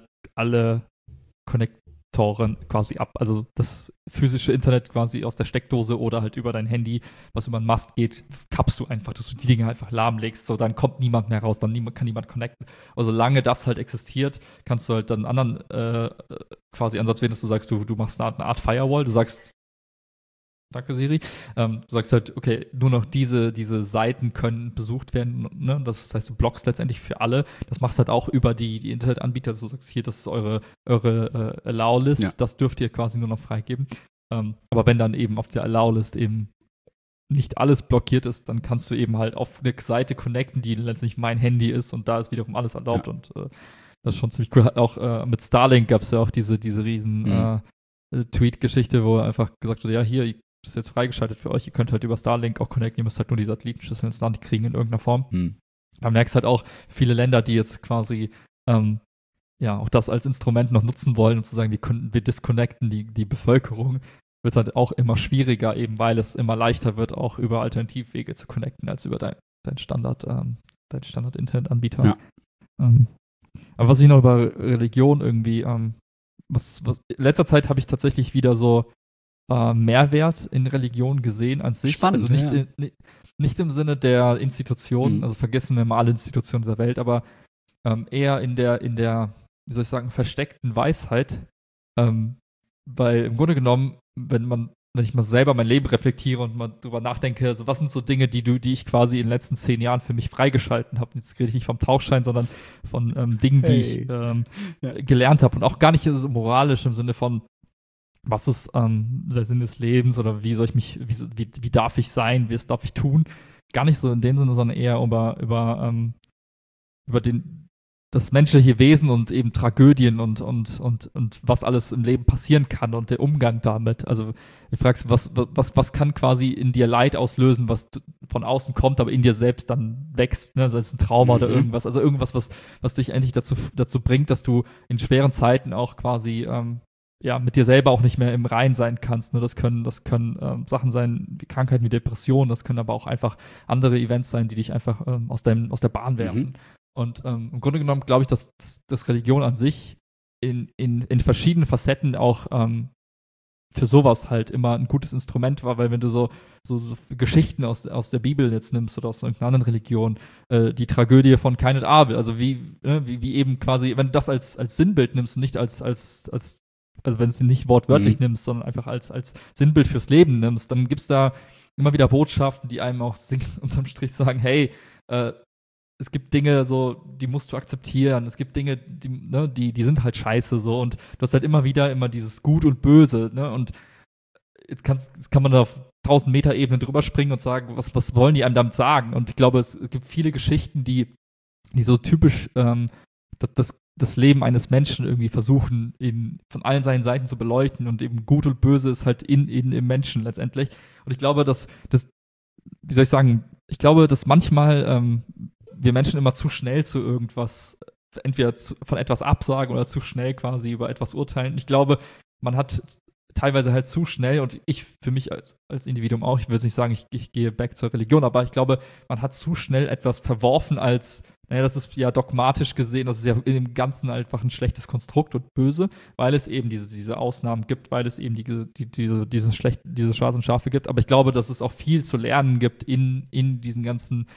Konnektoren quasi ab. Also das physische Internet quasi aus der Steckdose oder halt über dein Handy, was über den Mast geht, kappst du einfach, dass du die Dinge einfach lahmlegst, so dann kommt niemand mehr raus, dann kann niemand connecten. Also solange das halt existiert, kannst du halt dann einen anderen quasi Ansatz wählen, dass du sagst, du machst eine Art Firewall, du sagst, danke Siri, du sagst halt, okay, nur noch diese Seiten können besucht werden, ne? Das heißt, du blockst letztendlich für alle. Das machst halt auch über die Internetanbieter, dass du sagst, hier, das ist eure Allow-List, das dürft ihr quasi nur noch freigeben. Aber wenn dann eben auf der Allow-List eben nicht alles blockiert ist, dann kannst du eben halt auf eine Seite connecten, die letztlich mein Handy ist und da ist wiederum alles erlaubt und das ist schon ziemlich cool. Auch mit Starlink gab es ja auch diese riesen Tweet-Geschichte, wo einfach gesagt wurde, ja, hier, das ist jetzt freigeschaltet für euch, ihr könnt halt über Starlink auch connecten, ihr müsst halt nur die Satellitenschüssel ins Land kriegen in irgendeiner Form. Da merkst du halt auch viele Länder, die jetzt quasi auch das als Instrument noch nutzen wollen, um zu sagen, wir disconnecten die Bevölkerung, wird halt auch immer schwieriger, eben weil es immer leichter wird, auch über Alternativwege zu connecten, als über dein Standard-Internetanbieter. Ja. Aber was ich noch über Religion irgendwie, in letzter Zeit habe ich tatsächlich wieder so Mehrwert in Religion gesehen an sich. Spannend, also nicht, ja. nicht im Sinne der Institutionen, also vergessen wir mal alle Institutionen dieser Welt, aber eher in der, wie soll ich sagen, versteckten Weisheit. Weil im Grunde genommen, wenn ich mal selber mein Leben reflektiere und mal drüber nachdenke, also was sind so Dinge, die ich quasi in den letzten 10 Jahren für mich freigeschalten habe. Jetzt rede ich nicht vom Tauchschein, sondern von Dingen, die ich gelernt habe. Und auch gar nicht so moralisch im Sinne von, was ist der Sinn des Lebens oder wie soll ich mich, wie darf ich sein, wie darf ich tun? Gar nicht so in dem Sinne, sondern eher über das menschliche Wesen und eben Tragödien und was alles im Leben passieren kann und der Umgang damit. Also du fragst, was kann quasi in dir Leid auslösen, was von außen kommt, aber in dir selbst dann wächst, ne? Sei es ein Trauma oder irgendwas. Also irgendwas, was dich endlich dazu bringt, dass du in schweren Zeiten auch quasi mit dir selber auch nicht mehr im Rein sein kannst. Ne? Das können Sachen sein wie Krankheiten, wie Depressionen, das können aber auch einfach andere Events sein, die dich einfach aus der Bahn werfen. Und im Grunde genommen glaube ich, dass Religion an sich in verschiedenen Facetten auch für sowas halt immer ein gutes Instrument war, weil wenn du so Geschichten aus der Bibel jetzt nimmst oder aus irgendeiner anderen Religion, die Tragödie von Kain und Abel, also wie eben quasi, wenn du das als Sinnbild nimmst und nicht als also wenn du es nicht wortwörtlich nimmst, sondern einfach als Sinnbild fürs Leben nimmst, dann gibt es da immer wieder Botschaften, die einem auch unterm Strich sagen, hey, es gibt Dinge so, die musst du akzeptieren. Es gibt Dinge, die sind halt scheiße so. Und du hast halt immer dieses Gut und Böse. Ne? Und jetzt kann man da auf 1000 Meter Ebene drüber springen und sagen, was wollen die einem damit sagen? Und ich glaube, es gibt viele Geschichten, die so typisch das Leben eines Menschen irgendwie versuchen, von allen seinen Seiten zu beleuchten. Und eben Gut und Böse ist halt im Menschen letztendlich. Und ich glaube, wie soll ich sagen, ich glaube, dass manchmal wir Menschen immer zu schnell zu irgendwas, entweder von etwas absagen oder zu schnell quasi über etwas urteilen. Ich glaube, man hat teilweise halt zu schnell, und ich für mich als Individuum auch, ich will jetzt nicht sagen, ich gehe back zur Religion, aber ich glaube, man hat zu schnell etwas verworfen als, naja, das ist ja dogmatisch gesehen, das ist ja im Ganzen einfach ein schlechtes Konstrukt und böse, weil es eben diese Ausnahmen gibt, weil es eben diese schwarzen Schafe gibt. Aber ich glaube, dass es auch viel zu lernen gibt in diesen ganzen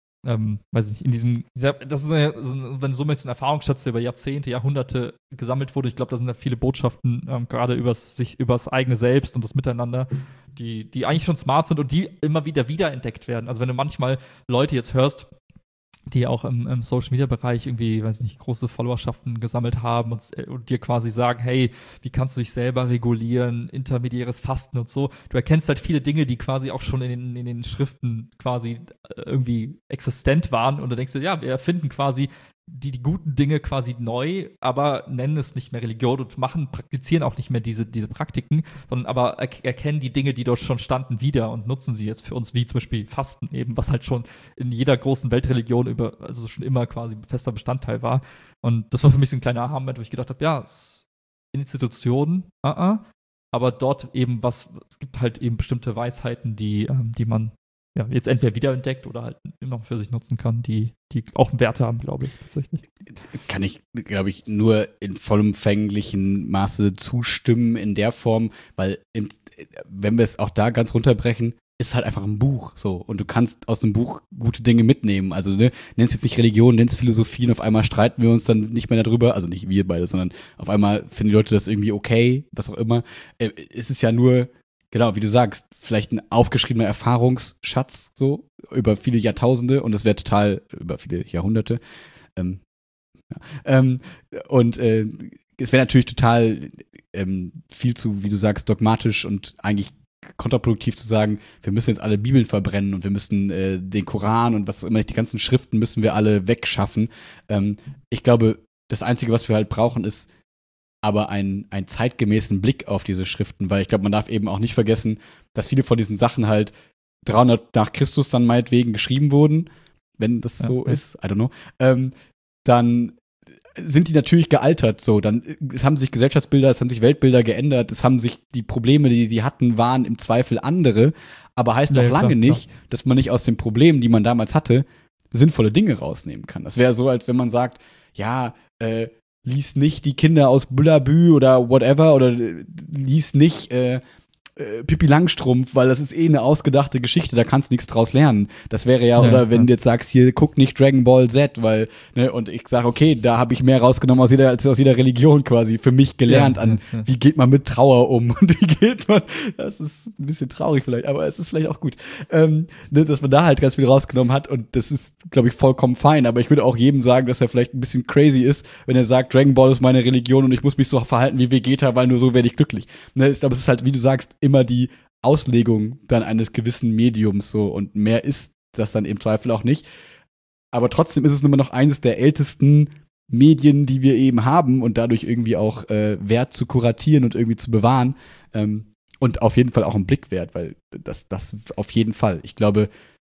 weiß ich nicht, das ist wenn du so möchtest, ein Erfahrungsschatz, der über Jahrzehnte, Jahrhunderte gesammelt wurde. Ich glaube, da sind ja viele Botschaften, gerade übers eigene Selbst und das Miteinander, die eigentlich schon smart sind und die immer wieder wiederentdeckt werden. Also wenn du manchmal Leute jetzt hörst, die auch im Social-Media-Bereich irgendwie, weiß nicht, große Followerschaften gesammelt haben und dir quasi sagen, hey, wie kannst du dich selber regulieren, intermediäres Fasten und so. Du erkennst halt viele Dinge, die quasi auch schon in den Schriften quasi irgendwie existent waren, und du denkst dir, ja, wir erfinden quasi die guten Dinge quasi neu, aber nennen es nicht mehr Religion und praktizieren auch nicht mehr diese Praktiken, sondern aber erkennen die Dinge, die dort schon standen, wieder und nutzen sie jetzt für uns, wie zum Beispiel Fasten eben, was halt schon in jeder großen Weltreligion also schon immer quasi ein fester Bestandteil war. Und das war für mich so ein kleiner Aha-Moment, wo ich gedacht habe, ja, Institutionen, aber dort eben es gibt halt eben bestimmte Weisheiten, die man jetzt entweder wiederentdeckt oder halt immer für sich nutzen kann, die auch einen Wert haben, glaube ich, tatsächlich. Kann ich, glaube ich, nur in vollumfänglichem Maße zustimmen in der Form, weil wenn wir es auch da ganz runterbrechen, ist halt einfach ein Buch so, und du kannst aus einem Buch gute Dinge mitnehmen. Also nenn's jetzt nicht Religion, nenn's Philosophie, und auf einmal streiten wir uns dann nicht mehr darüber, also nicht wir beide, sondern auf einmal finden die Leute das irgendwie okay, was auch immer. Es ist ja nur, genau, wie du sagst, vielleicht ein aufgeschriebener Erfahrungsschatz so über viele Jahrtausende, und das wäre total über viele Jahrhunderte. Und es wäre natürlich total viel zu, wie du sagst, dogmatisch und eigentlich kontraproduktiv zu sagen, wir müssen jetzt alle Bibeln verbrennen und wir müssen den Koran und was auch immer, die ganzen Schriften müssen wir alle wegschaffen. Ich glaube, das Einzige, was wir halt brauchen, ist aber einen zeitgemäßen Blick auf diese Schriften, weil ich glaube, man darf eben auch nicht vergessen, dass viele von diesen Sachen halt 300 nach Christus dann meinetwegen geschrieben wurden, wenn das so ist, I don't know, dann sind die natürlich gealtert, so, es haben sich Gesellschaftsbilder, es haben sich Weltbilder geändert, es haben sich die Probleme, die sie hatten, waren im Zweifel andere, aber heißt doch lange nicht, dass man nicht aus den Problemen, die man damals hatte, sinnvolle Dinge rausnehmen kann. Das wäre so, als wenn man sagt, ja, lies nicht die Kinder aus Bullabü oder whatever, oder lies nicht Pippi Langstrumpf, weil das ist eine ausgedachte Geschichte, da kannst du nichts draus lernen. Das wäre ja, oder wenn du jetzt sagst, hier, guck nicht Dragon Ball Z, weil, ne, und ich sage, okay, da habe ich mehr rausgenommen als aus jeder Religion quasi, für mich gelernt wie geht man mit Trauer um und wie geht man, das ist ein bisschen traurig vielleicht, aber es ist vielleicht auch gut, ne, dass man da halt ganz viel rausgenommen hat und das ist, glaube ich, vollkommen fein, aber ich würde auch jedem sagen, dass er vielleicht ein bisschen crazy ist, wenn er sagt, Dragon Ball ist meine Religion und ich muss mich so verhalten wie Vegeta, weil nur so werde ich glücklich. Ne, ich glaube, es ist halt, wie du sagst, immer die Auslegung dann eines gewissen Mediums so und mehr ist das dann im Zweifel auch nicht. Aber trotzdem ist es immer noch eines der ältesten Medien, die wir eben haben und dadurch irgendwie auch wert zu kuratieren und irgendwie zu bewahren. Und auf jeden Fall auch einen Blick wert, weil das auf jeden Fall. Ich glaube,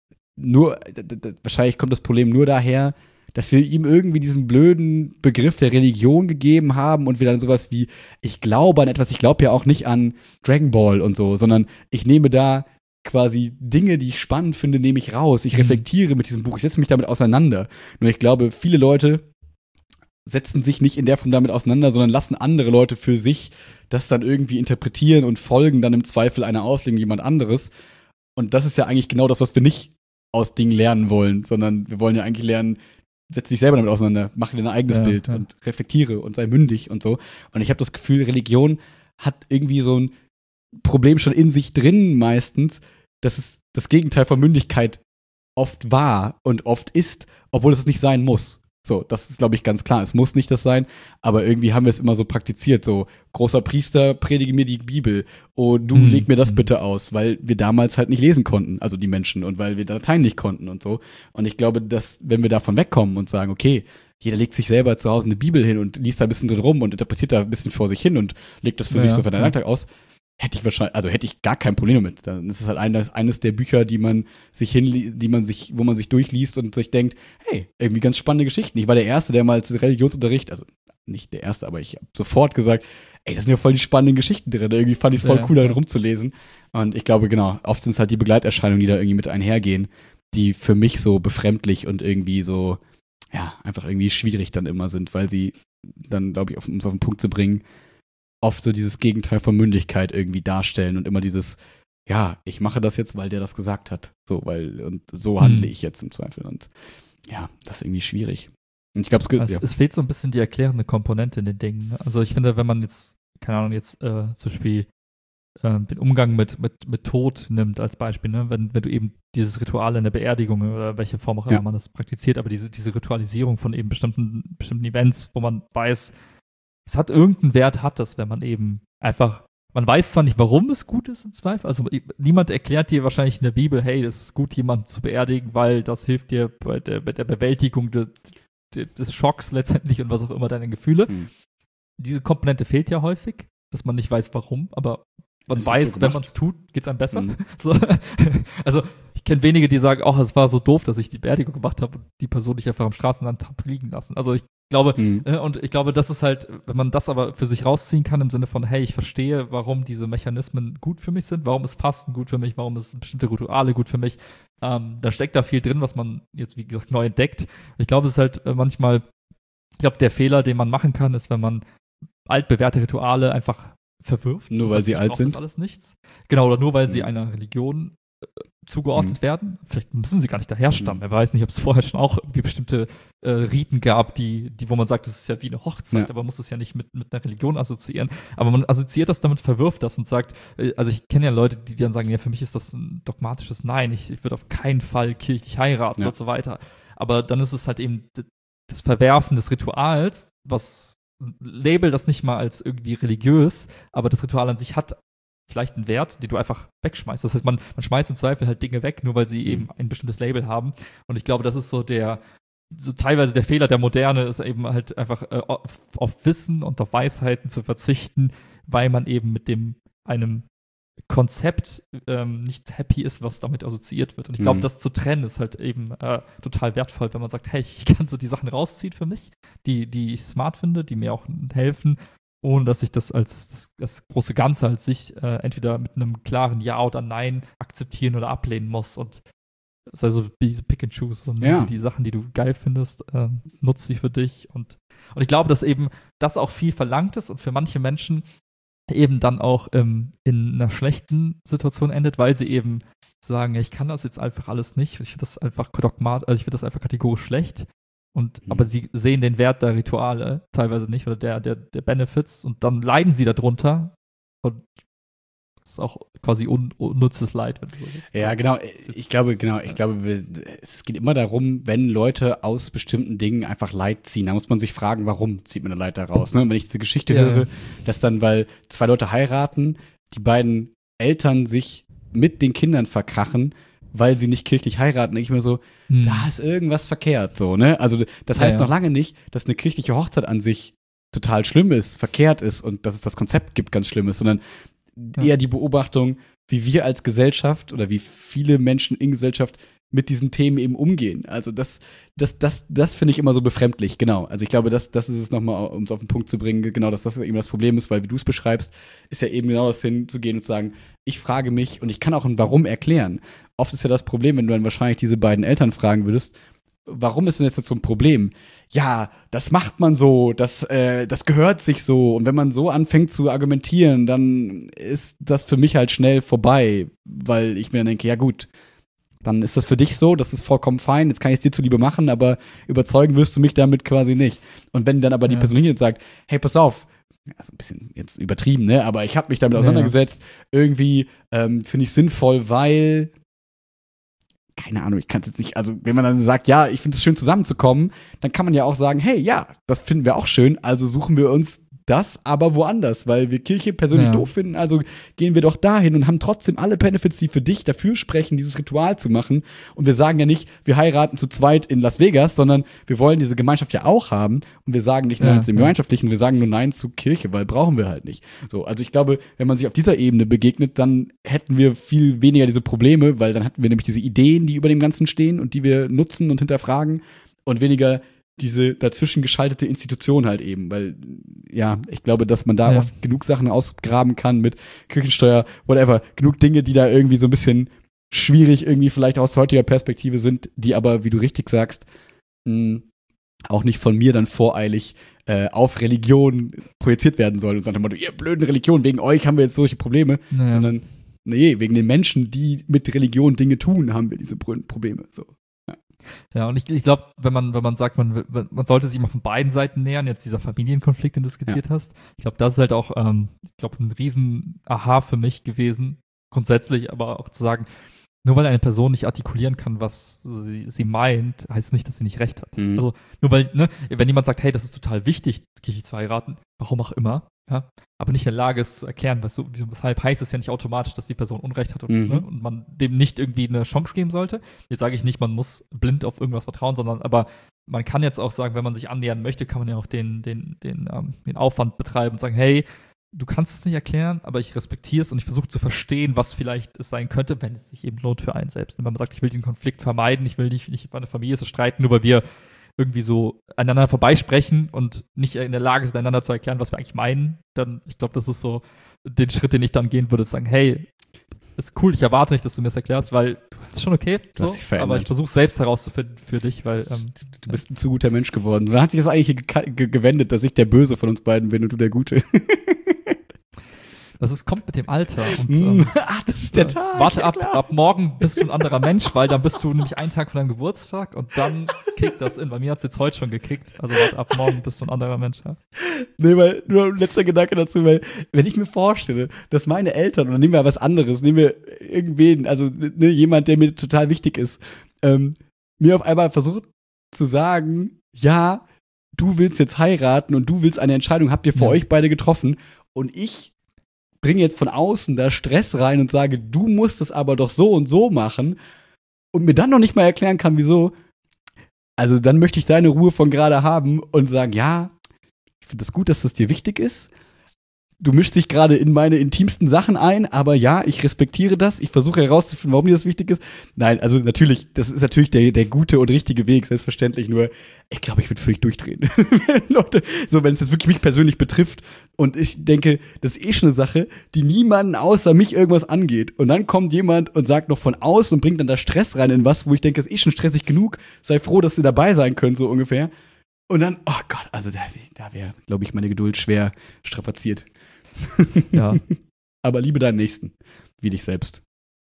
wahrscheinlich kommt das Problem nur daher, dass wir ihm irgendwie diesen blöden Begriff der Religion gegeben haben und wir dann sowas wie, ich glaube an etwas, ich glaube ja auch nicht an Dragon Ball und so, sondern ich nehme da quasi Dinge, die ich spannend finde, nehme ich raus. Ich reflektiere mit diesem Buch, ich setze mich damit auseinander. Nur ich glaube, viele Leute setzen sich nicht in der Form damit auseinander, sondern lassen andere Leute für sich das dann irgendwie interpretieren und folgen dann im Zweifel einer Auslegung jemand anderes. Und das ist ja eigentlich genau das, was wir nicht aus Dingen lernen wollen, sondern wir wollen ja eigentlich lernen, setz dich selber damit auseinander, mach dir ein eigenes Bild und reflektiere und sei mündig und so. Und ich habe das Gefühl, Religion hat irgendwie so ein Problem schon in sich drin meistens, dass es das Gegenteil von Mündigkeit oft war und oft ist, obwohl es nicht sein muss. So, das ist, glaube ich, ganz klar. Es muss nicht das sein, aber irgendwie haben wir es immer so praktiziert. So, großer Priester, predige mir die Bibel. Oh, du leg mir das bitte aus, weil wir damals halt nicht lesen konnten, also die Menschen, und weil wir Dateien nicht konnten und so. Und ich glaube, dass, wenn wir davon wegkommen und sagen, okay, jeder legt sich selber zu Hause eine Bibel hin und liest da ein bisschen drin rum und interpretiert da ein bisschen vor sich hin und legt das für sich so für den Alltag aus, hätte ich gar kein Problem damit. Das ist halt eines der Bücher, wo man sich durchliest und sich denkt, hey, irgendwie ganz spannende Geschichten. Ich war der Erste, der mal zu Religionsunterricht, also nicht der Erste, aber ich habe sofort gesagt, ey, das sind ja voll die spannenden Geschichten drin. Irgendwie fand ich es voll cool, darin rumzulesen. Und ich glaube, genau, oft sind es halt die Begleiterscheinungen, die da irgendwie mit einhergehen, die für mich so befremdlich und irgendwie so, ja, einfach irgendwie schwierig dann immer sind, weil sie dann, glaube ich, um es auf den Punkt zu bringen, oft so dieses Gegenteil von Mündigkeit irgendwie darstellen und immer dieses, ja, ich mache das jetzt, weil der das gesagt hat. So, und so handle ich jetzt im Zweifel. Und ja, das ist irgendwie schwierig. Und ich glaube, es fehlt so ein bisschen die erklärende Komponente in den Dingen. Also ich finde, wenn man jetzt, keine Ahnung, zum Beispiel den Umgang mit Tod nimmt als Beispiel, ne? Wenn du eben dieses Ritual in der Beerdigung oder welche Form auch immer man das praktiziert, aber diese Ritualisierung von eben bestimmten Events, wo man weiß, es hat irgendeinen Wert, hat das, wenn man eben einfach, man weiß zwar nicht, warum es gut ist im Zweifel, also niemand erklärt dir wahrscheinlich in der Bibel, hey, es ist gut, jemanden zu beerdigen, weil das hilft dir bei der Bewältigung des Schocks letztendlich und was auch immer deine Gefühle. Diese Komponente fehlt ja häufig, dass man nicht weiß, warum, aber man weiß, wenn man es tut, geht es einem besser. So. Also ich kenne wenige, die sagen, oh, es war so doof, dass ich die Beerdigung gemacht habe und die Person nicht einfach am Straßenrand habe liegen lassen. Also ich glaube, und ich glaube, das ist halt, wenn man das aber für sich rausziehen kann, im Sinne von, hey, ich verstehe, warum diese Mechanismen gut für mich sind, warum ist Fasten gut für mich, warum ist bestimmte Rituale gut für mich, da steckt da viel drin, was man jetzt, wie gesagt, neu entdeckt. Ich glaube, es ist halt manchmal, ich glaube, der Fehler, den man machen kann, ist, wenn man altbewährte Rituale einfach verwirft. Nur weil sie alt sind? Das alles nichts. Genau, oder nur weil sie einer Religion zugeordnet werden. Vielleicht müssen sie gar nicht daherstammen. Wer weiß nicht, ob es vorher schon auch irgendwie bestimmte Riten gab, wo man sagt, das ist ja wie eine Hochzeit, aber man muss es ja nicht mit einer Religion assoziieren. Aber man assoziiert das damit, verwirft das und sagt, also ich kenne ja Leute, die dann sagen, ja, für mich ist das ein dogmatisches Nein, ich würde auf keinen Fall kirchlich heiraten und so weiter. Aber dann ist es halt eben das Verwerfen des Rituals, label das nicht mal als irgendwie religiös, aber das Ritual an sich hat vielleicht einen Wert, den du einfach wegschmeißt. Das heißt, man schmeißt im Zweifel halt Dinge weg, nur weil sie eben ein bestimmtes Label haben. Und ich glaube, das ist so teilweise der Fehler der Moderne, ist eben halt einfach auf Wissen und auf Weisheiten zu verzichten, weil man eben mit einem Konzept nicht happy ist, was damit assoziiert wird. Und ich glaube, das zu trennen ist halt eben total wertvoll, wenn man sagt, hey, ich kann so die Sachen rausziehen für mich, die ich smart finde, die mir auch helfen, ohne dass ich das als das große Ganze als sich entweder mit einem klaren Ja oder Nein akzeptieren oder ablehnen muss. Und das ist also Pick and Choose. Und die Sachen, die du geil findest, nutzt sie für dich. Und ich glaube, dass eben das auch viel verlangt ist und für manche Menschen eben dann auch in einer schlechten Situation endet, weil sie eben sagen, ja, ich kann das jetzt einfach alles nicht, ich finde das einfach also ich finde das einfach kategorisch schlecht. Aber sie sehen den Wert der Rituale teilweise nicht oder der Benefits und dann leiden sie darunter und das ist auch quasi unnützes Leid, wenn du so willst. Ja, genau. Ich glaube, es geht immer darum, wenn Leute aus bestimmten Dingen einfach Leid ziehen, da muss man sich fragen, warum zieht man ein Leid daraus? Ne? Wenn ich diese Geschichte höre, dass dann, weil zwei Leute heiraten, die beiden Eltern sich mit den Kindern verkrachen, weil sie nicht kirchlich heiraten, denke ich mir so, da ist irgendwas verkehrt, so, ne? Also, das heißt noch lange nicht, dass eine kirchliche Hochzeit an sich total schlimm ist, verkehrt ist und dass es das Konzept gibt, ganz schlimm ist, sondern eher die Beobachtung, wie wir als Gesellschaft oder wie viele Menschen in Gesellschaft mit diesen Themen eben umgehen. Also das finde ich immer so befremdlich, genau. Also ich glaube, das ist es nochmal, um es auf den Punkt zu bringen, genau, dass das eben das Problem ist, weil wie du es beschreibst, ist ja eben genau das hinzugehen und zu sagen, ich frage mich und ich kann auch ein Warum erklären. Oft ist ja das Problem, wenn du dann wahrscheinlich diese beiden Eltern fragen würdest, warum ist denn jetzt so ein Problem? Ja, das macht man so, das gehört sich so. Und wenn man so anfängt zu argumentieren, dann ist das für mich halt schnell vorbei, weil ich mir dann denke, ja gut, dann ist das für dich so, das ist vollkommen fein, jetzt kann ich es dir zuliebe machen, aber überzeugen wirst du mich damit quasi nicht. Und wenn dann aber die Person hier sagt, hey, pass auf, also ein bisschen jetzt übertrieben, ne, aber ich habe mich damit auseinandergesetzt, irgendwie finde ich sinnvoll, weil keine Ahnung, ich kann es jetzt nicht, also wenn man dann sagt, ja, ich finde es schön zusammenzukommen, dann kann man ja auch sagen, hey, ja, das finden wir auch schön, also suchen wir uns das, aber woanders, weil wir Kirche persönlich doof finden, also gehen wir doch dahin und haben trotzdem alle Benefits, die für dich dafür sprechen, dieses Ritual zu machen. Und wir sagen ja nicht, wir heiraten zu zweit in Las Vegas, sondern wir wollen diese Gemeinschaft ja auch haben und wir sagen nicht Nein zum Gemeinschaftlichen, wir sagen nur Nein zu Kirche, weil brauchen wir halt nicht. So, also ich glaube, wenn man sich auf dieser Ebene begegnet, dann hätten wir viel weniger diese Probleme, weil dann hätten wir nämlich diese Ideen, die über dem Ganzen stehen und die wir nutzen und hinterfragen und weniger diese dazwischen geschaltete Institution halt eben, weil, ja, ich glaube, dass man da oft genug Sachen ausgraben kann mit Kirchensteuer, whatever, genug Dinge, die da irgendwie so ein bisschen schwierig irgendwie vielleicht aus heutiger Perspektive sind, die aber, wie du richtig sagst, auch nicht von mir dann voreilig auf Religion projiziert werden sollen und sagen, ihr blöden Religion, wegen euch haben wir jetzt solche Probleme, sondern, nee, wegen den Menschen, die mit Religion Dinge tun, haben wir diese Probleme, so. Ja, und ich glaube, wenn man sagt, man sollte sich mal von beiden Seiten nähern, jetzt dieser Familienkonflikt, den du skizziert hast, ich glaube, das ist halt auch, ich glaube, ein riesen Aha für mich gewesen, grundsätzlich, aber auch zu sagen, nur weil eine Person nicht artikulieren kann, was sie meint, heißt nicht, dass sie nicht recht hat. Also nur weil, ne, wenn jemand sagt, hey, das ist total wichtig, kirchlich zu heiraten, warum auch immer, ja, aber nicht in der Lage ist zu erklären, weshalb heißt es ja nicht automatisch, dass die Person Unrecht hat und man dem nicht irgendwie eine Chance geben sollte. Jetzt sage ich nicht, man muss blind auf irgendwas vertrauen, sondern aber man kann jetzt auch sagen, wenn man sich annähern möchte, kann man ja auch den Aufwand betreiben und sagen, hey, du kannst es nicht erklären, aber ich respektiere es und ich versuche zu verstehen, was vielleicht es sein könnte, wenn es sich eben lohnt für einen selbst. Und wenn man sagt, ich will diesen Konflikt vermeiden, ich will nicht bei einer Familie zu streiten, nur weil wir irgendwie so aneinander vorbeisprechen und nicht in der Lage sind, einander zu erklären, was wir eigentlich meinen, dann, ich glaube, das ist so den Schritt, den ich dann gehen würde, zu sagen, hey, ist cool, ich erwarte nicht, dass du mir das erklärst, weil das ist schon okay, so, aber ich versuche selbst herauszufinden für dich, weil du bist ein zu guter Mensch geworden. Wann hat sich das eigentlich gewendet, dass ich der Böse von uns beiden bin und du der Gute? Kommt mit dem Alter. Und, ach, das ist der Tag. Warte ab morgen bist du ein anderer Mensch, weil dann bist du nämlich einen Tag von deinem Geburtstag und dann kickt das in. Bei mir hat es jetzt heute schon gekickt. Also warte, ab morgen bist du ein anderer Mensch. Ja. Nee, weil nur ein letzter Gedanke dazu, weil wenn ich mir vorstelle, dass meine Eltern, oder nehmen wir was anderes, nehmen wir irgendwen, also ne, jemand, der mir total wichtig ist, mir auf einmal versucht zu sagen, ja, du willst jetzt heiraten und du willst eine Entscheidung, habt ihr für euch beide getroffen und ich bringe jetzt von außen da Stress rein und sage, du musst es aber doch so und so machen und mir dann noch nicht mal erklären kann, wieso, also dann möchte ich deine Ruhe von gerade haben und sagen, ja, ich finde es gut, dass das dir wichtig ist. Du mischst dich gerade in meine intimsten Sachen ein, aber ja, ich respektiere das. Ich versuche herauszufinden, warum dir das wichtig ist. Nein, also natürlich, das ist natürlich der gute und richtige Weg, selbstverständlich. Nur, ich glaube, ich würde völlig durchdrehen. Leute, so, wenn es jetzt wirklich mich persönlich betrifft und ich denke, das ist schon eine Sache, die niemanden außer mich irgendwas angeht. Und dann kommt jemand und sagt noch von außen und bringt dann da Stress rein in was, wo ich denke, das ist schon stressig genug. Sei froh, dass ihr dabei sein könnt, so ungefähr. Und dann, oh Gott, also da wäre, glaube ich, meine Geduld schwer strapaziert. Ja. Aber liebe deinen Nächsten, wie dich selbst.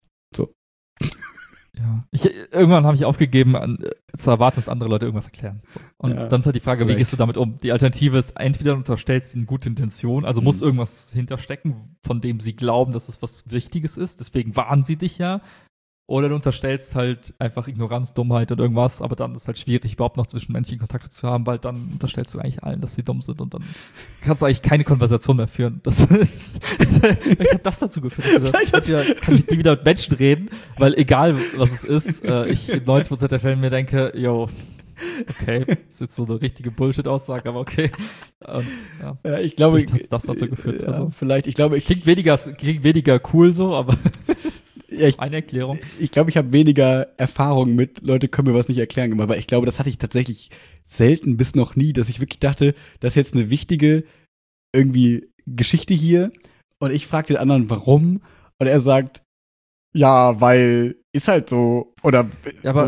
Ja. Irgendwann habe ich aufgegeben, zu erwarten, dass andere Leute irgendwas erklären. So. Und Ja, dann ist halt die Frage, wie vielleicht. gehst du damit um? Die Alternative ist, entweder du unterstellst ihnen gute Intention, also muss irgendwas hinterstecken, von dem sie glauben, dass es was Wichtiges ist, deswegen warnen sie dich ja. Oder du unterstellst halt einfach Ignoranz, Dummheit und irgendwas, aber dann ist halt schwierig, überhaupt noch zwischenmenschliche Kontakte zu haben, weil dann unterstellst du eigentlich allen, dass sie dumm sind und dann kannst du eigentlich keine Konversation mehr führen. Vielleicht hat das dazu geführt. Kann ich nie wieder mit Menschen reden, weil egal, was es ist, ich in 90% der Fälle mir denke, yo, okay, ist jetzt so eine richtige Bullshit-Aussage, aber okay. Und, ja, Ja, ich glaube, vielleicht hat das dazu geführt. Ja, Also, vielleicht, ich glaube, klingt weniger cool so, aber ja, eine Erklärung. ich glaube, ich habe weniger Erfahrung mit, Leute können mir was nicht erklären gemacht, aber ich glaube, das hatte ich tatsächlich selten bis noch nie, dass ich wirklich dachte, das ist jetzt eine wichtige irgendwie Geschichte hier und ich frage den anderen, warum und er sagt, ja, weil ist halt so oder Ja, aber so.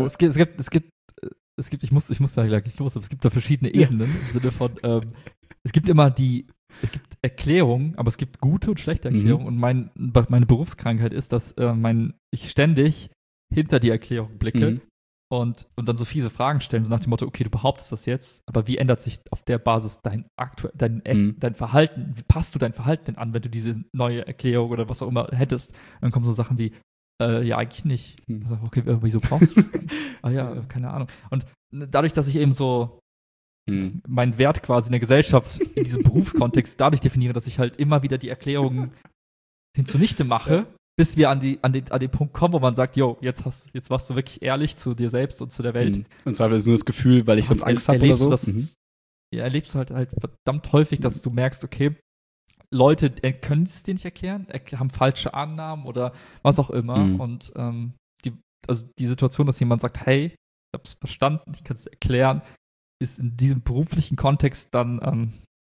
es gibt, ich muss da gleich los, aber es gibt da verschiedene Ebenen im Sinne von, es gibt Erklärungen, aber es gibt gute und schlechte Erklärungen. Und meine Berufskrankheit ist, dass ich ständig hinter die Erklärung blicke und dann so fiese Fragen stellen, so nach dem Motto, okay, du behauptest das jetzt, aber wie ändert sich auf der Basis dein Verhalten, wie passt du dein Verhalten denn an, wenn du diese neue Erklärung oder was auch immer hättest? Dann kommen so Sachen wie, ja, eigentlich nicht. Also, okay, wieso brauchst du das dann? Ja, keine Ahnung. Und dadurch, dass ich eben so meinen Wert quasi in der Gesellschaft, in diesem Berufskontext dadurch definiere, dass ich halt immer wieder die Erklärungen zunichte mache, bis wir an den Punkt kommen, wo man sagt, yo, jetzt warst du wirklich ehrlich zu dir selbst und zu der Welt. Und zwar ist es nur das Gefühl, weil ich sonst Angst habe oder so. Erlebst du halt verdammt häufig, dass du merkst, okay, Leute können es dir nicht erklären, haben falsche Annahmen oder was auch immer. Und die Situation, dass jemand sagt, hey, ich hab's verstanden, ich kann es erklären, ist in diesem beruflichen Kontext dann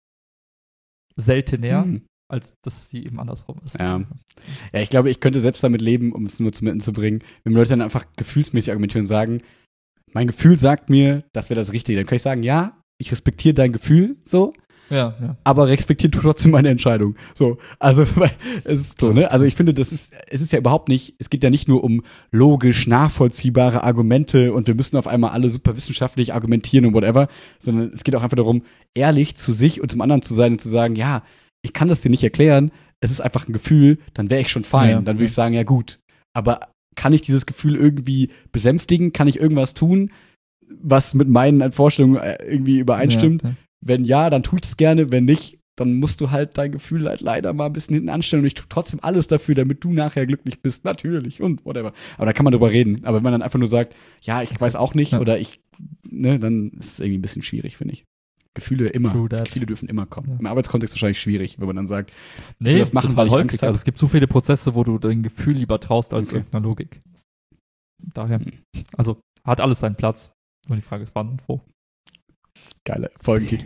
seltener, als dass sie eben andersrum ist. Ja, ich glaube, ich könnte selbst damit leben, um es nur zum Enden zu bringen, wenn Leute dann einfach gefühlsmäßig argumentieren und sagen, mein Gefühl sagt mir, das wäre das Richtige. Dann kann ich sagen, ja, ich respektiere dein Gefühl, so. Ja. Aber respektiere du trotzdem meine Entscheidung. So, also es ist so, ne? Also ich finde, es ist ja überhaupt nicht, es geht ja nicht nur um logisch nachvollziehbare Argumente und wir müssen auf einmal alle super wissenschaftlich argumentieren und whatever, sondern es geht auch einfach darum, ehrlich zu sich und zum anderen zu sein und zu sagen, ja, ich kann das dir nicht erklären, es ist einfach ein Gefühl, dann wäre ich schon fein. Ja, dann würde ich sagen, ja gut. Aber kann ich dieses Gefühl irgendwie besänftigen? Kann ich irgendwas tun, was mit meinen Vorstellungen irgendwie übereinstimmt? Ja. Wenn ja, dann tue ich das gerne. Wenn nicht, dann musst du halt dein Gefühl halt leider mal ein bisschen hinten anstellen. Und ich tue trotzdem alles dafür, damit du nachher glücklich bist. Natürlich und whatever. Aber da kann man drüber reden. Aber wenn man dann einfach nur sagt, ja, ich weiß auch nicht oder dann ist es irgendwie ein bisschen schwierig, finde ich. Gefühle dürfen immer kommen. Ja. Im Arbeitskontext wahrscheinlich schwierig, wenn man dann sagt, ich will das machen, weil ich Angst habe. Also es gibt so viele Prozesse, wo du dein Gefühl lieber traust als irgendeiner Logik. Daher, also hat alles seinen Platz. Nur die Frage ist, wann und wo. Geile Folgentitel.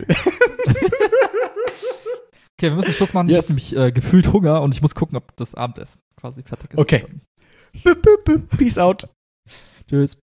Okay, wir müssen Schluss machen. Ich habe nämlich gefühlt Hunger und ich muss gucken, ob das Abendessen quasi fertig ist. Okay. Peace out. Tschüss.